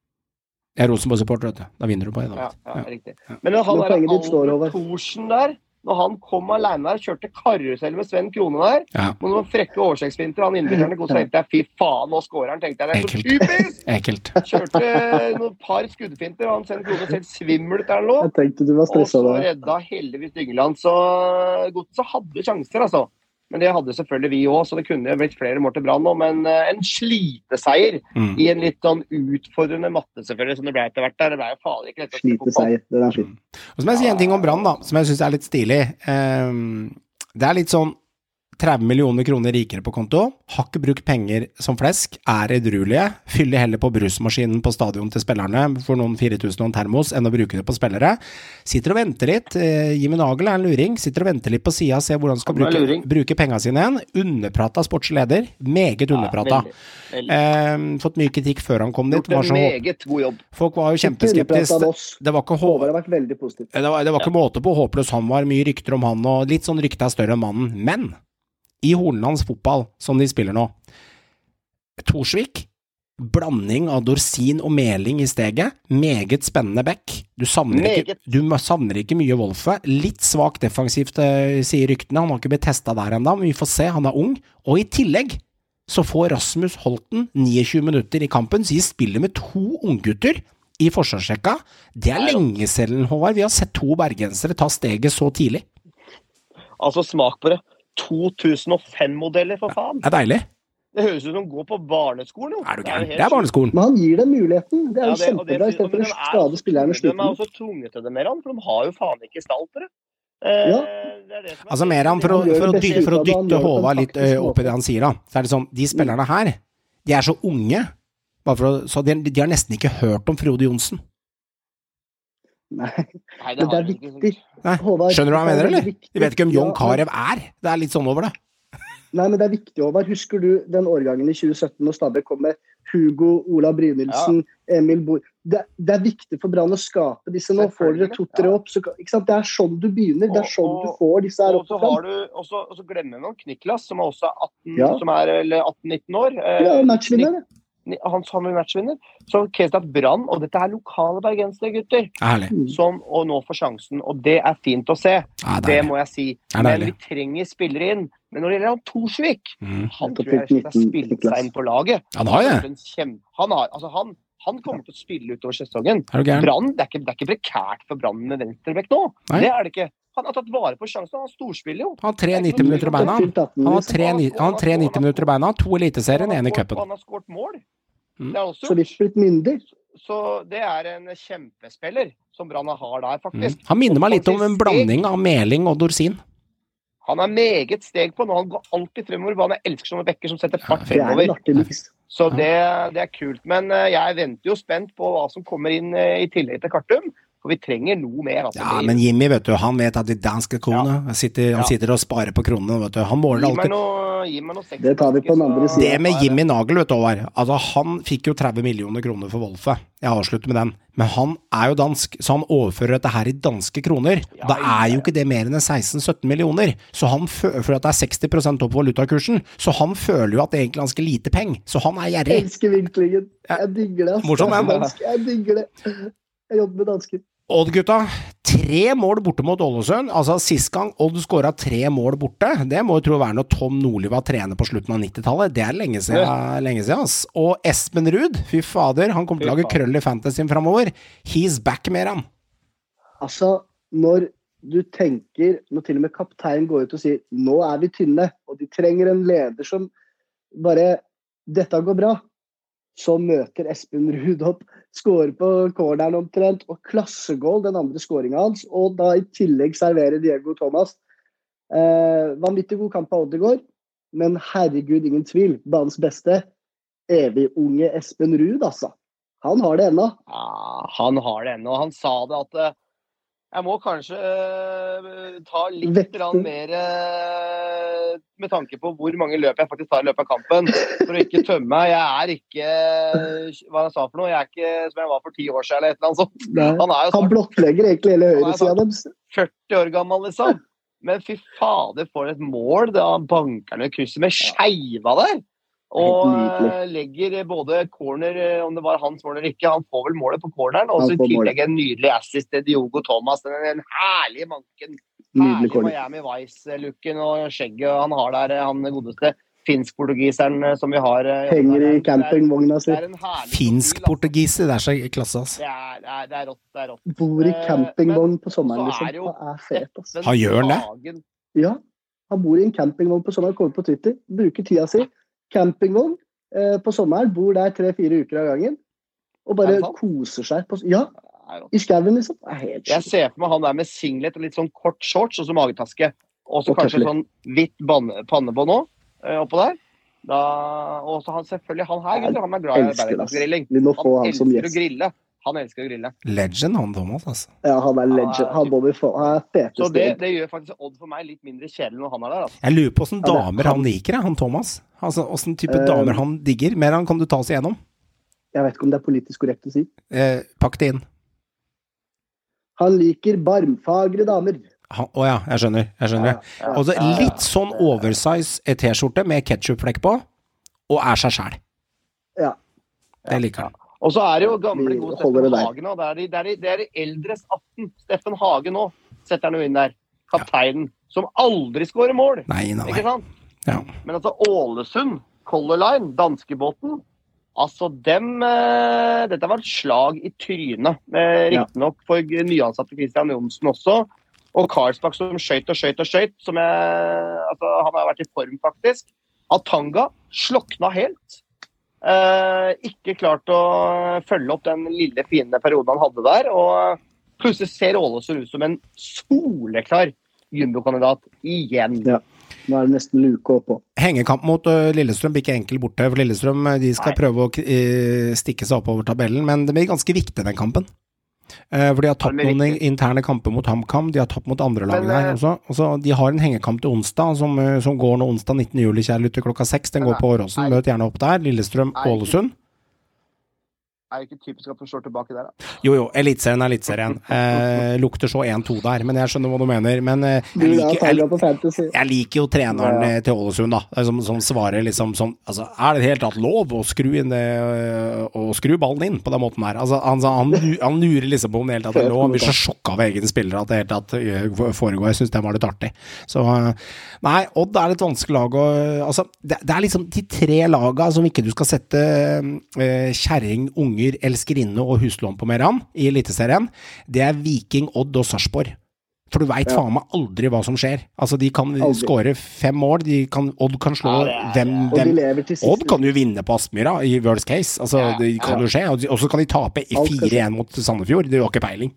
Jeg er Rosenborg-supporter, vet du. Da vinner du på en. Ja, ja, riktig. Men når han der Albert Thorsen der, når han kom alene der, kjørte karusell med Sven Krone der, ja. Med noen frekke oversiktsvinter, han innbyggerne god, så tenkte jeg, fy faen, nå skårer han, tenkte jeg, det er så typisk! Ekkelt. Kjørte noen par skuddfinter, og han Sven Krone selv svimmelt der nå. Jeg tenkte du var stresset da. Og så redda heldigvis Dyngeland, så Godset hadde sjanser, altså. Men det hadde selvfølgelig vi også, så det kunne blitt flere mål til Brann nå, men en sliteseier mm. i en litt sånn utfordrende matte selvfølgelig, som det ble etter hvert der. Det ble jo farlig ikke lett å sliteseier, det er fint. Og så må jeg si en ting om Brann da, som jeg synes er litt stilig. Um, det er litt sånn tretti millioner kroner rikere på konto, har ikke brukt penger som flesk, er edruelige, fyller heller på brusmaskinen på stadion til spillerne for noen fire tusen og en termos enn å bruke det på spillere. Sitter og venter litt, eh, Jimmy Nagel er en luring, sitter og venter litt på siden, ser hvordan han skal bruke, bruke pengene sine igjen, underprata sportsleder, meget underprata. Ja, eh, fått mye kritikk før han kom dit. Gjort en meget god jobb. Folk var jo kjempeskeptisk. Det var ikke, hå- det har vært veldig positivt. Det var, det var ikke ja. måte på håpløs han var, mye rykter om han, og litt sånn rykte er større enn mannen, men i Hornlands fotball, som de spiller nå. Torsvik, blanding av Dorsin og Meling i steget, meget spennende back. Du savner, ikke, du savner ikke mye Wolfe, litt svak defensivt, sier ryktene, han har ikke blitt testet der enda, men vi får se, han er ung. Og i tillegg så får Rasmus Holten tjueni minutter i kampen, så de spiller med to unggutter i forsvarsrekka. Det er lenge siden, Håvard, vi har sett to bergensere ta steget så tidlig. Altså, smak på det. to tusen og fem-modeller, for faen. Det er deilig. Det høres ut som å gå på barneskolen. Er du gæren? Det er barneskolen. Men han gir dem muligheten. Det er jo Ja, det- og det- kjempebra, i stedet men for å de er skade også spillerne og tvunget- De slite. er også tvunget til det, Meran, for de har jo faen ikke staltere. Eh, Ja. det er det som er- Altså Meran, for å, Han gjør for å, det beste dytte, for å ut av det, han dytte gjør det på en Håvard litt taktisk ø, opp i det han sier da, så er det sånn, de spillerne her, de er så unge, bare for å, så de, de har nesten ikke hørt om Frode Johnsen. Nei, Nei, men det har er de ikke. viktig. Nei, Håvard, skjønner du hva jeg det er mener, eller? veldig viktig. De vet ikke om John Ja, Carew er. Det er litt sånn over det. Nei, men det er viktig, Håvard. Husker du den årgangen i tjue sytten når Stabæk kom med Hugo, Ola Brynildsen, Emil Bohr? Det, det er viktig for Brann å skape disse nå. Får dere to-tre Ja. opp, så kan- ikke sant? Det er sånn du begynner. Det er sånn du får disse her Og opp så og fram. har du, og så, og så glemmer man Niklas, som er også atten, Ja. som er eller atten nitten år. Eh, Ja, matchvinner. det. Ni- Han som er matchvinner. Så Kestat Brann, og dette er lokale bergensere, gutter, Herlig. som og nå får sjansen. Og det er fint å se. Ja, Det deilig. må jeg si. Det er Men deilig. vi trenger spillere inn. Men når det gjelder han Torsvik, Mm. han Nettopp tror jeg fylt skal spille nitten, seg inn på laget. Han har jo det. En kjem- Han, har, altså han, han kommer til å spille utover sesongen. Er du gæren? Brann, det er ikke, det er ikke prekært for Brann med venstrebekk nå. Nei. Det er det ikke. Han har tatt vare på sjansen. Han storspiller jo. Han har tre nitti minutter i beina. Han Fylt atten, Han har liksom. tre, ni- han har tre nitti minutter i beina, to eliteserien, en i Og cupen. han har skåret mål. Mm. Det er også Så vidt blitt myndig. Så det er en kjempespiller som Brann har der, Mm. faktisk. Han minner meg litt om en blanding av Meling og Dorsin. Han er meget steg på nå. Han går alltid fremover. Han elsker sånne bekker som setter fart Det er en fremover. artig miks. Så det, det er kult. Men eh, jeg venter jo spent på hva som kommer inn eh, i tillegg til Kartum. For vi trenger noe mer. Altså. Ja, men Jimmy, vet du, han vet at de danske kronene, han sitter, han Ja. sitter og sparer på kronene, vet du. Han måler Gi meg alltid. noe, gi meg noe sex. Det tar vi på den andre siden. Det med Jimmy Nagel, vet du, Håvard. Altså, han fikk jo tretti millioner kroner for Wolfe. Jeg avslutter med den. Men han er jo dansk, så han overfører dette her i danske kroner. Ja, Da ja, er jo ikke det mer enn seksten sytten millioner. Så han føler at det er seksti prosent opp valutakursen. Så han føler jo at det er egentlig ganske lite peng. Så han er Jeg gjerrig. elsker vinklingen. Jeg digger det. ass. Morsom, Det er så men. dansk. Jeg digger det. Jeg jobber med dansker. Odd, gutta. Tre mål borte mot Ålesund. Altså, sist gang Odd skåret tre mål borte, det må jo tro være når Tom Nordli var trener på slutten av nittitallet. Det er lenge siden, lenge siden, ass. Og Espen Ruud, fy fader, han kommer til å lage krøll i fantasyen fremover. He's back, mer han. Altså, når du tenker, når til og med kapteinen går ut og sier, nå er vi tynne, og de trenger en leder som bare, dette går bra, så møter Espen Ruud opp, skårer på corneren omtrent, og klassegål den andre skåringen hans, og da i tillegg serverer Diego Thomas. Eh, vanvittig god kamp av Odd i går, men herregud, ingen tvil, banens beste, evig unge Espen Ruud, altså. Han har det ennå. Ja, han har det ennå. Han sa det at eh, jeg må kanskje eh, ta litt Vekte. grann mer eh, med tanke på hvor mange løp jeg faktisk tar i løpet av kampen, for å ikke tømme meg. Jeg er ikke, hva han sa for noe, jeg er ikke som jeg var for ti år siden eller et eller annet sånt. Nei. Han er jo Han snart blottlegger egentlig hele Han er høyresiden deres. førti år gammel, liksom. Men fy fader, for et mål. Da banker han i krysset med skeiva der. Og Helt eh, legger både corner, eh, om det var hans mål eller ikke, han får vel målet på corneren. Og Han så i får tillegg en nydelig assist til Diogo Thomas. Den, den herlige manken. Nydelig Herlig corner. Miami Vice-looken og skjegget han har der, han godeste finsk-portugiseren eh, som vi har. eh, Henger i det er- campingvogna det si. er en herlig profil, altså. Finsk-portugiser, det er så klasse, ass. Det er, det, er, det er rått, det er rått. Bor i Eh, campingvogn men på sommeren, så er liksom. det jo Han er fet, ass. Den Han gjør det? Hagen- Ja, han bor i en campingvogn på sommeren, kommer på Twitter, bruker tida si. Campingvogn eh, på sommeren, bor der tre-fire uker av gangen, og Er bare det sant? koser seg. På, ja, Det er rått. i skauen, liksom. Det er helt Jeg sjukt. ser for meg han der med singlet og litt sånn kort shorts og så magetaske. Og så Og kanskje tøfler. sånn hvitt banne- pannebånd òg, oppå der. Da, og så han selvfølgelig, han her, gutter, han er glad i Elsker det, ass. bergensgrilling. Vi må få Han han som elsker å gjest. grille. Han elsker å grille. Legend, han Thomas, altså. Ja, han er legend. Han må vi få. Han er fete Så det, steg. det gjør faktisk Odd for meg litt mindre kjedelig når han er der. Altså. Jeg lurer på hvordan Ja, det er damer han. han liker, jeg, han Thomas. Altså, hvordan type Eh, damer han digger. Mer han kan du ta oss igjennom. Jeg vet ikke om det er politisk korrekt å si. Eh, pakk det inn. Han liker barmfagre damer. Han- Å ja, jeg skjønner. Jeg skjønner. Ja, Og så ja, ja. litt sånn oversize T-skjorte med ketchupflekk på, og er seg sjæl. Ja. Det liker han. Og så er det jo gamle, Vi gode holder Steffen det der. Hagen òg. Det er de, det er de, det er de eldres atten. Steffen Hagen òg setter han jo inn der. Kapteinen. Som aldri skårer mål. Nei, nei, Ikke nei. sant? Ja. Men altså Ålesund, Color Line, danskebåten, altså dem eh, Dette var et slag i trynet. Eh, Ja. Riktignok for nyansatte Christian Johnsen også. Og Karlsbakk som skøyt og skøyt og skøyt. Som jeg, altså, han har vært i form, faktisk. Atanga, slokna helt. Eh, ikke klart å følge opp den lille fine perioden han hadde der, og plutselig ser Ålesund ut som en soleklar jumbo-kandidat igjen. Ja, nå er det nesten luke opp på. Hengekamp mot uh, Lillestrøm blir ikke enkelt borte, for Lillestrøm de skal Nei. prøve å uh, stikke seg oppover tabellen, men det blir ganske viktig den kampen. Uh, for de har tatt noen viktig. interne kamper mot HamKam, de har tatt mot andre lag der også. også. De har en hengekamp til onsdag, som, uh, som går nå onsdag nittende juli, kjære lytter, klokka seks. Den går på Åråsen, møt gjerne opp der. Lillestrøm, Ålesund. Er det ikke typisk at du står tilbake der, da? Jo, jo, Elitserien er Elitserien. Eh, lukter så en to der, men jeg skjønner hva du mener. Men eh, jeg, liker, jeg, jeg liker jo treneren ja, ja. til Ålesund, da, som, som svarer liksom sånn, altså, er det helt tatt lov å skru inn det, å skru ballen inn på den måten her? Altså, han, han, han lurer liksom på om det helt tatt er lov. Han blir så sjokket av egne spillere at det helt tatt foregår. Jeg synes det var litt artig. Så, nei, Odd er et vanskelig lag. Og, altså, det, det er liksom de tre laga som ikke du skal sette eh, kjerring, unge, elskerinne og huslån på Meran i Eliteserien, det er Viking, Odd og Sarpsborg. For du vet ja. faen meg aldri hva som skjer. Altså, de kan aldri. skåre fem mål, de kan, Odd kan slå ja, hvem, ja. hvem de Odd kan jo vinne på Aspmyra i worst case. Altså, ja. det kan ja. jo skje. Og så kan de tape i fire en mot Sandefjord. Det er jo ikke peiling.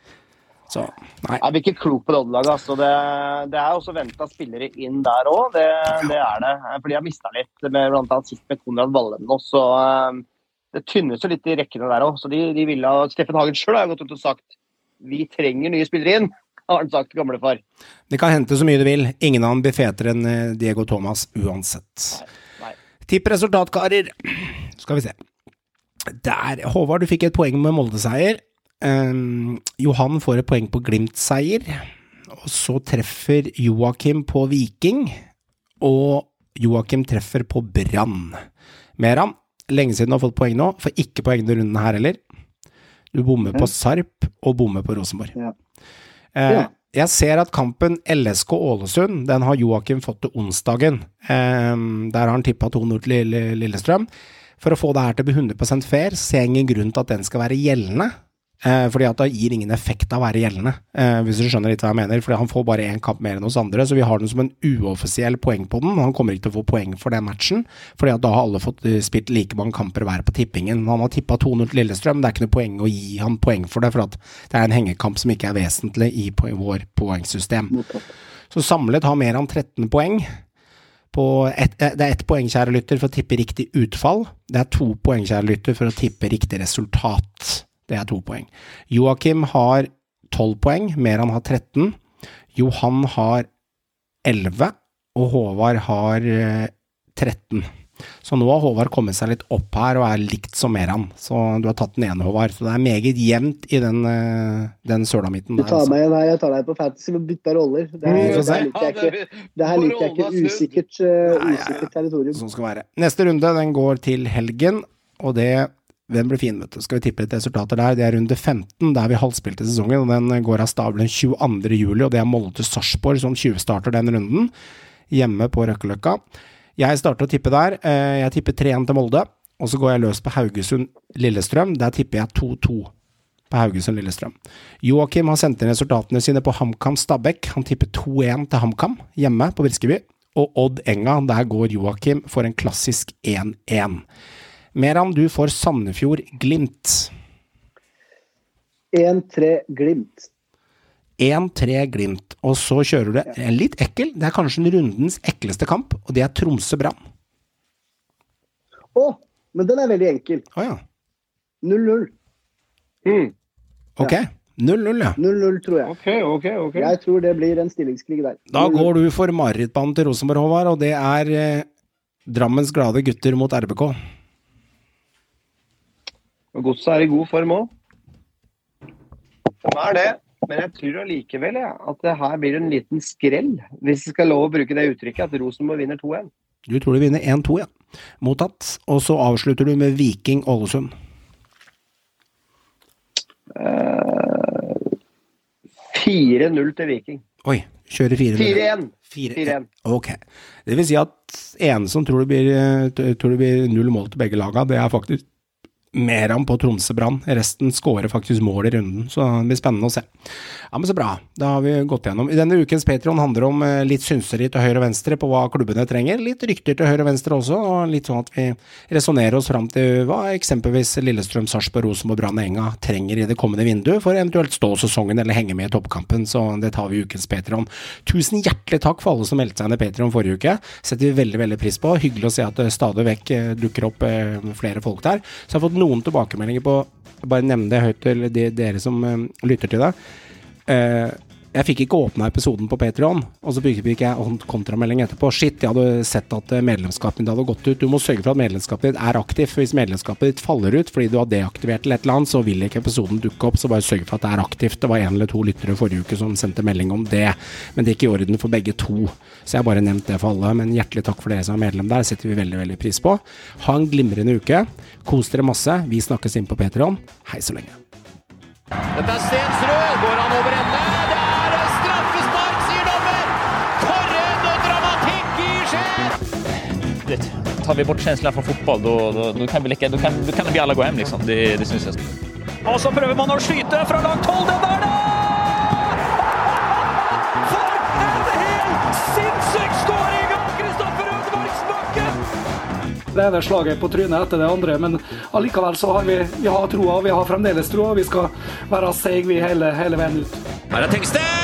Så, nei. Jeg blir ikke klok på det Odd-laget. Altså. Det, det er også ventet spillere inn der også. Det, det er det. Fordi jeg har mistet litt med blant annet sist med Konrad Wallem nå, så det tynnes jo litt i rekkene der også, så de, de ville ha, Steffen Hagen selv har gått ut og sagt, vi trenger nye spillere inn, har han sagt gamle far. Det kan hente så mye du vil, ingen av dem blir fetere enn Diego Thomas uansett. Nei, nei. Tipp resultatkarer, skal vi se. Der, Håvard, du fikk et poeng med Molde-seier, um, Johan får et poeng på Glimt-seier, og så treffer Joakim på Viking, og Joakim treffer på Brann. Meran, lenge siden du har fått poeng nå, for ikke poeng i runden her heller. Du bommer på Sarp og bommer på Rosenborg. Ja. Eh, ja. Jeg ser at kampen L S K Ålesund, den har Joakim fått til onsdagen. Eh, der har han tippet to null til Lillestrøm. For å få det her til å bli hundre prosent fair, så ser jeg ingen grunn til at den skal være gjeldende. Eh, fordi at det gir ingen effekt av å være gjeldende, eh, hvis du skjønner litt hva jeg mener, fordi han får bare en kamp mer enn hos andre, så vi har den som en uoffisiell poeng på den, og han kommer ikke til å få poeng for den matchen, fordi at da har alle fått spilt like mange kamper hver på tippingen. Han har tippet to null til Lillestrøm, det er ikke noe poeng å gi han poeng for det, for at det er en hengekamp som ikke er vesentlig i poeng, vår poengsystem. Så samlet har mer enn tretten poeng, på et, det er ett poeng, kjære lytter, for å tippe riktig utfall, det er to poeng, kjære lytter, for å tippe riktig resultat. Det er to poeng. Joakim har tolv poeng, Meran har tretten, Johan har elleve, og Håvard har tretten. Så nå har Håvard kommet seg litt opp her, og er likt som Meran. Så du har tatt den ene, Håvard. Så det er meget jevnt i den, den sølamitten. Du tar meg igjen her, jeg tar deg på fantasy og bytter roller. Det her, det her liker jeg ikke, det her liker jeg ikke usikkert, uh, usikkert territorium. Sånn skal det være. Neste runde, den går til helgen, og det den blir fin, vet du. Skal vi tippe litt resultater der? Det er runde femten, der vi halvspilte sesongen, og den går av stabelen tjueandre juli, og det er Molde til Sarpsborg som tjuvstarter den runden, hjemme på Røkkeløkka. Jeg starter å tippe der. Jeg tipper tre en til Molde, og så går jeg løs på Haugesund-Lillestrøm. Der tipper jeg to to på Haugesund-Lillestrøm. Joakim har sendt inn resultatene sine på HamKam-Stabæk. Han tipper to en til HamKam, hjemme på Briskeby. Og Odd Enga, der går Joakim for en klassisk en en. Meran, du får Sandefjord Glimt. en tre Glimt. en tre Glimt. Og så kjører du en litt ekkel. Det er kanskje rundens ekleste kamp, og det er Tromsø-Brann. Åh, men den er veldig enkel. Åja. Oh, ja. null null. Mm. Ok, null null, ja. null null, tror jeg. Ok, ok, ok. Jeg tror det blir en stillingskrig der. Da går du for Maritbanen til Rosenborg, Håvard, og det er eh, Drammens glade gutter mot R B K. Og Godset er i god form også. Det er det, men jeg tror allikevel ja, at det her blir en liten skrell, hvis jeg skal lov å bruke det uttrykket, at Rosenborg vinner to en. Du tror de vinner en to, ja. Mottatt. Og så avslutter du med Viking Ålesund. Uh, fire null til Viking. Oi, kjører fire null. fire en. fire en. Ok. Det vil si at en som tror det blir, tror det blir null mål til begge laga, det er faktisk Meran på Tromsø Brann. Resten skårer faktisk mål i runden, så det blir spennende å se. Ja, men så bra. Da har vi gått gjennom. I denne ukens Patreon handler om litt synseri til høyre og venstre på hva klubbene trenger, litt rykter til høyre og venstre også, og litt sånn at vi resonerer oss fram til hva eksempelvis Lillestrøm, Sarpsborg, Rosenborg, Brann og Enga trenger i det kommende vinduet for eventuelt stå sesongen eller henge med i toppkampen, så det tar vi i ukens Patreon. Tusen hjertelig takk for alle som meldte seg inn i Patreon forrige uke. Setter vi veldig, veldig pris på. Hyggelig å se at det stadig vekk dukker opp flere folk der. Så jeg har fått noen tilbakemeldinger på, bare nevne det høyt til de, dere som uh, lytter til det. Uh, jeg fikk ikke åpna episoden på Patreon, og så fikk jeg kontramelding etterpå. Shit, jeg hadde sett at medlemskapet ditt hadde gått ut. Du må sørge for at medlemskapet ditt er aktivt, for hvis medlemskapet ditt faller ut fordi du har deaktivert eller et eller annet, så vil ikke episoden dukke opp, så bare sørg for at det er aktivt. Det var en eller to lyttere forrige uke som sendte melding om det, men det er ikke i orden for begge to. Så jeg har bare nevnt det for alle, men hjertelig takk for dere som er medlem der, setter vi veldig, veldig pris på. Ha en glimrende uke, kos dere masse, vi snakkes inn på Patreon. Hei så lenge. Dette er Stensrud, går han over ende? Det er straffespark, sier dommer! For en dramatikk i Skien! Tar vi bort kjenslen fra fotball, då, då, då kan vi like, då kan, då kan vi alla gå hjem, liksom. Det, det synes jeg. Og så prøver man å skyte fra langt hold, den der da! For en helt sinnssyk skåring av Kristoffer Ødemarksbakken! Det ene slaget på trynet etter det andre, men allikevel så har vi, vi har troa, vi har fremdeles troa, vi skal være seg vi hele, hele veien ut. Her er Tengstedt!